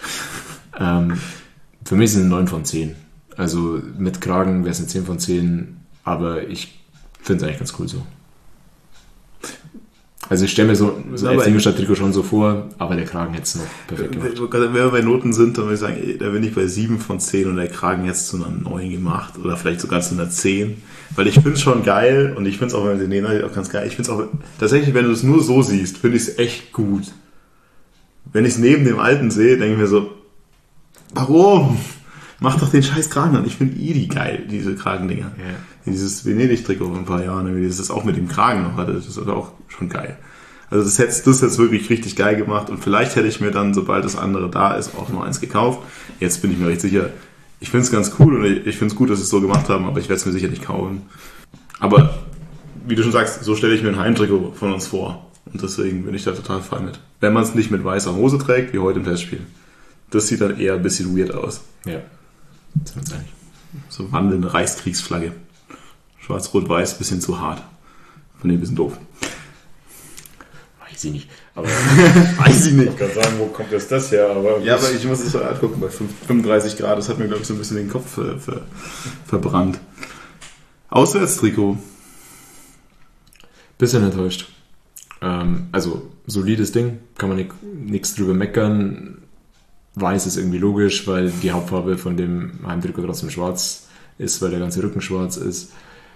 Für mich sind es 9 von 10. Also mit Kragen wäre es eine 10 von 10, aber ich finde es eigentlich ganz cool so. Also ich stelle mir so als Ingolstadt-Trikot schon so vor, aber der Kragen hätte es noch perfekt gemacht.
Wenn wir bei Noten sind, dann würde ich sagen, da bin ich bei 7 von 10 und der Kragen jetzt zu einer 9 gemacht oder vielleicht sogar zu einer 10. Weil ich finde es schon geil und ich finde es auch, wenn wir den auch ganz geil. Ich finde es auch, tatsächlich, wenn du es nur so siehst, finde ich es echt gut. Wenn ich es neben dem alten sehe, denke ich mir so, warum? Mach doch den scheiß Kragen an. Ich finde die geil, diese Kragendinger.
Ja.
Dieses Venedig-Trikot vor ein paar Jahren, wie das auch mit dem Kragen noch hatte, das ist auch schon geil. Also das jetzt wirklich richtig geil gemacht und vielleicht hätte ich mir dann, sobald das andere da ist, auch noch eins gekauft. Jetzt bin ich mir recht sicher, ich finde es ganz cool und ich finde es gut, dass sie es so gemacht haben, aber ich werde es mir sicher nicht kaufen. Aber wie du schon sagst, so stelle ich mir ein Heimtrikot von uns vor und deswegen bin ich da total fein mit. Wenn man es nicht mit weißer Hose trägt, wie heute im Testspiel. Das sieht dann eher ein bisschen weird aus.
Ja, das ist eigentlich.
So wandelnde Reichskriegsflagge. Schwarz-Rot-Weiß, bisschen zu hart. Nee, ein bisschen doof.
Weiß ich nicht. Aber
Weiß ich nicht.
Ich kann sagen, wo kommt jetzt das her? Aber
Ja, aber ich muss es halt gucken, bei 35 Grad, das hat mir, glaube ich, so ein bisschen den Kopf verbrannt. Auswärtstrikot.
bisschen enttäuscht. Also solides Ding, kann man nichts drüber meckern. Weiß ist irgendwie logisch, weil die Hauptfarbe von dem Heimtrikot trotzdem schwarz ist, weil der ganze Rücken schwarz ist.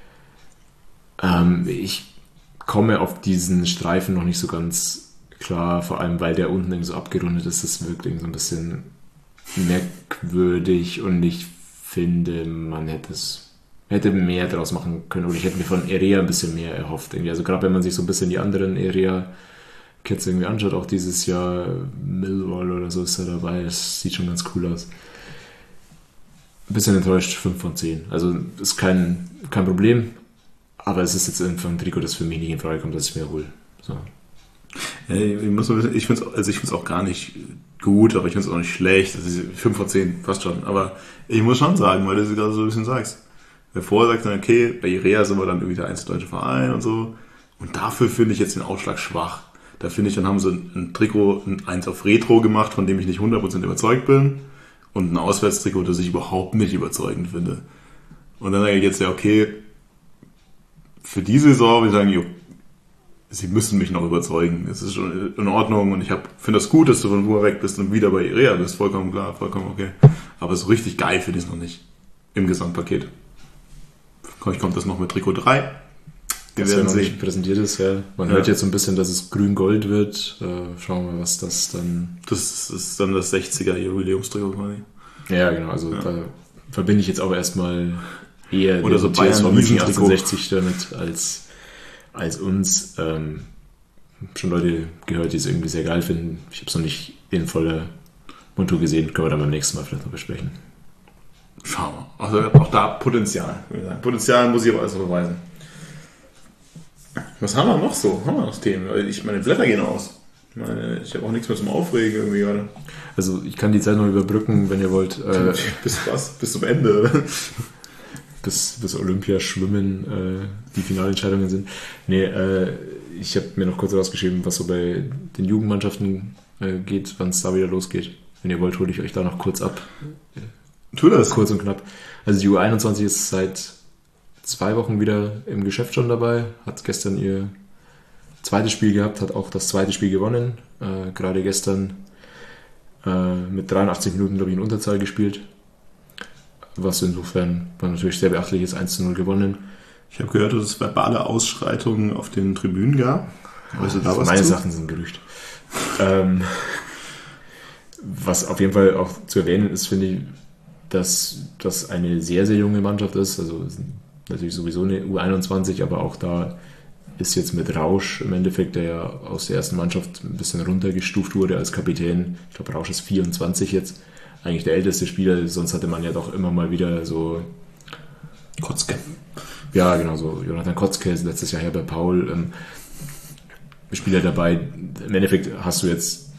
Ich komme auf diesen Streifen noch nicht so ganz klar, vor allem weil der unten irgendwie so abgerundet ist. Das wirkt irgendwie so ein bisschen merkwürdig und ich finde, man hätte mehr draus machen können oder ich hätte mir von Erea ein bisschen mehr erhofft. Irgendwie. Also gerade wenn man sich so ein bisschen die anderen Erea-Kits irgendwie anschaut, auch dieses Jahr Millwall oder so ist da dabei, das sieht schon ganz cool aus. Ein bisschen enttäuscht, 5 von 10. Also ist kein Problem. Aber es ist jetzt einfach ein Trikot, das für mich nicht in Frage kommt, dass ich mir hole. So.
Ich finde es auch gar nicht gut, aber ich finde es auch nicht schlecht. Das ist 5 von 10, fast schon. Aber ich muss schon sagen, weil du es gerade so ein bisschen sagst. Wer vorher sagt dann, okay, bei Irea sind wir dann irgendwie der einzige deutsche Verein und so. Und dafür finde ich jetzt den Ausschlag schwach. Da finde ich, dann haben sie ein Trikot, eins auf Retro gemacht, von dem ich nicht 100% überzeugt bin. Und ein Auswärtstrikot, das ich überhaupt nicht überzeugend finde. Und dann sage ich jetzt, ja, okay, für die Saison würde ich sagen, jo, sie müssen mich noch überzeugen. Es ist schon in Ordnung und ich finde das gut, dass du von Ruhr weg bist und wieder bei Irea bist. Vollkommen klar, vollkommen okay. Aber so richtig geil finde ich es noch nicht. Im Gesamtpaket. Vielleicht kommt das noch mit Trikot 3. Wir
das
werden
ja noch
sehen.
nicht präsentiert ist, ja. Man hört jetzt so ein bisschen, dass es grün-gold wird. Schauen wir mal, was das dann...
Das ist dann das 60er Jubiläumstrikot quasi.
Ja, genau. Also da verbinde ich jetzt aber erstmal eher
oder so
TSV
Bayern
München
Trikot
1860 damit als uns. Schon Leute gehört, die es irgendwie sehr geil finden. Ich habe es noch nicht in voller Mundtour gesehen. Können wir dann beim nächsten Mal vielleicht noch besprechen.
Schauen wir. Also auch da Potenzial. Potenzial muss ich aber alles beweisen. Was haben wir noch so? Haben wir noch Themen? Meine Blätter gehen aus. Ich habe auch nichts mehr zum Aufregen irgendwie gerade.
Also ich kann die Zeit noch überbrücken, wenn ihr wollt.
Bis zum Ende, oder?
Bis Olympia schwimmen die Finalentscheidungen sind. Nee, ich habe mir noch kurz rausgeschrieben, was so bei den Jugendmannschaften geht, wann es da wieder losgeht. Wenn ihr wollt, hole ich euch da noch kurz ab.
Tu das.
Kurz und knapp. Also die U21 ist seit 2 Wochen wieder im Geschäft schon dabei, hat gestern ihr zweites Spiel gehabt, hat auch das zweite Spiel gewonnen. Gerade gestern mit 83 Minuten, glaube ich, in Unterzahl gespielt. Was insofern war natürlich sehr beachtlich ist, 1:0 gewonnen.
Ich habe gehört, dass es verbale Ausschreitungen auf den Tribünen gab. Weißt du da was
meine
zu?
Sachen sind Gerücht. Was auf jeden Fall auch zu erwähnen ist, finde ich, dass das eine sehr, sehr junge Mannschaft ist. Also natürlich sowieso eine U21, aber auch da ist jetzt mit Rausch im Endeffekt, der ja aus der ersten Mannschaft ein bisschen runtergestuft wurde als Kapitän. Ich glaube, Rausch ist 24 jetzt. Eigentlich der älteste Spieler, sonst hatte man ja doch immer mal wieder so
Kotzke.
Ja, genau, so Jonathan Kotzke, letztes Jahr Herbert Paul, Spieler dabei. Im Endeffekt hast du jetzt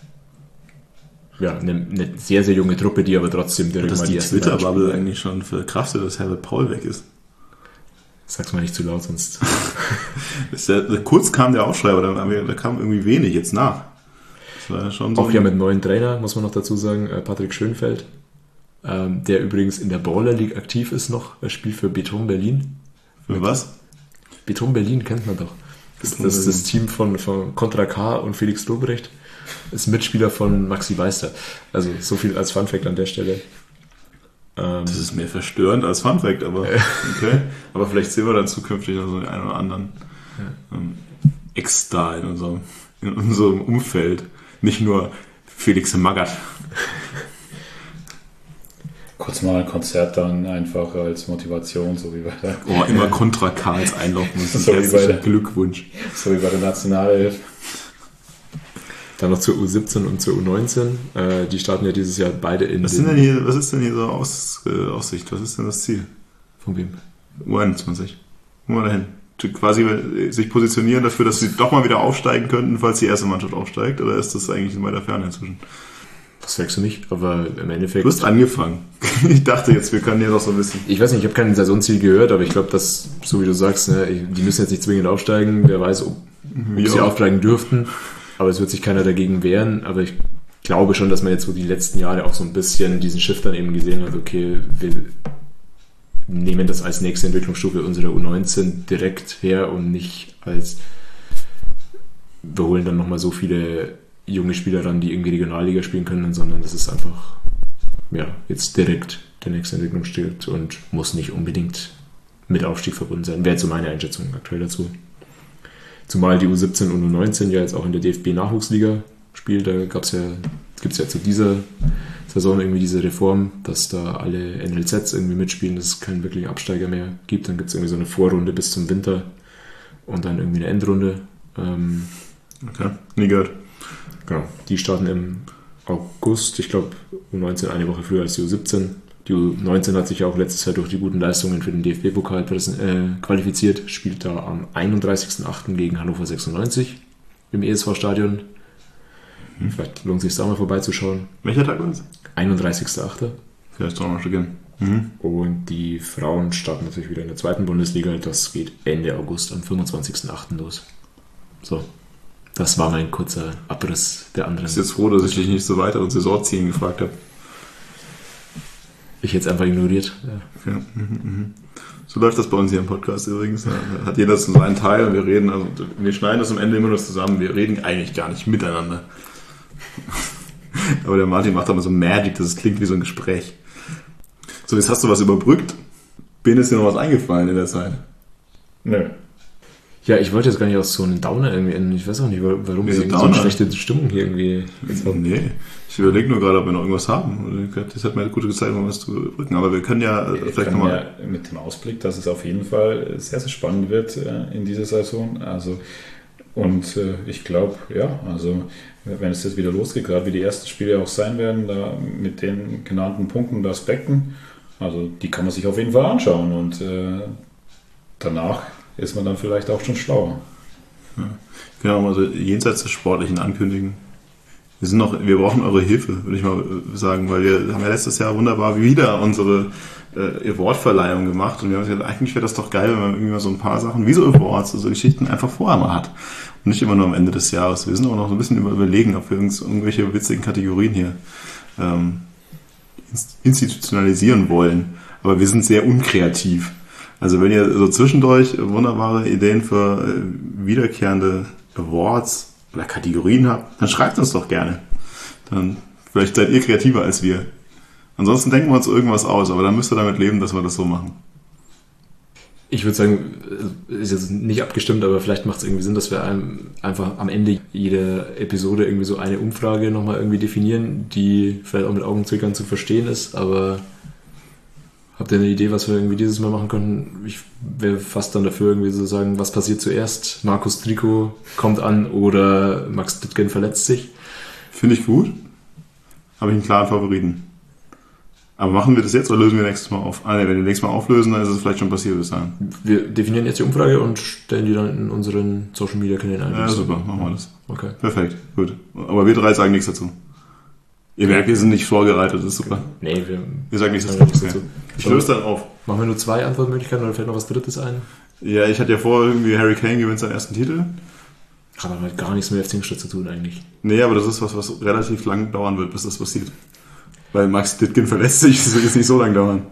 eine sehr, sehr junge Truppe, die aber trotzdem direkt
dass
mal
die
ersten
Twitter-Bubble eigentlich schon verkraftet, dass Herbert Paul weg ist.
Sag's mal nicht zu laut, sonst...
Kurz kam der Aufschrei, aber da kam irgendwie wenig jetzt nach. Das war schon so
auch ja mit neuen Trainer, muss man noch dazu sagen, Patrick Schönfeld, der übrigens in der Baller League aktiv ist noch, er spielt für Beton Berlin.
Für was?
Beton Berlin kennt man doch. Das ist das Team von Contra K und Felix Lobrecht. Ist Mitspieler von Maxi Weister. Also so viel als Funfact an der Stelle.
Das ist mehr verstörend als Funfact, aber okay. Aber vielleicht sehen wir dann zukünftig noch so den einen oder anderen Ex-Star in unserem Umfeld. Nicht nur Felix Magath.
Kurz mal ein Konzert dann einfach als Motivation, so wie bei der...
Oh, immer Contra K als einloggen. Das ist
So wie bei der-
Glückwunsch.
So wie bei der Nationalelf.
Dann noch zur U17 und zur U19. Die starten ja dieses Jahr beide in
Was ist denn hier so Aussicht? Was ist denn das Ziel?
Von wem?
U21. Wo wir dahin? Quasi sich positionieren dafür, dass sie doch mal wieder aufsteigen könnten, falls die erste Mannschaft aufsteigt? Oder ist das eigentlich in weiter Ferne inzwischen?
Das sagst du nicht, aber im Endeffekt...
Du hast angefangen. Ich dachte jetzt, wir können hier noch so ein bisschen...
Ich weiß nicht, ich habe kein Saisonziel gehört, aber ich glaube, dass, so wie du sagst, ne, die müssen jetzt nicht zwingend aufsteigen. Wer weiß, ob sie aufsteigen dürften. Aber es wird sich keiner dagegen wehren. Aber ich glaube schon, dass man jetzt so die letzten Jahre auch so ein bisschen diesen Shift dann eben gesehen hat. Okay, wir nehmen das als nächste Entwicklungsstufe unserer U19 direkt her und nicht als wir holen dann nochmal so viele junge Spieler ran, die irgendwie Regionalliga spielen können, sondern das ist einfach jetzt direkt der nächste Entwicklungsschritt und muss nicht unbedingt mit Aufstieg verbunden sein. Wäre jetzt so meine Einschätzung aktuell dazu. Zumal die U17 und U19 ja jetzt auch in der DFB-Nachwuchsliga spielt. Da gibt es ja zu dieser Saison irgendwie diese Reform, dass da alle NLZs irgendwie mitspielen, dass es keinen wirklichen Absteiger mehr gibt. Dann gibt es irgendwie so eine Vorrunde bis zum Winter und dann irgendwie eine Endrunde.
Okay, nie gehört.
Genau, die starten im August, ich glaube U19 eine Woche früher als die U17. Die U19 hat sich ja auch letztes Jahr durch die guten Leistungen für den DFB-Pokal qualifiziert, spielt da am 31.08. gegen Hannover 96 im ESV-Stadion. Vielleicht lohnt es sich da mal vorbeizuschauen.
Welcher Tag war das?
31.08.
Vielleicht auch noch schon gehen.
Und die Frauen starten natürlich wieder in der zweiten Bundesliga. Das geht Ende August am 25.08. los. So, das war mein kurzer Abriss der anderen.
Ich bin jetzt froh, dass ich dich nicht so weiter und Saisonzielen gefragt habe.
Ich hätte es einfach ignoriert. Ja.
Okay. So läuft das bei uns hier im Podcast übrigens. Hat jeder so seinen Teil und wir schneiden das am Ende immer nur zusammen. Wir reden eigentlich gar nicht miteinander. Aber der Martin macht aber so Magic, das klingt wie so ein Gespräch. So, jetzt hast du was überbrückt. Ben, ist dir noch was eingefallen in der Zeit?
Nö.
Ja, ich wollte jetzt gar nicht aus so einem Downer irgendwie enden. Ich weiß auch nicht, warum wir so eine schlechte Stimmung hier irgendwie jetzt haben.
Nee, ich überlege nur gerade, ob wir noch irgendwas haben. Das hat mir eine gute Zeit, um was zu überbrücken. Aber wir können ja vielleicht nochmal...
Ja, mit dem Ausblick, dass es auf jeden Fall sehr, sehr spannend wird in dieser Saison. Also, und ich glaube, ja, also wenn es jetzt wieder losgeht, gerade wie die ersten Spiele auch sein werden, da mit den genannten Punkten und Aspekten, also die kann man sich auf jeden Fall anschauen und danach ist man dann vielleicht auch schon schlauer.
Ja. Genau, also jenseits des sportlichen Ankündigen. Wir brauchen eure Hilfe, würde ich mal sagen, weil wir haben ja letztes Jahr wunderbar wieder unsere Award-Verleihung gemacht und wir haben gesagt, eigentlich wäre das doch geil, wenn man irgendwie mal so ein paar Sachen wie so Awards, so Geschichten einfach vorher mal hat und nicht immer nur am Ende des Jahres. Wir sind auch noch so ein bisschen überlegen, ob wir irgendwelche witzigen Kategorien hier institutionalisieren wollen, aber wir sind sehr unkreativ. Also wenn ihr so zwischendurch wunderbare Ideen für wiederkehrende Awards oder Kategorien habt, dann schreibt uns doch gerne. Dann vielleicht seid ihr kreativer als wir. Ansonsten denken wir uns irgendwas aus, aber dann müsst ihr damit leben, dass wir das so machen.
Ich würde sagen, ist jetzt nicht abgestimmt, aber vielleicht macht es irgendwie Sinn, dass wir einfach am Ende jeder Episode irgendwie so eine Umfrage nochmal irgendwie definieren, die vielleicht auch mit Augenzwinkern zu verstehen ist, aber habt ihr eine Idee, was wir irgendwie dieses Mal machen können? Ich wäre fast dann dafür, irgendwie so sagen, was passiert zuerst? Markus Trikot kommt an oder Max Dittgen verletzt sich?
Finde ich gut. Habe ich einen klaren Favoriten. Aber machen wir das jetzt oder lösen wir nächstes Mal auf? Wenn wir nächstes Mal auflösen, dann ist es vielleicht schon passiert bis dahin.
Wir definieren jetzt die Umfrage und stellen die dann in unseren Social Media Kanälen ein.
Ja, super, machen wir das.
Okay.
Perfekt, gut. Aber wir drei sagen nichts dazu. Ihr merkt, wir sind nicht vorbereitet, das ist super.
Nee,
wir sagen nichts dazu.
Okay.
Ich löse dann auf.
Machen wir nur 2 Antwortmöglichkeiten oder fällt noch was Drittes ein?
Ja, ich hatte ja vor, irgendwie Harry Kane gewinnt seinen ersten Titel.
Hat aber gar nichts mit FC Ingolstadt zu tun eigentlich.
Nee, aber das ist was relativ lang dauern wird, bis das passiert. Weil Max Dittgen verlässt sich, das wird jetzt nicht so lang dauern.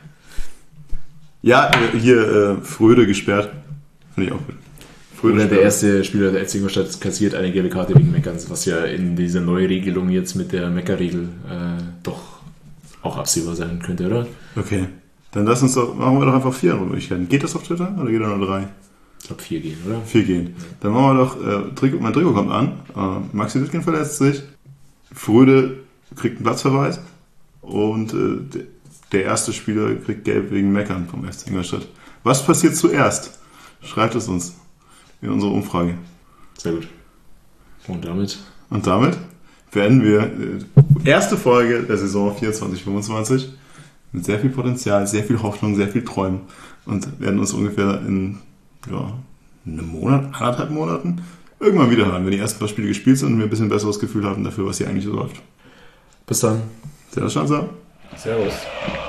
Ja, hier Fröde gesperrt. Finde ich auch gut.
Oder der erste Spieler der FC Ingolstadt kassiert eine gelbe Karte wegen Meckerns, was ja in dieser Neuregelung jetzt mit der Meckerregel doch auch absehbar sein könnte, oder?
Okay, dann machen wir doch einfach 4 Möglichkeiten. Geht das auf Twitter oder geht da nur 3?
Ich glaube 4 gehen, oder?
4 gehen. Ja. Dann machen wir doch, mein Trikot kommt an, Maxi Dittgen verletzt sich, Fröde kriegt einen Platzverweis und der erste Spieler kriegt gelb wegen Meckern vom FC Ingolstadt. Was passiert zuerst? Schreibt es uns in unsere Umfrage.
Sehr gut. Und damit
beenden wir die erste Folge der Saison 24/25 mit sehr viel Potenzial, sehr viel Hoffnung, sehr viel Träumen und werden uns ungefähr in einem Monat, 1,5 Monaten irgendwann wieder hören, wenn die ersten paar Spiele gespielt sind und wir ein bisschen besseres Gefühl haben dafür, was hier eigentlich so läuft.
Bis dann.
Servus, Schanzer.
Servus.